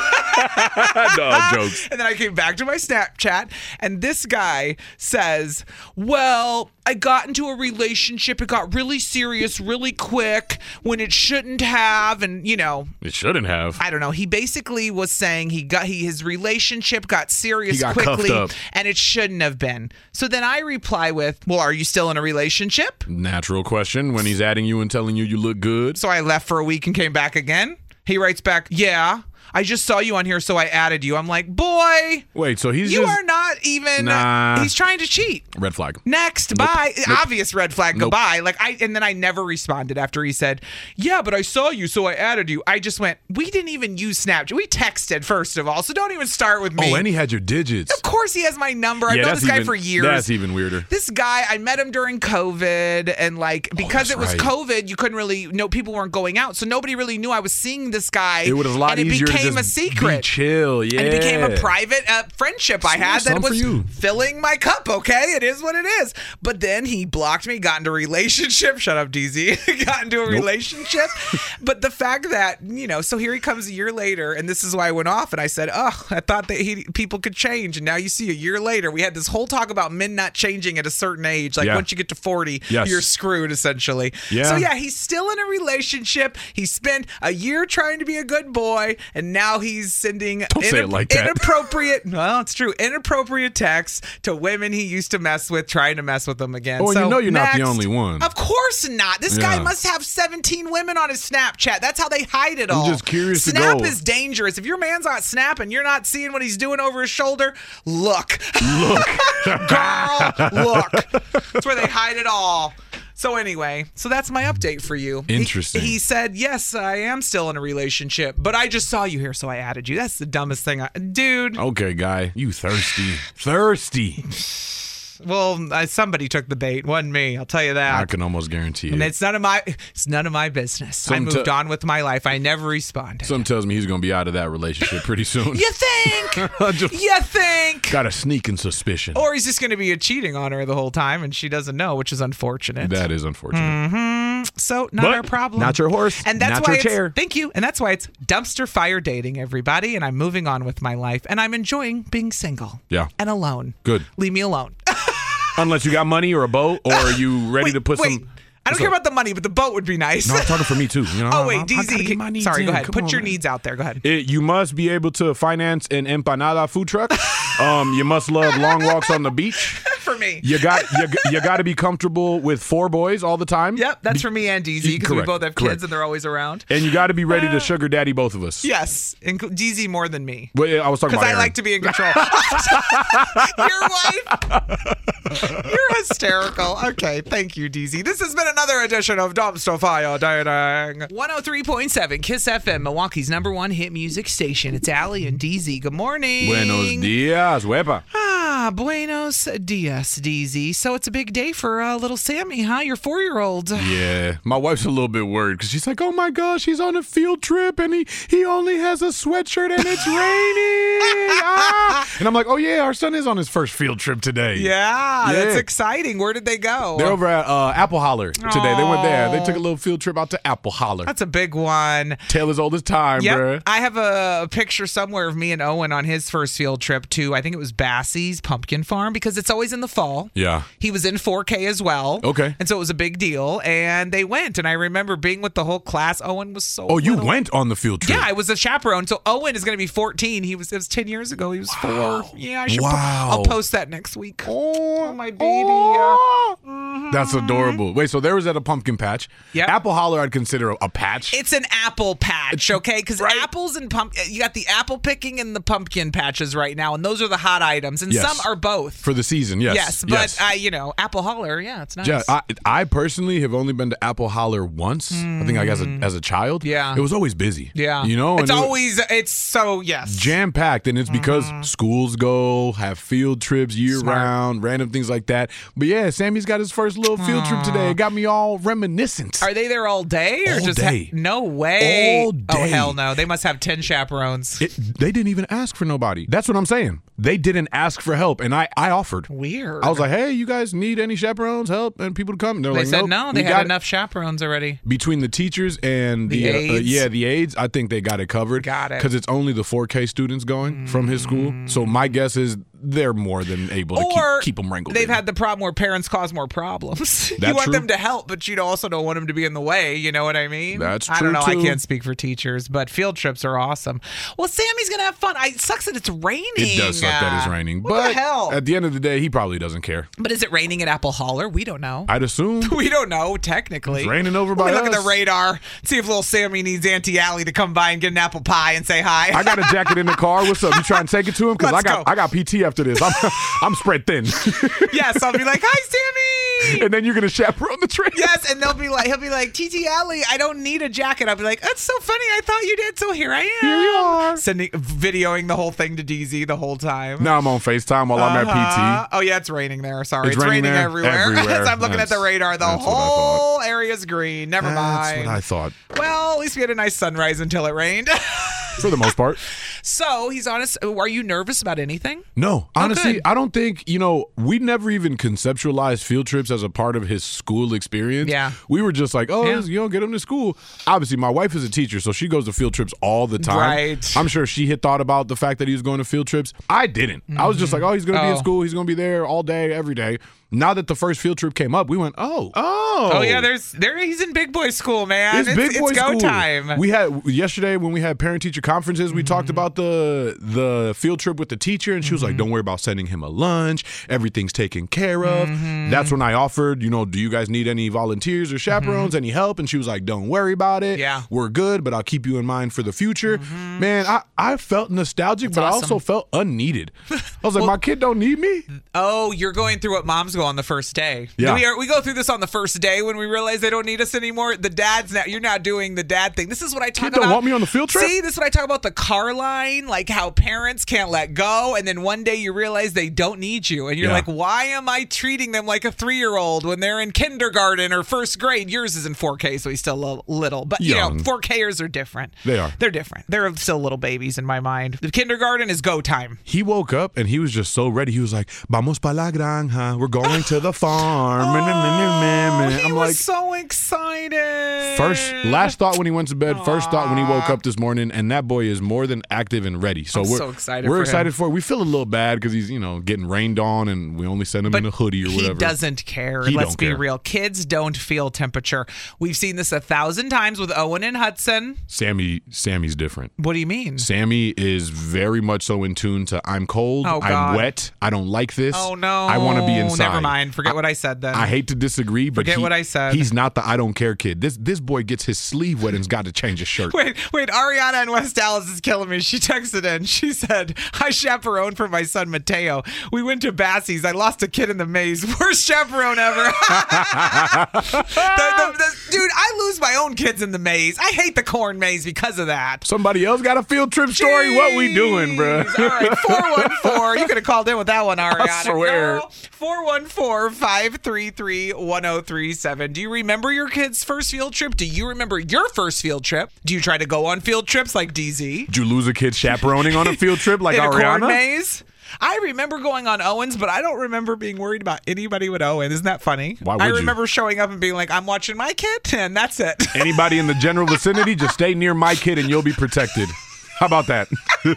Speaker 8: No, jokes.
Speaker 7: And then I came back to my Snapchat and this guy says, well, I got into a relationship. It got really serious really quick when it shouldn't have. And, you know.
Speaker 8: It shouldn't have.
Speaker 7: I don't know. He basically was saying he got he his relationship got serious
Speaker 8: He got
Speaker 7: quickly
Speaker 8: cuffed up.
Speaker 7: and it shouldn't have been. So then I reply with, well, are you still in a relationship?
Speaker 8: Natural question when he's adding you and telling you you look good.
Speaker 7: So I left for a week and came back again. He writes back, yeah, I just saw you on here, so I added you. I'm like, boy.
Speaker 8: Wait, so he's
Speaker 7: You
Speaker 8: just...
Speaker 7: are not even.
Speaker 8: Nah.
Speaker 7: He's trying to cheat.
Speaker 8: Red flag.
Speaker 7: Next,
Speaker 8: Nope.
Speaker 7: bye.
Speaker 8: Nope.
Speaker 7: Obvious red flag.
Speaker 8: Nope.
Speaker 7: Goodbye. Like I, and then I never responded after he said, "Yeah, but I saw you, so I added you." I just went, "We didn't even use Snapchat. We texted first of all, so don't even start with me."
Speaker 8: Oh, and he had your digits.
Speaker 7: Of course, he has my number.
Speaker 8: Yeah,
Speaker 7: I've known
Speaker 8: that's
Speaker 7: this guy
Speaker 8: even-
Speaker 7: for years.
Speaker 8: That's even weirder.
Speaker 7: This guy, I met him during COVID, and like because
Speaker 8: Oh,
Speaker 7: it was
Speaker 8: right.
Speaker 7: COVID, you couldn't really no people weren't going out, so nobody really knew I was seeing this guy.
Speaker 8: It was a lot
Speaker 7: and it
Speaker 8: easier to
Speaker 7: became
Speaker 8: just
Speaker 7: a secret.
Speaker 8: be chill, yeah.
Speaker 7: And it became a private uh, friendship I had that
Speaker 8: Some for
Speaker 7: was
Speaker 8: you.
Speaker 7: filling my cup, okay? It is what it is. But then he blocked me, got into a relationship. Shut up, D Z. Got into a
Speaker 8: Nope.
Speaker 7: relationship. But the fact that, you know, so here he comes a year later, and this is why I went off, and I said, oh, I thought that he people could change. And now you see a year later, we had this whole talk about men not changing at a certain age. Like
Speaker 8: Yeah.
Speaker 7: once you get to forty,
Speaker 8: Yes.
Speaker 7: you're screwed, essentially.
Speaker 8: Yeah.
Speaker 7: So yeah, he's still in a relationship. He spent a year trying to be a good boy, and and now he's sending
Speaker 8: Don't say it like that.
Speaker 7: inappropriate, well, it's true, inappropriate texts to women he used to mess with, trying to mess with them again.
Speaker 8: Oh,
Speaker 7: so,
Speaker 8: you know you're
Speaker 7: next,
Speaker 8: not the only one.
Speaker 7: Of course not. This
Speaker 8: Yeah.
Speaker 7: guy must have seventeen women on his Snapchat. That's how they hide it all.
Speaker 8: I'm just curious to
Speaker 7: Snap
Speaker 8: go.
Speaker 7: is dangerous. If your man's on Snap and you're not seeing what he's doing over his shoulder, look.
Speaker 8: Look.
Speaker 7: Girl, look. That's where they hide it all. So anyway, so that's my update for you.
Speaker 8: Interesting.
Speaker 7: He, he said, yes, I am still in a relationship, but I just saw you here, so I added you. That's the dumbest thing. I, dude.
Speaker 8: Okay, guy. You thirsty. Thirsty.
Speaker 7: Well, uh, somebody took the bait. Wasn't me. I'll tell you that.
Speaker 8: I can almost guarantee
Speaker 7: And
Speaker 8: it.
Speaker 7: it's none of my it's none of my business.
Speaker 8: Some
Speaker 7: I moved
Speaker 8: te-
Speaker 7: on with my life. I never responded.
Speaker 8: Something tells me he's going to be out of that relationship pretty soon.
Speaker 7: You think?
Speaker 8: Just
Speaker 7: you think?
Speaker 8: got a sneaking suspicion.
Speaker 7: Or he's just going to be cheating on her the whole time, and she doesn't know, which is unfortunate.
Speaker 8: That is unfortunate.
Speaker 7: hmm So not
Speaker 8: But
Speaker 7: our problem.
Speaker 8: not your horse,
Speaker 7: and that's
Speaker 8: not
Speaker 7: why
Speaker 8: your
Speaker 7: it's,
Speaker 8: chair.
Speaker 7: Thank you. And that's why it's dumpster fire dating, everybody. And I'm moving on with my life, and I'm enjoying being single
Speaker 8: Yeah.
Speaker 7: and alone.
Speaker 8: Good.
Speaker 7: Leave me alone.
Speaker 8: Unless you got money or a boat, or are you ready
Speaker 7: wait,
Speaker 8: to put
Speaker 7: wait.
Speaker 8: some...
Speaker 7: I don't care about the money, but the boat would be nice.
Speaker 8: No, I'm talking for me too. You know,
Speaker 7: oh wait,
Speaker 8: I- I
Speaker 7: D Z.
Speaker 8: gotta get my needs
Speaker 7: Sorry,
Speaker 8: in.
Speaker 7: go ahead.
Speaker 8: Come
Speaker 7: Put
Speaker 8: on,
Speaker 7: your
Speaker 8: man.
Speaker 7: needs out there. Go ahead.
Speaker 8: It, you must be able to finance an empanada food truck. um, you must love long walks on the beach.
Speaker 7: For me.
Speaker 8: You got you, you got to be comfortable with four boys all the time.
Speaker 7: Yep, that's for me and D Z because we
Speaker 8: Correct,
Speaker 7: both have
Speaker 8: correct.
Speaker 7: kids and they're always around.
Speaker 8: And you got to be ready to sugar daddy both of us.
Speaker 7: Yes, inclu- D Z more than me.
Speaker 8: Well, I was talking
Speaker 7: Because
Speaker 8: about
Speaker 7: I
Speaker 8: Aaron.
Speaker 7: like to be in control. Your wife? You're hysterical. Okay, thank you, D Z. This has been another edition of Dumpster Fire Dating. one oh three point seven Kiss F M, Milwaukee's number one hit music station. It's Allie and D Z. Good morning.
Speaker 8: Buenos dias, huepa.
Speaker 7: Ah, buenos dias, D Z. So it's a big day for uh, little Sammy, huh? Your four-year-old.
Speaker 8: Yeah, my wife's a little bit worried because she's like, "Oh my gosh, he's on a field trip and he he only has a sweatshirt and it's raining." ah. And I'm like, "Oh yeah, our son is on his first field trip today."
Speaker 7: Yeah,
Speaker 8: Yeah.
Speaker 7: that's exciting. Where did they go?
Speaker 8: They're over at uh, Apple Holler today. They went there. They took a little field trip out to Apple Holler.
Speaker 7: That's a big one.
Speaker 8: Tale as old as time,
Speaker 7: Yep.
Speaker 8: bruh.
Speaker 7: I have a picture somewhere of me and Owen on his first field trip to, I think it was Bassie's Pumpkin Farm, because it's always in the fall.
Speaker 8: Yeah.
Speaker 7: He was in four K as well.
Speaker 8: Okay.
Speaker 7: And so it was a big deal. And they went. And I remember being with the whole class. Owen was so
Speaker 8: Oh, you
Speaker 7: little.
Speaker 8: went on the field trip?
Speaker 7: Yeah, I was a chaperone. So Owen is going to be fourteen. He was, it was ten years ago. He was four. Yeah, I should. po-
Speaker 8: Wow.
Speaker 7: I'll post that next week. Oh, my baby.
Speaker 8: Oh. That's adorable. Wait, so there was at a pumpkin patch.
Speaker 7: Yep.
Speaker 8: Apple Holler I'd consider a, a patch.
Speaker 7: It's an apple patch, okay? Because apples and pump, you got the apple picking and the pumpkin patches right now, and those are the hot items, and
Speaker 8: Yes.
Speaker 7: some are both.
Speaker 8: For the season, yes.
Speaker 7: Yes, but
Speaker 8: yes.
Speaker 7: Uh, you know, Apple Holler, yeah, it's nice.
Speaker 8: Yeah, I, I personally have only been to Apple Holler once. I think like as a as a child.
Speaker 7: Yeah.
Speaker 8: It was always busy.
Speaker 7: yeah,
Speaker 8: You know?
Speaker 7: it's
Speaker 8: and it was
Speaker 7: always it's so yes.
Speaker 8: jam packed, and it's because schools go, have field trips year
Speaker 7: Smart.
Speaker 8: round, random things like that. But yeah, Sammy's got his first little field trip today. It got me all reminiscent.
Speaker 7: Are they there all day or
Speaker 8: All
Speaker 7: just
Speaker 8: day.
Speaker 7: Ha- no way?
Speaker 8: All
Speaker 7: Oh
Speaker 8: day.
Speaker 7: hell no! They must have ten chaperones.
Speaker 8: It, they didn't even ask for nobody. That's what I'm saying. They didn't ask for help, and I, I offered.
Speaker 7: Weird.
Speaker 8: I was like, hey, you guys need any chaperones, help, and people to come? And they're
Speaker 7: They
Speaker 8: like,
Speaker 7: said
Speaker 8: nope,
Speaker 7: no.
Speaker 8: we
Speaker 7: They
Speaker 8: got
Speaker 7: had
Speaker 8: it."
Speaker 7: enough chaperones already.
Speaker 8: Between the teachers and the,
Speaker 7: The
Speaker 8: uh, uh,
Speaker 7: aides.
Speaker 8: yeah, the aides, I think they got it covered.
Speaker 7: Got it.
Speaker 8: Because it's only the four K students going from his school. So my guess is they're more than able to
Speaker 7: Or
Speaker 8: keep, keep them wrangled.
Speaker 7: They've
Speaker 8: in.
Speaker 7: had the problem where parents cause more problems. you
Speaker 8: That's
Speaker 7: want
Speaker 8: true.
Speaker 7: them to help, but you also don't want them to be in the way. You know what I mean?
Speaker 8: That's
Speaker 7: I
Speaker 8: true,
Speaker 7: don't know. I
Speaker 8: too.
Speaker 7: can't speak for teachers, but field trips are awesome. Well, Sammy's gonna have fun. I, it sucks that it's raining.
Speaker 8: It does suck that it's raining.
Speaker 7: What
Speaker 8: but
Speaker 7: the hell?
Speaker 8: at the end of the day, he probably doesn't care.
Speaker 7: But is it raining at Apple Holler? We don't know.
Speaker 8: I'd assume.
Speaker 7: We don't know, technically.
Speaker 8: It's raining over
Speaker 7: Let
Speaker 8: by
Speaker 7: me look at
Speaker 8: us.
Speaker 7: the radar, see if little Sammy needs Auntie Allie to come by and get an apple pie and say hi.
Speaker 8: I got a jacket in the car. What's up? You trying to take it to him? Because I
Speaker 7: Let's
Speaker 8: got
Speaker 7: go.
Speaker 8: I got P T after this. I'm I'm spread thin.
Speaker 7: Yes, I'll be like, hi, Sammy.
Speaker 8: And then you're gonna chaperone the trip.
Speaker 7: Yes, and they'll be like, he'll be like, T T Allie, I don't need a jacket. I'll be like, that's so funny. I thought you did, so here I am.
Speaker 8: Here you are.
Speaker 7: Sending, videoing the whole thing to D Z the whole time.
Speaker 8: Now I'm on FaceTime while I'm at
Speaker 7: Uh-huh.
Speaker 8: P T.
Speaker 7: Oh yeah, it's raining there. Sorry,
Speaker 8: It's
Speaker 7: it's,
Speaker 8: raining
Speaker 7: raining,
Speaker 8: there?
Speaker 7: everywhere.
Speaker 8: Everywhere.
Speaker 7: As I'm looking at the
Speaker 8: That's-
Speaker 7: radar, the
Speaker 8: that's what I
Speaker 7: whole area's green. Never
Speaker 8: That's
Speaker 7: mind.
Speaker 8: what I thought.
Speaker 7: Well, at least we had a nice sunrise until it rained.
Speaker 8: For the most part.
Speaker 7: So he's honest. Are you nervous about anything?
Speaker 8: No, honestly,
Speaker 7: good.
Speaker 8: I don't think, you know, we never even conceptualized field trips as a part of his school experience.
Speaker 7: Yeah.
Speaker 8: We were just like, oh,
Speaker 7: Yeah.
Speaker 8: you know, get him to school. Obviously, my wife is a teacher, so she goes to field trips all the time.
Speaker 7: Right.
Speaker 8: I'm sure she had thought about the fact that he was going to field trips. I didn't. I was just like, oh, he's going to be in
Speaker 7: Oh.
Speaker 8: school. He's going to be there all day, every day. Now that the first field trip came up, we went, oh, oh.
Speaker 7: Oh, yeah, there's there. He's in big boy school, man.
Speaker 8: It's, big boy
Speaker 7: it's go
Speaker 8: school.
Speaker 7: time.
Speaker 8: We had yesterday when we had parent teacher conferences, we mm-hmm. talked about the the field trip with the teacher, and she was mm-hmm. like, don't worry about sending him a lunch. Everything's taken care of. Mm-hmm. That's when I offered, you know, do you guys need any volunteers or chaperones, mm-hmm. any help? And she was like, don't worry about it.
Speaker 7: Yeah.
Speaker 8: We're good, but I'll keep you in mind for the future. Mm-hmm. Man, I, I felt nostalgic, That's but awesome. I also felt unneeded. I was like, well, my kid don't need me.
Speaker 7: Oh, you're going through what moms go on the first day.
Speaker 8: Yeah.
Speaker 7: We, are, we go through this on the first day when we realize they don't need us anymore. The dads now, you're now doing the dad thing. This is what I talk
Speaker 8: kid
Speaker 7: about.
Speaker 8: Don't want me on the field trip?
Speaker 7: See, this is what I talk about the car line, like how parents can't let go, and then one day you realize they don't need you, and you're
Speaker 8: yeah.
Speaker 7: like, why am I treating them like a three-year-old when they're in kindergarten or first grade? Yours is in four K, so he's still a little, but
Speaker 8: Young.
Speaker 7: you know, four Kers are different.
Speaker 8: They are.
Speaker 7: They're different. They're still little babies in my mind. The kindergarten is go time.
Speaker 8: He woke up and he was just so ready. He was like, "Vamos pa la granja. We're going to the farm."
Speaker 7: Oh,
Speaker 8: I'm
Speaker 7: he
Speaker 8: like,
Speaker 7: was so excited.
Speaker 8: First, last thought when he went to bed. Aww. First thought when he woke up this morning, and that boy is more than active and ready. So
Speaker 7: I'm
Speaker 8: we're
Speaker 7: so excited.
Speaker 8: We're
Speaker 7: for
Speaker 8: excited
Speaker 7: him.
Speaker 8: for it. We feel a little bad because he's, you know, getting rained on, and we only send him
Speaker 7: but
Speaker 8: in a hoodie or whatever.
Speaker 7: He doesn't care.
Speaker 8: He
Speaker 7: Let's
Speaker 8: don't
Speaker 7: be
Speaker 8: care.
Speaker 7: real. Kids don't feel temperature. We've seen this a thousand times with Owen and Hudson.
Speaker 8: Sammy, Sammy's different.
Speaker 7: What do you mean?
Speaker 8: Sammy is very much so in tune to I'm cold,
Speaker 7: oh,
Speaker 8: I'm wet, I don't like this.
Speaker 7: Oh no,
Speaker 8: I want to be inside.
Speaker 7: Never mind. Forget I, what I said then.
Speaker 8: I hate to disagree, but
Speaker 7: forget
Speaker 8: he,
Speaker 7: what I said.
Speaker 8: He's not the I don't care kid. This this boy gets his sleeve wet and's got to change his shirt.
Speaker 7: Wait, wait. Ariana in West Dallas is killing me. She texted in. She said, "I chaperoned for my son Mateo. We went to Bassie's. I lost a kid in the maze. Worst chaperone ever." the, the, the, dude, I lose my own kids in the maze. I hate the corn maze because of that.
Speaker 8: Somebody else got a field trip story. Jeez. What we doing, bro?
Speaker 7: All right, four one four. You could have called in with that one, Ariana.
Speaker 8: I swear.
Speaker 7: four one four, five three three, one oh three seven. Do you remember your kid's first field trip? Do you remember your first field trip? Do you try to go on field trips like D Z?
Speaker 8: Did you lose a kid chaperoning on a field trip like
Speaker 7: in
Speaker 8: Ariana?
Speaker 7: A corn maze? I remember going on Owen's, but I don't remember being worried about anybody with Owen. Isn't that funny?
Speaker 8: Why would
Speaker 7: I remember
Speaker 8: you?
Speaker 7: showing up and being like, I'm watching my kid, and that's it.
Speaker 8: Anybody in the general vicinity, just stay near my kid and you'll be protected. How about that?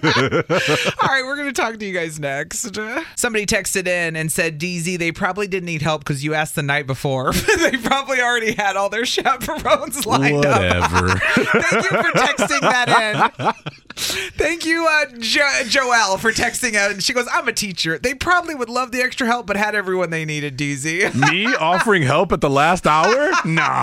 Speaker 7: All right, we're going to talk to you guys next. Somebody texted in and said, D Z, they probably didn't need help because you asked the night before. They probably already had all their chaperones lined
Speaker 8: Whatever.
Speaker 7: up. Thank you for texting that in. Thank you, uh, jo- Joelle, for texting out. She goes, I'm a teacher. They probably would love the extra help, but had everyone they needed, D Z.
Speaker 8: Me offering help at the last hour?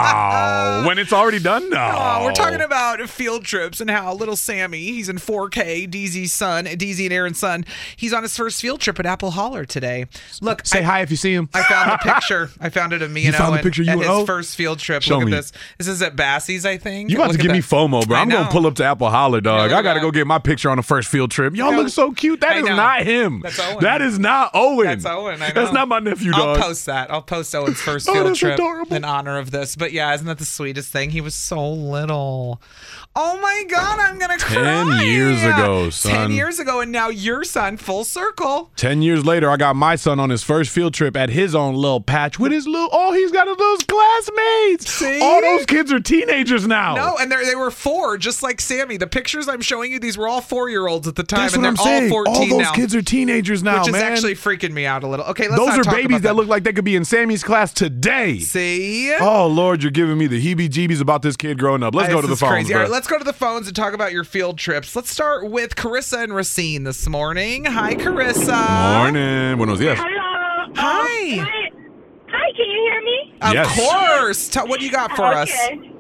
Speaker 8: No. When it's already done? No.
Speaker 7: Oh, we're talking about field trips and how little Sammy, he's in four K, D Z's son, D Z and Aaron's son, he's on his first field trip at Apple Holler today. Look,
Speaker 8: say
Speaker 7: I,
Speaker 8: hi if you see him.
Speaker 7: I found a picture. I found it of me
Speaker 8: you
Speaker 7: and
Speaker 8: found
Speaker 7: Owen
Speaker 8: the picture you
Speaker 7: at his
Speaker 8: oh?
Speaker 7: first field trip.
Speaker 8: Show
Speaker 7: Look
Speaker 8: me.
Speaker 7: at this. This is at Bassie's, I think.
Speaker 8: You about
Speaker 7: Look
Speaker 8: to give
Speaker 7: that.
Speaker 8: me FOMO, bro.
Speaker 7: I
Speaker 8: I'm going to pull up to Apple Holler, dog.
Speaker 7: No,
Speaker 8: I got to
Speaker 7: no.
Speaker 8: go get my picture on the first field trip. Y'all
Speaker 7: No.
Speaker 8: look so cute. That
Speaker 7: I
Speaker 8: is
Speaker 7: know.
Speaker 8: not him.
Speaker 7: That's Owen.
Speaker 8: That is not Owen.
Speaker 7: That's Owen. I know.
Speaker 8: That's not my nephew, dog.
Speaker 7: I'll post that. I'll post Owen's first
Speaker 8: Oh,
Speaker 7: field
Speaker 8: that's
Speaker 7: trip
Speaker 8: adorable.
Speaker 7: in honor of this. But yeah, isn't that the sweetest thing? He was so little. Oh my God, I'm going to cry.
Speaker 8: Ten years ago, son.
Speaker 7: Ten years ago, and now your son, full circle.
Speaker 8: Ten years later, I got my son on his first field trip at his own little patch with his little, oh, he's got his little classmates.
Speaker 7: See?
Speaker 8: All those kids are teenagers now.
Speaker 7: No, and they were four, just like Sammy. The pictures I'm showing you, these were all four-year-olds at the time,
Speaker 8: That's
Speaker 7: and
Speaker 8: what
Speaker 7: they're
Speaker 8: I'm saying.
Speaker 7: all fourteen
Speaker 8: all those
Speaker 7: now.
Speaker 8: kids are teenagers now,
Speaker 7: which
Speaker 8: man.
Speaker 7: is actually freaking me out a little. Okay, let's
Speaker 8: Those
Speaker 7: not
Speaker 8: are
Speaker 7: talk
Speaker 8: babies
Speaker 7: about
Speaker 8: that. that look like they could be in Sammy's class today.
Speaker 7: See?
Speaker 8: Oh, Lord, you're giving me the heebie-jeebies about this kid growing up. Let's
Speaker 7: This
Speaker 8: go to the
Speaker 7: is
Speaker 8: phones,
Speaker 7: crazy.
Speaker 8: bro.
Speaker 7: All right, let's go to the phones and talk about your field trips. Let's start with Carissa and Racine this morning. Hi, Carissa.
Speaker 8: Morning. Buenos dias.
Speaker 21: Hello.
Speaker 7: Hi.
Speaker 21: Um, hi. Hi, can you hear me?
Speaker 7: Of
Speaker 8: Yes.
Speaker 7: course. Tell, what do you got for
Speaker 21: okay.
Speaker 7: us?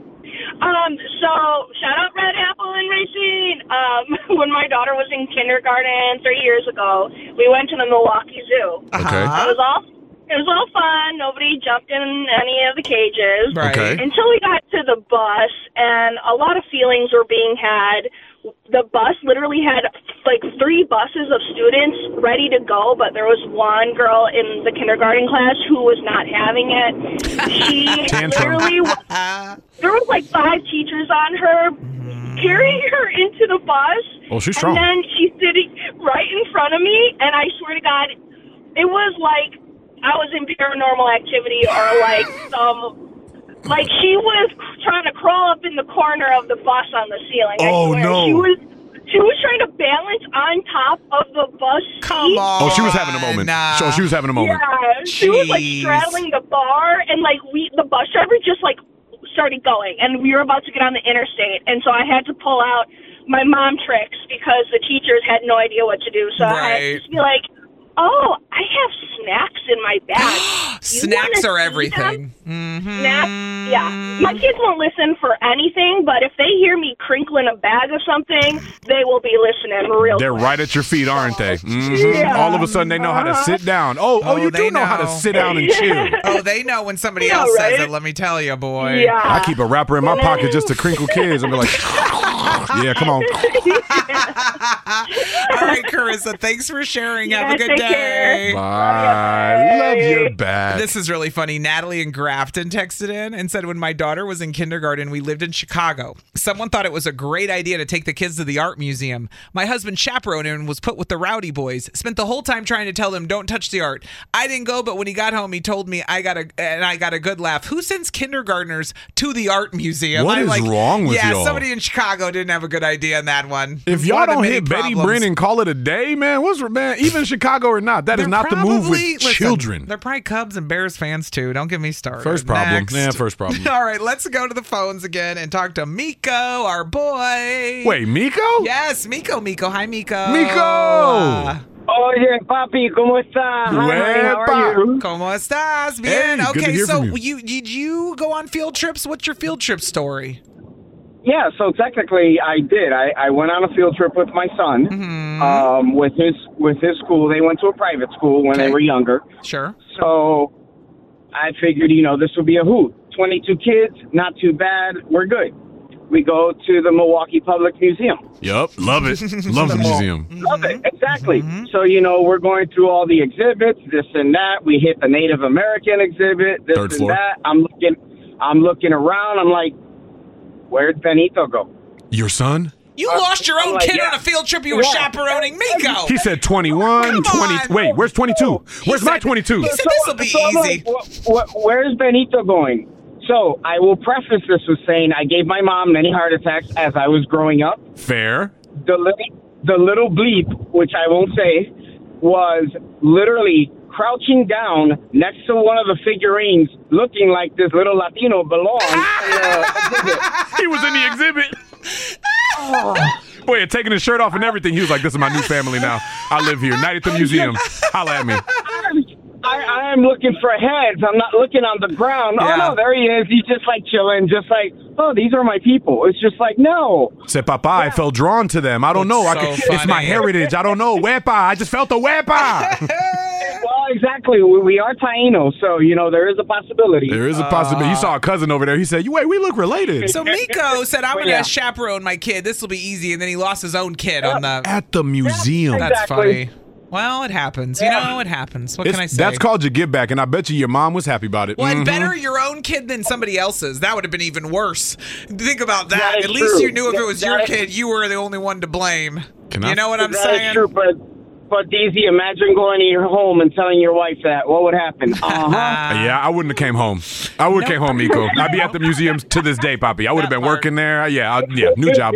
Speaker 21: Um, so, shout out Red Apple and Racine. Um, when my daughter was in kindergarten three years ago, we went to the Milwaukee Zoo.
Speaker 8: Okay.
Speaker 21: It was all It was all fun. Nobody jumped in any of the cages.
Speaker 7: Right.
Speaker 8: Okay.
Speaker 21: Until we got to the bus, and a lot of feelings were being had. The bus literally had like three buses of students ready to go, but there was one girl in the kindergarten class who was not having it. She
Speaker 8: Tantrum.
Speaker 21: literally, there was like five teachers on her, carrying her into the bus.
Speaker 8: Oh, she's strong.
Speaker 21: And then she's sitting right in front of me, and I swear to God, it was like I was in Paranormal Activity or like some, like she was trying to crawl up in the corner of the bus on the ceiling. I
Speaker 8: Oh,
Speaker 21: swear.
Speaker 8: no.
Speaker 21: She was, she was trying to balance on top of the bus seat.
Speaker 7: Come on.
Speaker 8: Oh, she was having a moment.
Speaker 7: Nah.
Speaker 8: So she was having a moment.
Speaker 21: Yeah, she was like
Speaker 7: Jeez.
Speaker 21: straddling the bar, and like we, the bus driver just like started going, and we were about to get on the interstate, and so I had to pull out my mom tricks because the teachers had no idea what to do. So
Speaker 7: Right.
Speaker 21: I had to just be like, oh, I have snacks in my bag.
Speaker 7: Snacks
Speaker 21: wanna
Speaker 7: are
Speaker 21: see
Speaker 7: everything.
Speaker 21: them? Snacks? Yeah. My kids won't listen for anything, but if they hear me crinkling a bag of something, they will be listening real
Speaker 8: They're
Speaker 21: quick.
Speaker 8: right at your feet, aren't they? Mhm.
Speaker 21: Yeah.
Speaker 8: All of a sudden, they know how to
Speaker 21: Uh-huh.
Speaker 8: sit down. Oh, oh, you
Speaker 7: they
Speaker 8: do know. how to
Speaker 7: know.
Speaker 8: sit down and chill.
Speaker 7: Oh, they know when somebody
Speaker 21: Yeah,
Speaker 7: else
Speaker 21: right?
Speaker 7: says it, let me tell you, boy.
Speaker 21: Yeah.
Speaker 8: I keep a wrapper in my pocket just to crinkle kids and be like, yeah, come on.
Speaker 7: All right, Carissa, thanks for sharing. Have
Speaker 21: Yeah,
Speaker 7: a good
Speaker 21: take
Speaker 7: day.
Speaker 21: care.
Speaker 8: Bye. Love you back.
Speaker 7: This is really funny. Natalie in Grafton texted in and said, when my daughter was in kindergarten, we lived in Chicago. Someone thought it was a great idea to take the kids to the art museum. My husband chaperoned and was put with the rowdy boys. Spent the whole time trying to tell them, don't touch the art. I didn't go, but when he got home, he told me I got a, and I got a good laugh. Who sends kindergartners to the art museum?
Speaker 8: What
Speaker 7: I'm
Speaker 8: is
Speaker 7: like,
Speaker 8: wrong with
Speaker 7: yeah,
Speaker 8: y'all?
Speaker 7: somebody in Chicago didn't have a good idea on that one.
Speaker 8: If
Speaker 7: One
Speaker 8: y'all
Speaker 7: of the
Speaker 8: don't
Speaker 7: many
Speaker 8: hit Betty
Speaker 7: problems.
Speaker 8: Bryn and call it a day, man, what's man? Even Chicago or not, that is
Speaker 7: They're
Speaker 8: not the move with
Speaker 7: probably- listen,
Speaker 8: children.
Speaker 7: They're probably Cubs and Bears fans too. Don't get me started.
Speaker 8: First problem.
Speaker 7: Next.
Speaker 8: Yeah, first problem.
Speaker 7: All right, let's go to the phones again and talk to Miko, our boy.
Speaker 8: Wait, Miko?
Speaker 7: Yes, Miko. Miko. Hi, Miko.
Speaker 8: Miko!
Speaker 7: Uh,
Speaker 4: Oye, papi, ¿cómo estás? Hi, honey, how are you?
Speaker 7: ¿Cómo estás? Bien.
Speaker 4: Hey, good to
Speaker 7: okay,
Speaker 4: hear
Speaker 7: so
Speaker 4: from you.
Speaker 7: you did you go on field trips? What's your field trip story?
Speaker 4: Yeah, so technically I did. I, I went on a field trip with my son,
Speaker 7: Mm-hmm.
Speaker 4: um, with his with his school. They went to a private school when they were younger.
Speaker 7: Sure.
Speaker 4: So I figured, you know, this would be a hoot. twenty-two kids, not too bad. We're good. We go to the Milwaukee Public Museum.
Speaker 8: Yup, love it. Love the museum.
Speaker 4: Love it, exactly. So, you know, we're going through all the exhibits, this and that. We hit the Native American exhibit, this
Speaker 8: Third
Speaker 4: and
Speaker 8: floor.
Speaker 4: that. I'm looking, I'm looking around. I'm like, where'd Benito go?
Speaker 8: Your son?
Speaker 7: You lost your own
Speaker 4: I'm like,
Speaker 7: kid
Speaker 4: yeah.
Speaker 7: on a field trip. You were
Speaker 4: Yeah.
Speaker 7: chaperoning Miko.
Speaker 8: He said twenty-one, twenty. Wait, where's twenty-two? Where's my twenty-two?
Speaker 7: He said this will be
Speaker 4: So I'm
Speaker 7: easy.
Speaker 4: like, wh- wh- where's Benito going? So I will preface this with saying I gave my mom many heart attacks as I was growing up.
Speaker 8: Fair.
Speaker 4: The little, the little bleep, which I won't say, was literally crouching down next to one of the figurines, looking like this little Latino belongs. in the exhibit.
Speaker 8: He was in the exhibit. Boy, had taken his shirt off and everything. He was like, this is my new family now. I live here. Night at the museum. Holla at me.
Speaker 4: I, I am looking for heads. I'm not looking on the ground.
Speaker 8: Yeah.
Speaker 4: Oh, no, there he is. He's just like chilling, just like, oh, these are my people. It's just like, no.
Speaker 8: Said, Papa, I felt drawn to them. I don't know. I
Speaker 4: so
Speaker 8: could, it's my
Speaker 4: funny.
Speaker 8: heritage. I don't know. Wepa. I just felt a wepa.
Speaker 4: Well, exactly. We, we are Taino, so, you know, there is a possibility.
Speaker 8: There is a possibility. You saw a cousin over there. He said, wait, we look related.
Speaker 7: So Miko said, I'm going to
Speaker 4: Yeah.
Speaker 7: chaperone my kid. This will be easy. And then he lost his own kid on the...
Speaker 8: At the museum.
Speaker 7: That's
Speaker 4: Exactly.
Speaker 7: funny. Well, it happens. You know, it happens. What
Speaker 8: It's-
Speaker 7: can I say?
Speaker 8: That's called your give back, and I bet you your mom was happy about it.
Speaker 7: Well, and
Speaker 8: Mhm.
Speaker 7: better your own kid than somebody else's. That would have been even worse. Think about that.
Speaker 4: That is
Speaker 7: At least
Speaker 4: true.
Speaker 7: you knew if it was
Speaker 4: That
Speaker 7: your
Speaker 4: is-
Speaker 7: kid, you were the only one to blame.
Speaker 8: Can
Speaker 7: you
Speaker 8: I-
Speaker 7: know what I'm
Speaker 4: That
Speaker 7: saying?
Speaker 4: is true, but, but Daisy, imagine going to your home and telling your wife that. What would happen? Uh-huh.
Speaker 8: Yeah, I wouldn't have came home. I would have came home, Miko. I'd be at the museum to this day, Poppy. I would have been working there. Yeah, I, yeah, new job.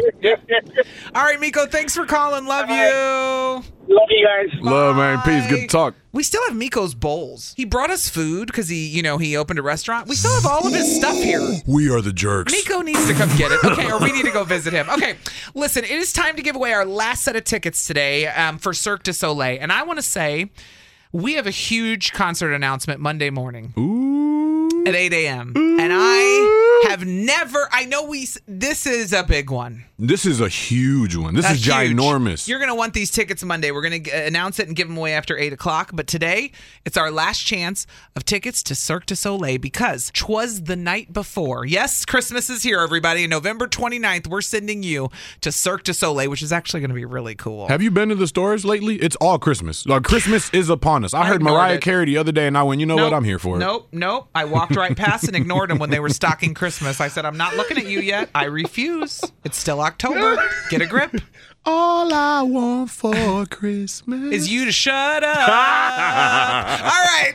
Speaker 7: All right, Miko, thanks for calling. Love you.
Speaker 4: Love you guys.
Speaker 8: Love, man. Peace. Good to talk.
Speaker 7: We still have Miko's bowls. He brought us food because he, you know, he opened a restaurant. We still have all of his stuff here.
Speaker 8: We are the jerks.
Speaker 7: Miko needs to come get it. Okay, or we need to go visit him. Okay, listen, it is time to give away our last set of tickets today um, for Cirque du Soleil. And I want to say we have a huge concert announcement Monday morning.
Speaker 8: Ooh.
Speaker 7: At eight a.m. And I have never, I know we, this is a big one.
Speaker 8: This is a huge one. This
Speaker 7: That's
Speaker 8: is
Speaker 7: huge.
Speaker 8: ginormous.
Speaker 7: You're going to want these tickets Monday. We're going to announce it and give them away after eight o'clock. But today, it's our last chance of tickets to Cirque du Soleil because 'twas the night before. Yes, Christmas is here, everybody. And November twenty-ninth, we're sending you to Cirque du Soleil, which is actually going to be really cool.
Speaker 8: Have you been to the stores lately? It's all Christmas. Like Christmas is upon us. I,
Speaker 7: I
Speaker 8: heard
Speaker 7: ignored
Speaker 8: Mariah
Speaker 7: it.
Speaker 8: Carey the other day, and I went, you know
Speaker 7: Nope.
Speaker 8: what? I'm here for it.
Speaker 7: Nope, nope. I walked right past and ignored them when they were stocking Christmas. I said, I'm not looking at you yet. I refuse. It's still October. Get a grip.
Speaker 8: All I want for Christmas
Speaker 7: is you to shut up. All right.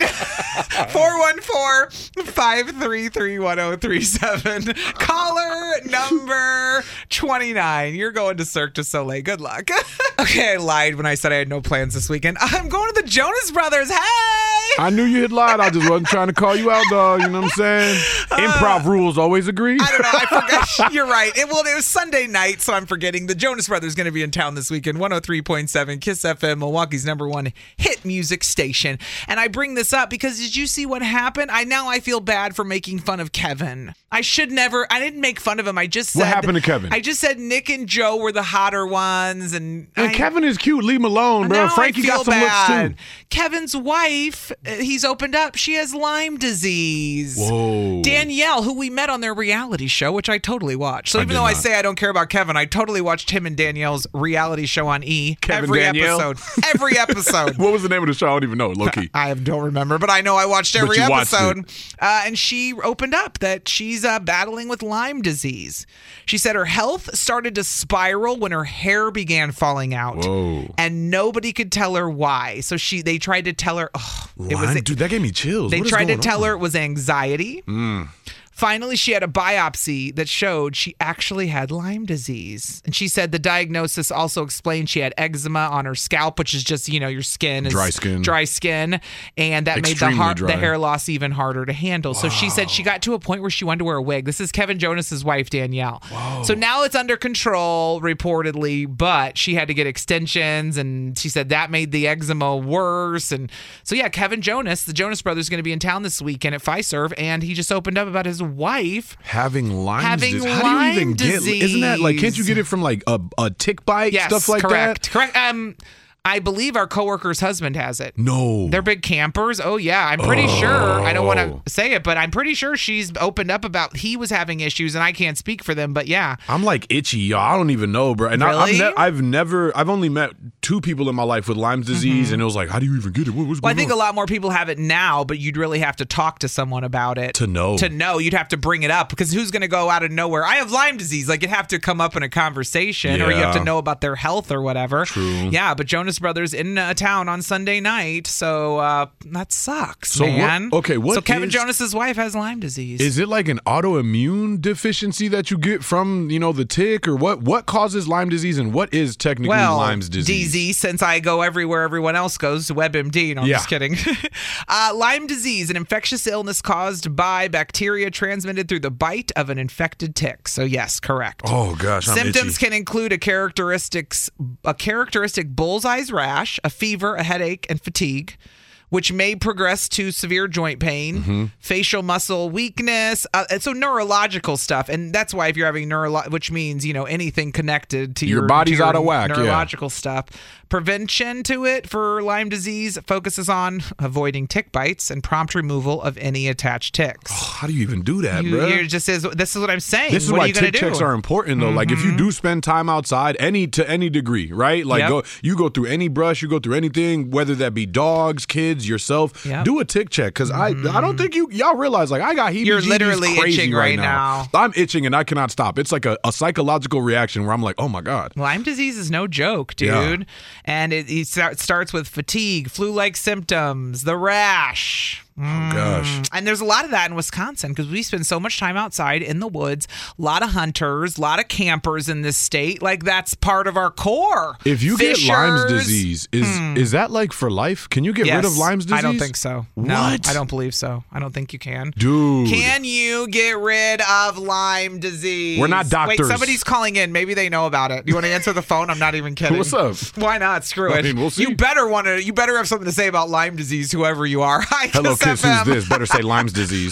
Speaker 7: four one four, five three three, one oh three seven. Caller number twenty-nine. You're going to Cirque du Soleil. Good luck. Okay, I lied when I said I had no plans this weekend. I'm going to the Jonas Brothers. Hey!
Speaker 8: I knew you had lied. I just wasn't trying to call you out, dog. You know what I'm saying? Uh, Improv rules always agree.
Speaker 7: I don't know. I forgot. You're right. It, well, it was Sunday night, so I'm forgetting. The Jonas Brothers going to be in town this weekend. one oh three point seven Kiss F M, Milwaukee's number one hit music station. And I bring this up because did you see what happened? I now I feel bad for making fun of Kevin. I should never. I didn't make fun of him. I just said.
Speaker 8: What happened to Kevin?
Speaker 7: I just said Nick and Joe were the hotter ones, and,
Speaker 8: and
Speaker 7: I,
Speaker 8: Kevin is cute. Leave him alone, bro. Frankie got some
Speaker 7: bad.
Speaker 8: looks too.
Speaker 7: Kevin's wife, he's opened up. She has Lyme disease.
Speaker 8: Whoa.
Speaker 7: Danielle, who we met on their reality show, which I totally watched. So
Speaker 8: I
Speaker 7: even though
Speaker 8: not.
Speaker 7: I say I don't care about Kevin, I totally watched him and Danielle's reality show on E.
Speaker 8: Kevin
Speaker 7: every
Speaker 8: Danielle?
Speaker 7: episode. Every episode.
Speaker 8: What was the name of the show? I don't even know. Low key.
Speaker 7: I don't remember, but I know I watched every
Speaker 8: But you watched
Speaker 7: episode.
Speaker 8: it.
Speaker 7: Uh, and she opened up that she's uh, battling with Lyme disease. She said her health started to spiral when her hair began falling out.
Speaker 8: Whoa.
Speaker 7: And nobody could tell her why. So she they tried to tell her, oh, it was
Speaker 8: Lyme? Dude, that gave me chills.
Speaker 7: They
Speaker 8: What is
Speaker 7: tried to
Speaker 8: going
Speaker 7: tell
Speaker 8: on?
Speaker 7: her it was anxiety.
Speaker 8: Mm.
Speaker 7: Finally, she had a biopsy that showed she actually had Lyme disease. And she said the diagnosis also explained she had eczema on her scalp, which is just, you know, your skin is
Speaker 8: Dry skin.
Speaker 7: Dry skin. And that
Speaker 8: Extremely
Speaker 7: made the, har-
Speaker 8: dry.
Speaker 7: the hair loss even harder to handle. So she said she got to a point where she wanted to wear a wig. This is Kevin Jonas's wife, Danielle.
Speaker 8: Whoa.
Speaker 7: So now it's under control, reportedly, but she had to get extensions. And she said that made the eczema worse. And so, yeah, Kevin Jonas, the Jonas Brothers, is going to be in town this weekend at Fiserv. And he just opened up about his wife
Speaker 8: having Lyme
Speaker 7: having
Speaker 8: disease. How do you even
Speaker 7: Lyme
Speaker 8: get? Isn't that like? Can't you get it from like a, a tick bite,
Speaker 7: yes,
Speaker 8: stuff like
Speaker 7: correct,
Speaker 8: that?
Speaker 7: Correct. Um, I believe our coworker's husband has it.
Speaker 8: No.
Speaker 7: They're big campers. Oh, yeah. I'm pretty
Speaker 8: Oh.
Speaker 7: sure. I don't want to say it, but I'm pretty sure she's opened up about he was having issues, and I can't speak for them, but yeah.
Speaker 8: I'm like itchy, y'all. I don't even know, bro. And I, I've,
Speaker 7: Really?
Speaker 8: ne- I've never, I've only met two people in my life with Lyme disease,
Speaker 7: Mm-hmm.
Speaker 8: and it was like, how do you even get it? What, what's
Speaker 7: Well, I
Speaker 8: going
Speaker 7: think
Speaker 8: on?
Speaker 7: a lot more people have it now, but you'd really have to talk to someone about it.
Speaker 8: To know.
Speaker 7: To know. You'd have to bring it up because who's going to go out of nowhere? I have Lyme disease. Like, it'd have to come up in a conversation or you have
Speaker 8: Yeah.
Speaker 7: to know about their health or whatever.
Speaker 8: True.
Speaker 7: Yeah, but Jonas Brothers in uh, town on Sunday night. So uh, that sucks,
Speaker 8: So what-
Speaker 7: man.
Speaker 8: okay, what
Speaker 7: So Kevin
Speaker 8: is-
Speaker 7: Jonas's wife has Lyme disease.
Speaker 8: Is it like an autoimmune deficiency that you get from, you know, the tick, or what? What causes Lyme disease, and what is technically
Speaker 7: well,
Speaker 8: Lyme's disease?
Speaker 7: D Z, since I go everywhere everyone else goes, to WebMD. No, I'm
Speaker 8: Yeah.
Speaker 7: just kidding. uh, Lyme disease, an infectious illness caused by bacteria transmitted through the bite of an infected tick. So yes, correct.
Speaker 8: Oh gosh, I'm
Speaker 7: Symptoms
Speaker 8: itchy.
Speaker 7: can include a characteristics a characteristic bullseye's rash, a fever, a headache, and fatigue, which may progress to severe joint pain,
Speaker 8: Mm-hmm.
Speaker 7: facial muscle weakness, uh, and so neurological stuff. And that's why if you're having neuro, which means, you know, anything connected to
Speaker 8: Your
Speaker 7: your
Speaker 8: body's
Speaker 7: to your
Speaker 8: out of whack, yeah.
Speaker 7: neurological stuff. Prevention to it for Lyme disease focuses on avoiding tick bites and prompt removal of any attached ticks.
Speaker 8: How do you even do that,
Speaker 7: you,
Speaker 8: bro?
Speaker 7: you're just is this is what I'm saying.
Speaker 8: This is
Speaker 7: what
Speaker 8: why
Speaker 7: are you gonna
Speaker 8: tick
Speaker 7: do?
Speaker 8: checks are important, though. Like if you do spend time outside, any to any degree, right? Like
Speaker 7: Yep.
Speaker 8: go, you go through any brush, you go through anything, whether that be dogs, kids, yourself.
Speaker 7: Yep.
Speaker 8: Do a tick check, because I I don't think you y'all realize like I got heebie-jeebies
Speaker 7: You're literally
Speaker 8: crazy
Speaker 7: itching right now.
Speaker 8: I'm itching and I cannot stop. It's like a, a psychological reaction where I'm like, oh my god.
Speaker 7: Lyme disease is no joke, dude.
Speaker 8: Yeah.
Speaker 7: And it, it start- starts with fatigue, flu-like symptoms, the rash.
Speaker 8: Oh gosh.
Speaker 7: And there's a lot of that in Wisconsin because we spend so much time outside in the woods. A lot of hunters, a lot of campers in this state. Like that's part of our core.
Speaker 8: If you
Speaker 7: Fishers.
Speaker 8: get Lyme's disease, is
Speaker 7: Hmm.
Speaker 8: is that like for life? Can you get rid of
Speaker 7: Yes.
Speaker 8: Lyme's disease?
Speaker 7: I don't think so. No,
Speaker 8: What?
Speaker 7: I don't believe so. I don't think you can.
Speaker 8: Dude.
Speaker 7: Can you get rid of Lyme disease?
Speaker 8: We're not doctors.
Speaker 7: Wait, somebody's calling in. Maybe they know about it. You want to answer the phone? I'm not even kidding.
Speaker 8: What's up?
Speaker 7: Why not? Screw
Speaker 8: I
Speaker 7: it.
Speaker 8: mean, we'll see.
Speaker 7: You better want to. You better have something to say about Lyme disease, whoever you are. Hi,
Speaker 8: Hello,
Speaker 7: Kiss
Speaker 8: kids.
Speaker 7: F M.
Speaker 8: Who's this? Better say Lyme's disease.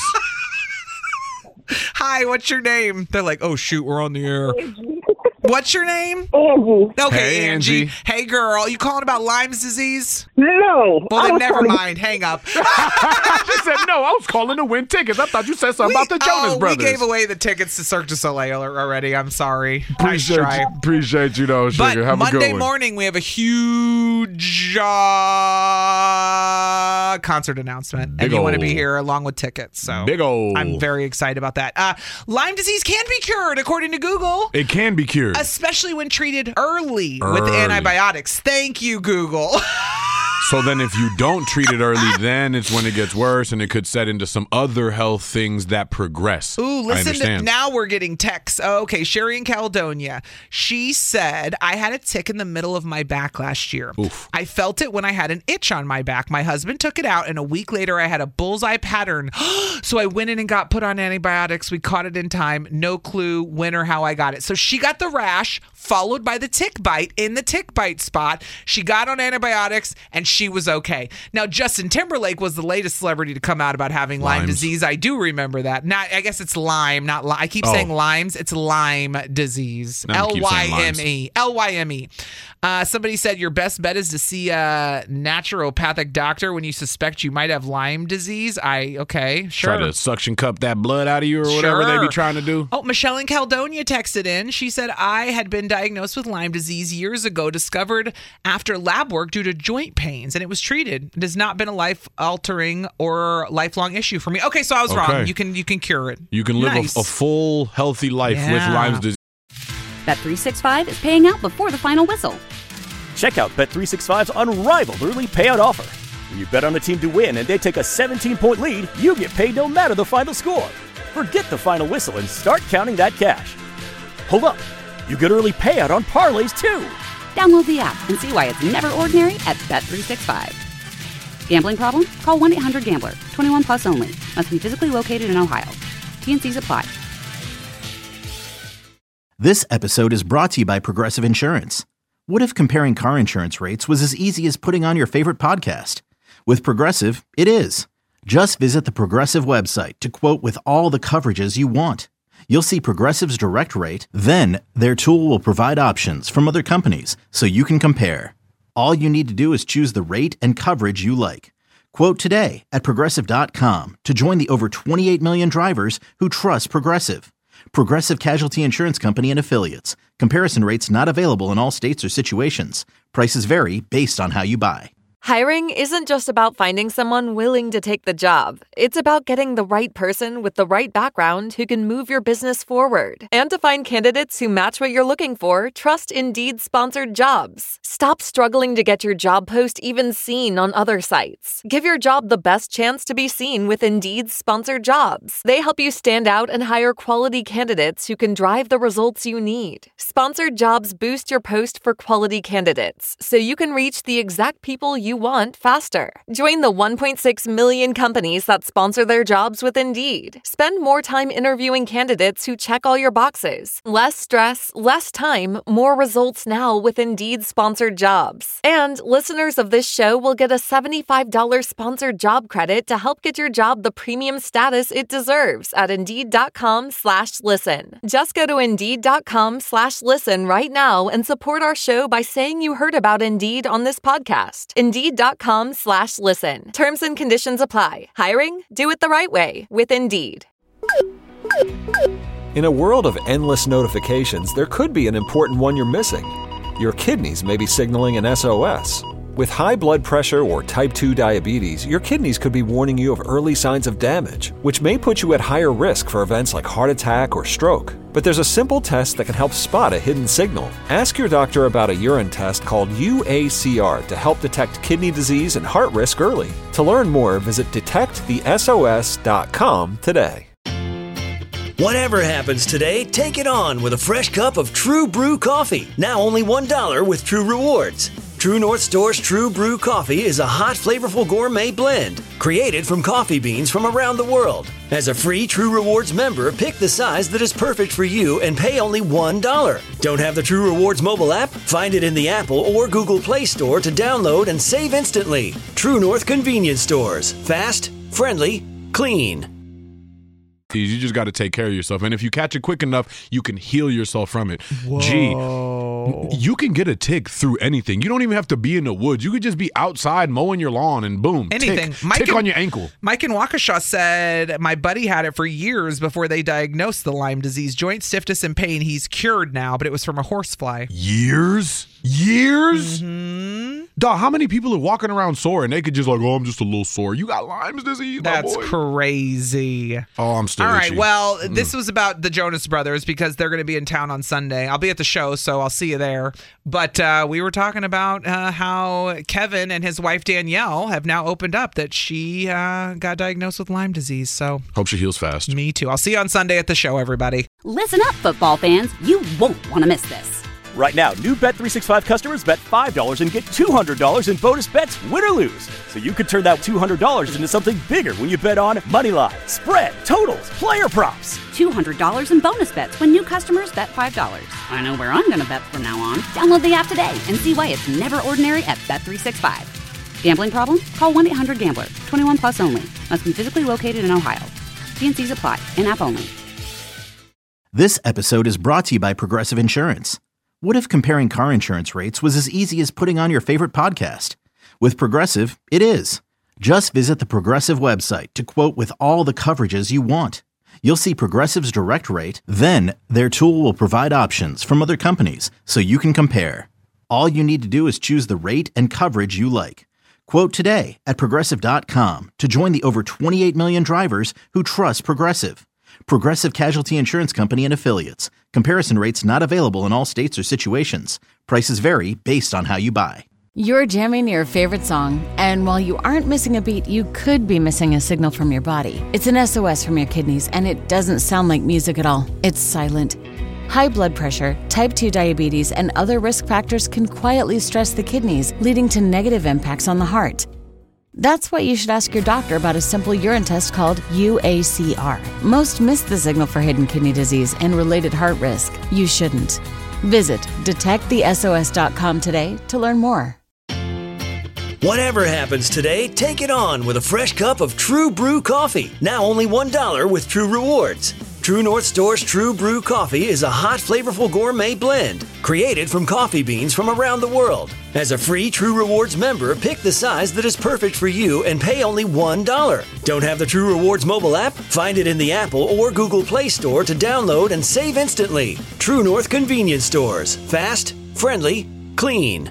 Speaker 7: Hi, what's your name? They're like, oh shoot, we're on the air. What's your name?
Speaker 9: Angie.
Speaker 7: Okay,
Speaker 8: Hey,
Speaker 7: Angie.
Speaker 8: Angie.
Speaker 7: Hey, girl. You calling about Lyme's disease?
Speaker 9: No.
Speaker 7: Well,
Speaker 9: I
Speaker 7: then
Speaker 9: was
Speaker 7: never
Speaker 9: calling-
Speaker 7: mind. Hang up.
Speaker 8: She said no. I was calling to win tickets. I thought you said something about the Jonas
Speaker 7: oh,
Speaker 8: Brothers.
Speaker 7: we gave away the tickets to Cirque du Soleil already. I'm sorry.
Speaker 8: Appreciate
Speaker 7: nice try.
Speaker 8: you, appreciate you though,
Speaker 7: But
Speaker 8: sugar. Have a
Speaker 7: Monday
Speaker 8: good one.
Speaker 7: morning, we have a huge uh, concert announcement.
Speaker 8: Big
Speaker 7: and you want to be
Speaker 8: ol'.
Speaker 7: here along with tickets. So
Speaker 8: Big ol'.
Speaker 7: I'm very excited about that. Uh, Lyme disease can be cured, according to Google.
Speaker 8: It can be cured. weird.
Speaker 7: Especially when treated early,
Speaker 8: Early.
Speaker 7: with antibiotics. Thank you, Google.
Speaker 8: So then if you don't treat it early, then it's when it gets worse and it could set into some other health things that progress.
Speaker 7: Ooh,
Speaker 8: I
Speaker 7: listen, to,
Speaker 8: understand.
Speaker 7: now we're getting texts. Oh, okay, Sherry in Caledonia. She said, I had a tick in the middle of my back last year.
Speaker 8: Oof.
Speaker 7: I felt it when I had an itch on my back. My husband took it out, and a week later I had a bullseye pattern. So I went in and got put on antibiotics. We caught it in time. No clue when or how I got it. So she got the rash, followed by the tick bite in the tick bite spot. She got on antibiotics, and she was okay. Now, Justin Timberlake was the latest celebrity to come out about having Lyme
Speaker 8: Limes.
Speaker 7: disease. I do remember that. Not, I guess it's Lyme, not Lyme. I keep
Speaker 8: Oh.
Speaker 7: saying Lyme's. It's Lyme disease.
Speaker 8: Now I
Speaker 7: L
Speaker 8: keep
Speaker 7: Y
Speaker 8: saying
Speaker 7: M E. L Y M E. Uh, somebody said your best bet is to see a naturopathic doctor when you suspect you might have Lyme disease. I, okay, sure.
Speaker 8: Try to suction cup that blood out of you or whatever they
Speaker 7: Sure.
Speaker 8: be trying to do.
Speaker 7: Oh, Michelle in Caledonia texted in. She said, I had been diagnosed with Lyme disease years ago, discovered after lab work due to joint pains, and it was treated. It has not been a life-altering or lifelong issue for me. Okay, so I was wrong.
Speaker 8: Okay.
Speaker 7: You can you can cure it.
Speaker 8: You can live
Speaker 7: Nice.
Speaker 8: a, a full, healthy life with
Speaker 7: Yeah.
Speaker 8: Lyme's disease.
Speaker 1: Bet three sixty-five is paying out before the final whistle.
Speaker 2: Check out Bet three sixty-five's unrivaled early payout offer. When you bet on the team to win and they take a seventeen-point lead, you get paid no matter the final score. Forget the final whistle and start counting that cash. Hold up. You get early payout on parlays too.
Speaker 1: Download the app and see why it's never ordinary at Bet three sixty-five. Gambling problem? Call one eight hundred gambler. twenty-one plus only. Must be physically located in Ohio. T N Cs apply.
Speaker 3: This episode is brought to you by Progressive Insurance. What if comparing car insurance rates was as easy as putting on your favorite podcast? With Progressive, it is. Just visit the Progressive website to quote with all the coverages you want. You'll see Progressive's direct rate, then their tool will provide options from other companies so you can compare. All you need to do is choose the rate and coverage you like. Quote today at progressive dot com to join the over twenty-eight million drivers who trust Progressive. Progressive Casualty Insurance Company and Affiliates. Comparison rates not available in all states or situations. Prices vary based on how you buy.
Speaker 19: Hiring isn't just about finding someone willing to take the job. It's about getting the right person with the right background who can move your business forward. And to find candidates who match what you're looking for, trust Indeed sponsored jobs. Stop struggling to get your job post even seen on other sites. Give your job the best chance to be seen with Indeed sponsored jobs. They help you stand out and hire quality candidates who can drive the results you need. Sponsored jobs boost your post for quality candidates, so you can reach the exact people you want faster. Join the one point six million companies that sponsor their jobs with Indeed. Spend more time interviewing candidates who check all your boxes. Less stress, less time, more results now with Indeed sponsored jobs. And listeners of this show will get a seventy-five dollars sponsored job credit to help get your job the premium status it deserves at Indeed.com slash listen. Just go to Indeed.com slash listen right now and support our show by saying you heard about Indeed on this podcast. Indeed.com slash listen. Terms and conditions apply. Hiring? Do it the right way with Indeed.
Speaker 11: In a world of endless notifications, there could be an important one you're missing. Your kidneys may be signaling an S O S. With high blood pressure or type two diabetes, your kidneys could be warning you of early signs of damage, which may put you at higher risk for events like heart attack or stroke. But there's a simple test that can help spot a hidden signal. Ask your doctor about a urine test called U A C R to help detect kidney disease and heart risk early. To learn more, visit detect the S O S dot com today.
Speaker 5: Whatever happens today, take it on with a fresh cup of True Brew coffee. Now only one dollar with True Rewards. True North Store's True Brew Coffee is a hot, flavorful gourmet blend created from coffee beans from around the world. As a free True Rewards member, pick the size that is perfect for you and pay only one dollar. Don't have the True Rewards mobile app? Find it in the Apple or Google Play Store to download and save instantly. True North Convenience Stores. Fast, friendly, clean.
Speaker 8: You just got to take care of yourself. And if you catch it quick enough, you can heal yourself from it.
Speaker 7: Whoa.
Speaker 8: Gee, you can get a tick through anything. You don't even have to be in the woods. You could just be outside mowing your lawn and boom,
Speaker 7: Anything.
Speaker 8: tick,
Speaker 7: Mike
Speaker 8: tick
Speaker 7: in,
Speaker 8: on your ankle.
Speaker 7: Mike in Waukesha said, my buddy had it for years before they diagnosed the Lyme disease. Joint stiffness and pain. He's cured now, but it was from a horsefly.
Speaker 8: Years? Years?
Speaker 7: Mm-hmm.
Speaker 8: Dog, how many people are walking around sore and they could just like, oh, I'm just a little sore. You got Lyme's disease, my
Speaker 7: That's
Speaker 8: boy.
Speaker 7: crazy.
Speaker 8: Oh, I'm still
Speaker 7: All right,
Speaker 8: itchy.
Speaker 7: well,
Speaker 8: Mm.
Speaker 7: this was about the Jonas Brothers because they're going to be in town on Sunday. I'll be at the show, so I'll see you there. But uh, we were talking about uh, how Kevin and his wife Danielle have now opened up that she uh, got diagnosed with Lyme disease. So
Speaker 8: hope she heals fast.
Speaker 7: Me too. I'll see you on Sunday at the show, everybody.
Speaker 1: Listen up, football fans. You won't want to miss this.
Speaker 2: Right now, new Bet three sixty-five customers bet five dollars and get two hundred dollars in bonus bets, win or lose. So you could turn that two hundred dollars into something bigger when you bet on money line, spread, totals, player props.
Speaker 1: two hundred dollars in bonus bets when new customers bet five dollars. I know where I'm going to bet from now on. Download the app today and see why it's never ordinary at Bet three sixty-five. Gambling problem? Call one eight hundred gambler. twenty-one plus only. Must be physically located in Ohio. T and C's apply. In-app only.
Speaker 3: This episode is brought to you by Progressive Insurance. What if comparing car insurance rates was as easy as putting on your favorite podcast? With Progressive, it is. Just visit the Progressive website to quote with all the coverages you want. You'll see Progressive's direct rate, then their tool will provide options from other companies so you can compare. All you need to do is choose the rate and coverage you like. Quote today at Progressive dot com to join the over twenty-eight million drivers who trust Progressive. Progressive Casualty Insurance Company and Affiliates. Comparison rates not available in all states or situations. Prices vary based on how you buy.
Speaker 20: You're jamming your favorite song, and while you aren't missing a beat, you could be missing a signal from your body. It's an S O S from your kidneys, and it doesn't sound like music at all. It's silent. High blood pressure, type two diabetes, and other risk factors can quietly stress the kidneys, leading to negative impacts on the heart. That's why you should ask your doctor about a simple urine test called U A C R. Most miss the signal for hidden kidney disease and related heart risk. You shouldn't. Visit detect the S O S dot com today to learn more.
Speaker 5: Whatever happens today, take it on with a fresh cup of True Brew coffee. Now only one dollar with True Rewards. True North Store's True Brew Coffee is a hot, flavorful gourmet blend created from coffee beans from around the world. As a free True Rewards member, pick the size that is perfect for you and pay only one dollar. Don't have the True Rewards mobile app? Find it in the Apple or Google Play Store to download and save instantly. True North Convenience Stores. Fast, friendly, clean.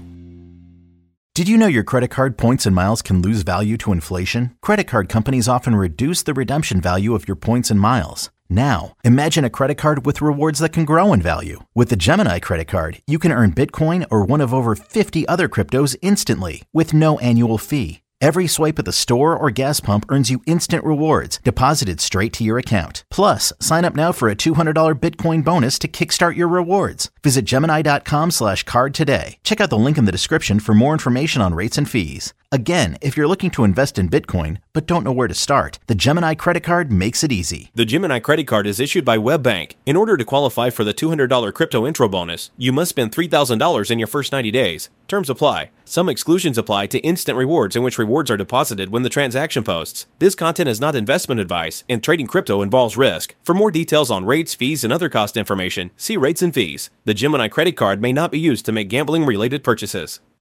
Speaker 3: Did you know your credit card points and miles can lose value to inflation? Credit card companies often reduce the redemption value of your points and miles. Now, imagine a credit card with rewards that can grow in value. With the Gemini credit card, you can earn Bitcoin or one of over fifty other cryptos instantly with no annual fee. Every swipe at the store or gas pump earns you instant rewards deposited straight to your account. Plus, sign up now for a two hundred dollars Bitcoin bonus to kickstart your rewards. Visit Gemini.com slash card today. Check out the link in the description for more information on rates and fees. Again, if you're looking to invest in Bitcoin but don't know where to start, the Gemini credit card makes it easy.
Speaker 13: The Gemini credit card is issued by WebBank. In order to qualify for the two hundred dollars crypto intro bonus, you must spend three thousand dollars in your first ninety days. Terms apply. Some exclusions apply to instant rewards in which rewards are deposited when the transaction posts. This content is not investment advice, and trading crypto involves risk. For more details on rates, fees, and other cost information, see rates and fees. The Gemini credit card may not be used to make gambling-related purchases.